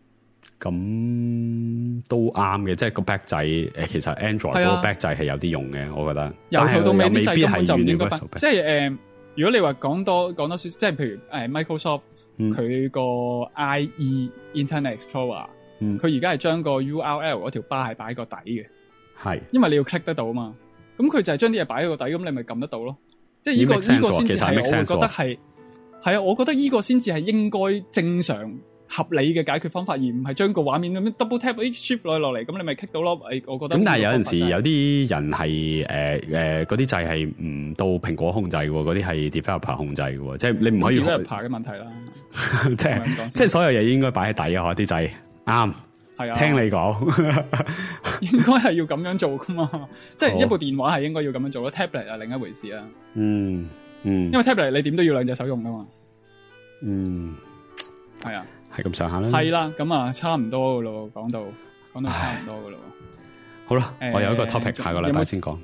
咁都啱嘅，即係個 back 掣誒，其實 Android 嗰個 back 掣係有啲用嘅，我覺得。由頭到尾啲掣根本就唔應該擺，即係誒如果你話講多講多少，即係譬如誒 Microsoft 佢個、嗯、I E Internet Explorer，佢而家係將個 U R L 嗰條 bar 係擺個底嘅，係，因為你要 click 得到嘛。咁佢就係將啲嘢擺喺個底，咁你咪撳得到咯。即係呢、這個呢、這個先至係我會覺得係係啊，我覺得呢個先至係應該正常合理嘅解決方法，而唔係將個畫面咁樣 double tap shift 落落嚟，咁你咪 click 到咯。誒，我覺得咁，但係有陣時有啲人係誒誒嗰啲掣係唔到蘋果控制嘅，嗰啲係 developer 控制嘅，即係你唔可以 developer 嘅問題啦。即係即係所有嘢應該擺喺底啊！啲掣啱。係啊，聽你講，應該係要咁樣做噶嘛，即係一部電話係應該要咁樣做咯。tablet 啊，另一回事啦。嗯嗯，因為 tablet 你點都要兩隻手用噶嘛。嗯，係啊，係咁上下啦。係啦，咁啊，差唔多噶咯，講到講到差唔多噶咯。好啦，我有一個 topic，下個禮拜先講。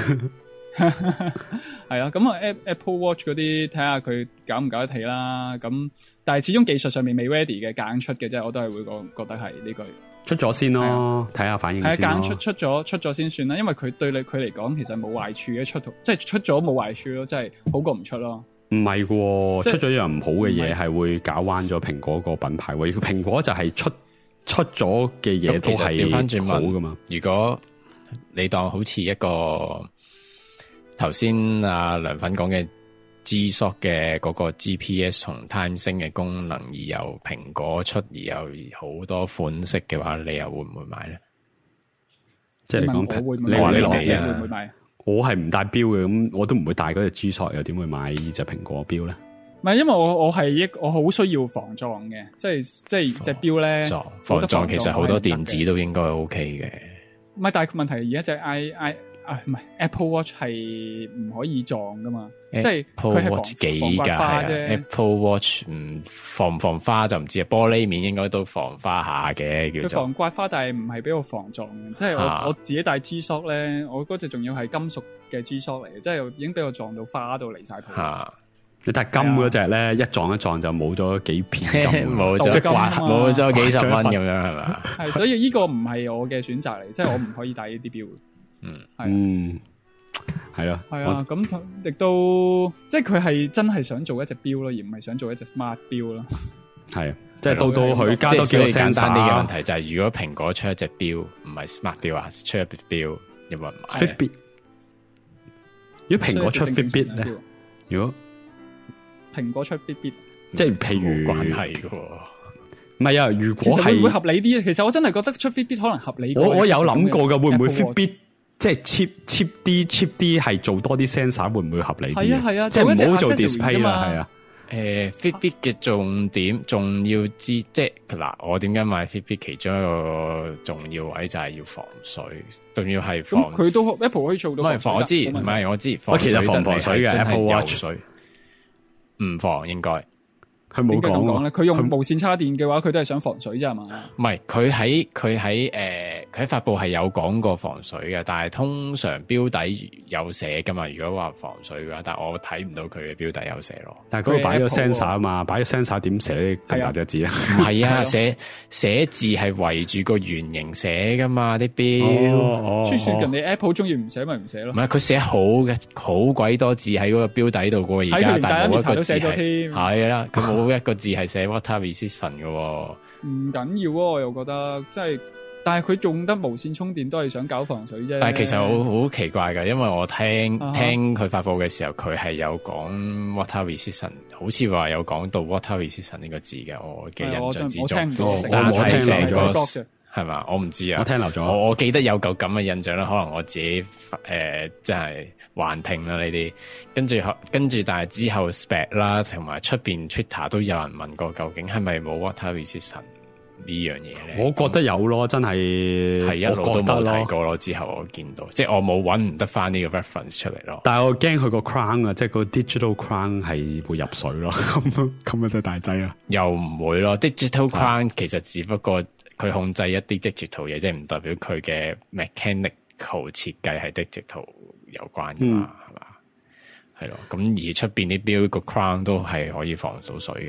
係啦，咁啊 Apple Watch 嗰啲睇下佢搞唔搞得起啦。咁但係始終技術上面未 ready 嘅，夾硬出嘅啫。我都係會覺覺得係呢句出咗先咯，睇下反應先咯。係夾硬出出咗出咗先算啦，因為佢對你佢嚟講其實冇壞處嘅，出即係出咗冇壞處咯，即係好過唔出咯。唔係喎，出咗一樣唔好嘅嘢係會搞彎咗蘋果個品牌。喎，蘋果就係出出咗嘅嘢都係調翻轉好噶嘛。如果你當好似一個頭先阿梁粉講嘅 G-Shock 嘅嗰個 G P S 同 Time Sync 嘅功能，而由蘋果出，而有好多款式嘅話，你又會唔會買咧？即係你講，你話你哋啊，會唔會買？我係唔戴錶嘅，咁我都唔會戴嗰隻 G-Shock，又點會買呢隻蘋果錶咧？唔係，因為我我係一我好需要防撞嘅，即係即係隻錶咧，防撞其實好多電子都應該 OK 嘅。唔係，但係問題而家隻 I I。啊，唔係 Apple Watch 係唔可以撞噶嘛，即係佢係防防刮花啫。Apple Watch 唔防唔防花就唔知啊，玻璃面應該都防花下嘅叫做。佢防刮花，但係唔係俾我防撞嘅，即係我、啊、我自己戴 G-Shock 咧，我嗰隻仲要係金屬嘅 G-Shock 嚟嘅，即係已經俾我撞到花到離晒譜。吓，你戴金嗰隻咧，一撞一撞就冇咗幾片金，冇咗冇咗幾十蚊咁樣係嘛？係，所以呢個唔係我嘅選擇嚟，即係我唔可以戴呢啲錶。嗯，係，係咯，係啊，咁亦都即係佢係真係想做一隻錶咯，而唔係想做一隻 smart 錶咯。係，即係到到佢加多幾個簡單啲嘅問題就係，如果蘋果出一隻錶唔係 smart 錶啊，出一隻錶有冇人買 ？Fitbit，如果蘋果出 Fitbit 咧，如果蘋果出 Fitbit，即係譬如關係嘅。唔係啊，如果係會唔會合理啲？其實我真係覺得出 Fitbit 可能合理。我我有諗過噶，會唔會 Fitbit 即係 cheap cheap 啲 cheap 啲係做多啲 sensor 會唔會合理啲？係啊係啊，即係唔好做 display 啦，係啊。誒 ，Fitbit 嘅重點仲要知，即係嗱，我點解買 Fitbit 其中一個重要位就係要防水，仲要係防。佢都 Apple 可以做到。唔係防，我知，唔係我知。我其實防防水嘅 Apple Watch 水，唔防應該。佢冇講咧，佢用無線插電嘅話，佢都係想防水啫係嘛？唔係，佢喺佢喺誒，佢喺發布係有講過防水嘅，但係通常標底有寫噶嘛。如果話防水嘅話，但係我睇唔到佢嘅標底有寫咯。但係嗰度擺咗 sensor 啊嘛，擺咗 sensor 點寫咁大隻字啊？唔係啊，寫寫字係圍住個圓形寫噶嘛啲標。哦，就算人哋 Apple 中意唔寫咪唔寫咯。唔係，佢寫好嘅，好鬼多字喺嗰個標底度過而家，但係冇一個字係係啦，佢冇。冇一個字係寫 water resistant 嘅，唔緊要啊！我又覺得即係，但係佢用得無線充電都係想搞防水啫。但係其實好好奇怪嘅，因為我聽、uh-huh. 聽佢發佈嘅時候，佢係有講 water resistant，好似話有講到 water resistant 呢個字嘅，我嘅印象之中。我聽唔到，我我聽成個係嘛？我唔知啊，我聽漏咗。我我記得有嚿咁嘅印象啦，可能我自己誒，即係幻聽啦呢啲。跟住跟住，但係之後 spec 啦，同埋出邊 Twitter 都有人問過，究竟係咪冇 water resistant 呢樣嘢咧？我覺得有咯，真係係一路都冇睇過咯。之後我見到，即係我冇搵唔得翻呢個 reference 出嚟咯。但係我驚佢個 crown 啊，即係個 digital crown 係會入水咯。咁咁啊，真係大劑啊！又唔會咯，digital crown 其實只不過。佢控制一啲 digital 嘢，即係唔代表佢嘅 mechanical 設計係 digital 有關噶嘛，係、嗯、嘛？係咯，咁而出邊啲錶個 crown 都係可以防到水噶啦。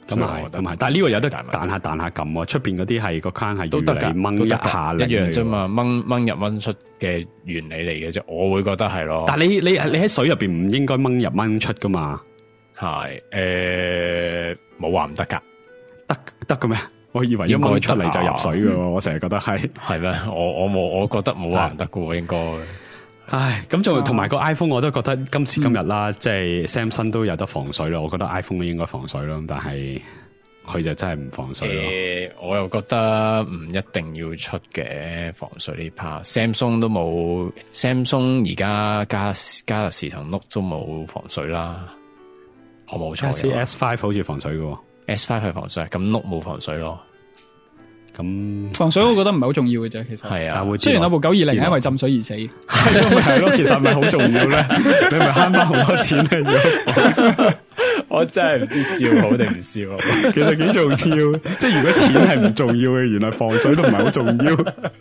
咁啊係，咁係，但係呢個有得彈下彈下撳喎，出邊嗰啲係個框係要你掹一下一樣啫嘛，掹掹入掹出嘅原理嚟嘅啫，我會覺得係咯。 但係你你你喺水入邊唔應該掹入掹出噶嘛？ 係誒，冇話唔得噶， 得得嘅咩？我以為一掹出嚟就入水嘅，我成日覺得係係咩？我我冇，我覺得冇話唔得嘅，應該。 唉，咁就同埋個 iPhone，我都覺得今時今日啦，即係 Samsung 都有得防水咯。我覺得 iPhone 都應該防水咯，但係佢就真係唔防水咯。 誒、呃，我又覺得唔一定要出嘅防水呢 part。Samsung 都冇 Samsung 而家加加樂士同 Note 都冇防水啦。我冇錯嘅。 S 五 好似防水嘅 ，S 五係防水，咁 Note 冇防水咯。 咁防水我覺得唔係好重要嘅啫，其實係啊。 雖然有部九二零係因為浸水而死， 係咯，其實係咪好重要咧？你咪慳翻好多錢嚟。 我真係唔知笑好定唔笑。 其實幾重要，即係如果錢係唔重要嘅，原來防水都唔係好重要。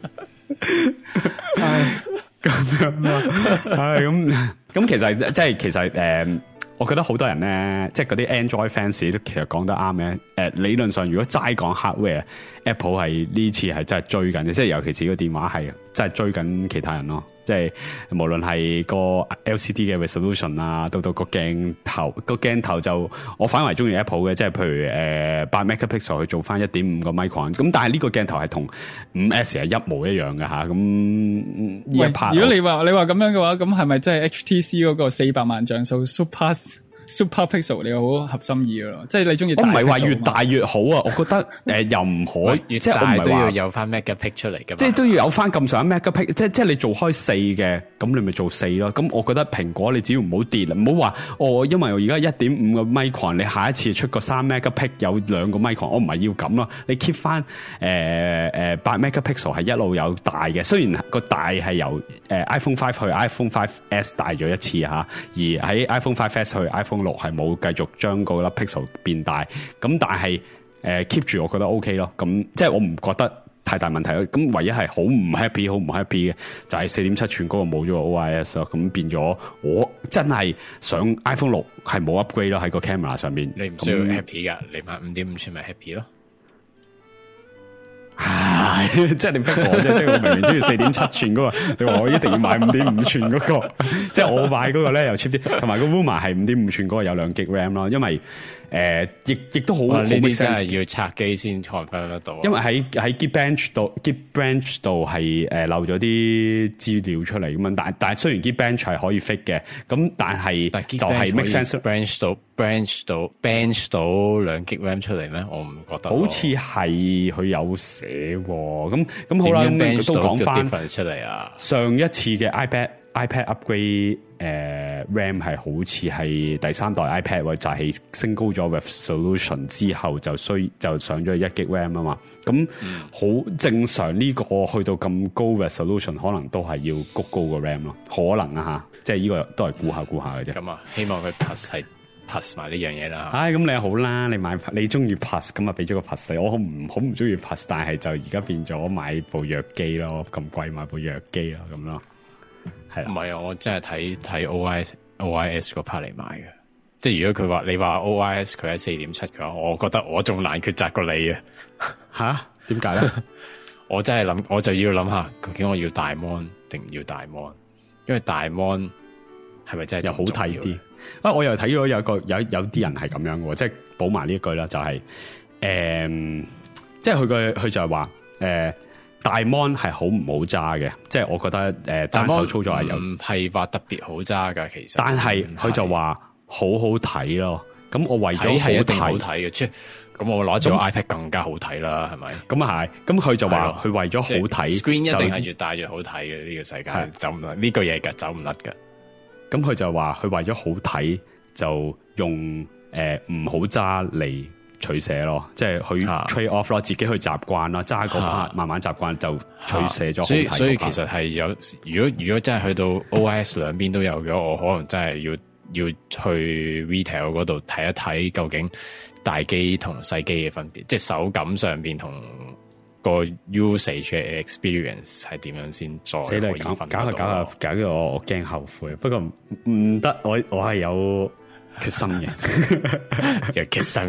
唉，咁樣啦，唉，咁咁其實即係其實誒。呃我覺得好多人咧，即係嗰啲 Android fans 都其實講得啱嘅。誒，理論上如果齋講 hardware，Apple 係呢次係真係追緊嘅，即係尤其是個電話係真係追緊其他人咯。即係無論係個 L C D 嘅 resolution 啊，到到個鏡頭，個鏡頭就我反為中意 Apple 嘅，即係譬如誒八 megapixel 去做翻一點五個 micron。咁但係呢個鏡頭係同五 S 係一模一樣嘅吓。咁呢一 part， 如果你話你話咁樣嘅話，咁係咪真係 H T C 嗰個四百萬像素 Super Super Pixel 你好合心意嘅咯？即係你中意？我唔係話越大越好啊！我覺得誒、呃、又唔可以， 越即係我唔係都要有翻 megapixel 出嚟嘅， 即係都要有翻咁上下 megapixel。即係即係你做開四嘅，咁你咪做四咯。咁我覺得蘋果你只要唔好跌啦，唔好話哦，因為我而家一點五個 micron，你下一次出個三 megapixel 有兩個 micron，我唔係要咁咯。你 keep 翻誒誒八 megapixel 係一路有大嘅，雖然個大係由誒、呃、iPhone 五去 iPhone 五 S 大咗一次吓，而喺 iPhone 五 S 去 iPhone 六係冇繼續將個粒 pixel 變大，咁但係誒 keep 住，我覺得 OK 咯。咁即係我唔覺得太大問題咯。咁唯一係好唔 happy，好唔 happy 嘅就係四點七寸嗰個冇咗個 O I S 咯。咁變咗我真係想 iPhone 六係冇 upgrade 咯，喺個 camera 上面。 你唔需要 happy 噶，你買五點五寸咪 happy 咯。 唉，即係你逼我啫，即係我明明中意四點七寸嗰個，你話我一定要買五點五寸嗰個，即係我買嗰個咧又 cheap 啲，同埋個 Luma 係五點五寸嗰個有兩 G RAM 咯，因為誒亦亦都好呢啲真係要拆機先 confirm 得到， 因為喺喺 Geekbench 度 Geekbench 度係誒漏咗啲資料出嚟咁樣，但但係雖然 Geekbench 係可以 fit 嘅，咁但係就係 make sense branch 到 branch 到 bench 到兩 G RAM 出嚟咩？我唔覺得， 好似係佢有寫咁咁好啦，咁都講翻出嚟啊！ 上一次嘅 iPad iPad upgrade 誒、呃、RAM 係好似係第三代 iPad 就係升高咗 resolution 之後就需就上咗一 G RAM 啊嘛，咁好、嗯、正常呢個去到咁高 resolution 可能都係要谷高個 RAM 咯，可能啊吓，即係呢個都係估下估下嘅啫。咁、 嗯、啊，希望佢 plus 係 plus 埋呢樣嘢啦。 唉，咁你好啦，你買你中意 plus 咁啊，俾咗個 plus 你。我好唔好唔中意 plus， 但係就而家變咗買部弱機咯，咁貴買部弱機咯，咁咯。係啦， 唔係啊，我真係睇睇 O I S O I S 嗰 part 嚟買嘅。即係如果佢話你話 O I S 佢喺四點七嘅話，我覺得我仲難抉擇過你啊。 吓？點解咧？ 我真係諗，我就要諗下，究竟我要大 mon 定唔要大 mon？因為大 mon 係咪真係又好睇啲？啊！我又睇咗有個有有啲人係咁樣嘅，即係補埋呢一句啦，就係、是、誒、嗯，即係佢個佢就係話誒大 mon 係好唔好揸嘅，即係我覺得誒、呃、單手操作係有唔係話特別好揸噶，其實， 但係佢就話好好睇咯。咁我為咗係一定好睇嘅，即係咁我攞住個 iPad 更加好睇啦，係咪？ 咁啊係，咁佢就話佢為咗好睇 ，screen 一定係越大越好睇嘅，呢、這個世界走唔甩呢個嘢噶，走唔甩噶。 咁佢就話佢為咗好睇就用誒唔好揸嚟取捨咯，即係去 trade off 咯，自己去習慣啦，揸個 part 慢慢習慣就取捨咗好睇。 所以所以其實係有，如果如果真係去到 O I S 兩邊都有嘅，我可能真係要要去 retail 嗰度睇一睇究竟大機同細機嘅分別，即係手感上邊同個 usage 嘅 experience 係點樣先再可以分得到。搞下搞下搞到我我驚後悔，不過唔得，我我係有決心嘅，有決心嘅。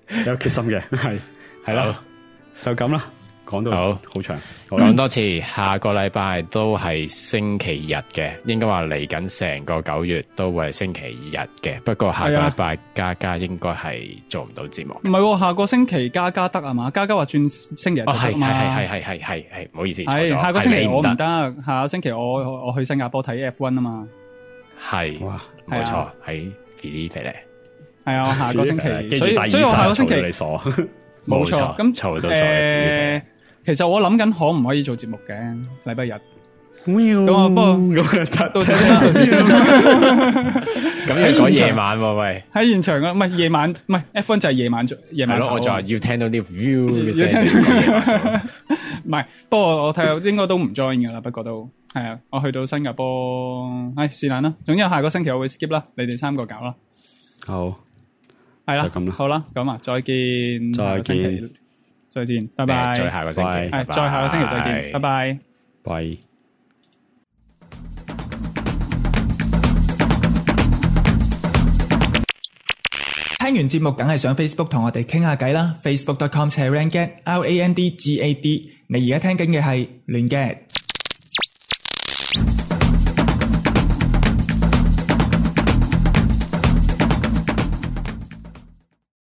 有決心嘅，係係啦，就咁啦。講到好好長， 講多次，下個禮拜都係星期日嘅，應該話嚟緊成個九月都會係星期日嘅。不過下個禮拜嘉嘉應該係做唔到節目。 唔係、啊，下個星期嘉嘉得啊嘛？嘉嘉話轉星期日就得嘛？ 係係係係係係，唔好意思， 係下個星期我唔得，下個星期我我去新加坡睇 F 一 啊嘛。係， 哇，冇錯，喺 Philippe 咧。係啊，下個星期，所以所以我下個星期你傻， 冇錯。咁嘈到傻。誒。 其實我諗緊可唔可以做節目嘅禮拜日， 咁啊不過咁到睇先啦。 咁要講夜晚喎，喂喺現場啊，唔係夜晚，唔係 F 一就係夜晚做夜晚。 係咯，我就話要聽到啲 view 嘅聲。 唔係，不過我睇下應該都唔 join 噶啦，不過都係啊，我去到新加坡，唉是但啦。總之下個星期我會 skip 啦，你哋三個搞啦。 好， 係啦， 就咁啦。 好啦，咁啊，再見， 再見。 再見，拜拜。 再下個星期， 係再下個星期再見，拜拜。 拜。 聽完節目梗係上 Facebook 同我哋傾下偈啦 ，facebook dot com slash rangad R A N D G A D。你而家聽緊嘅係亂嘅。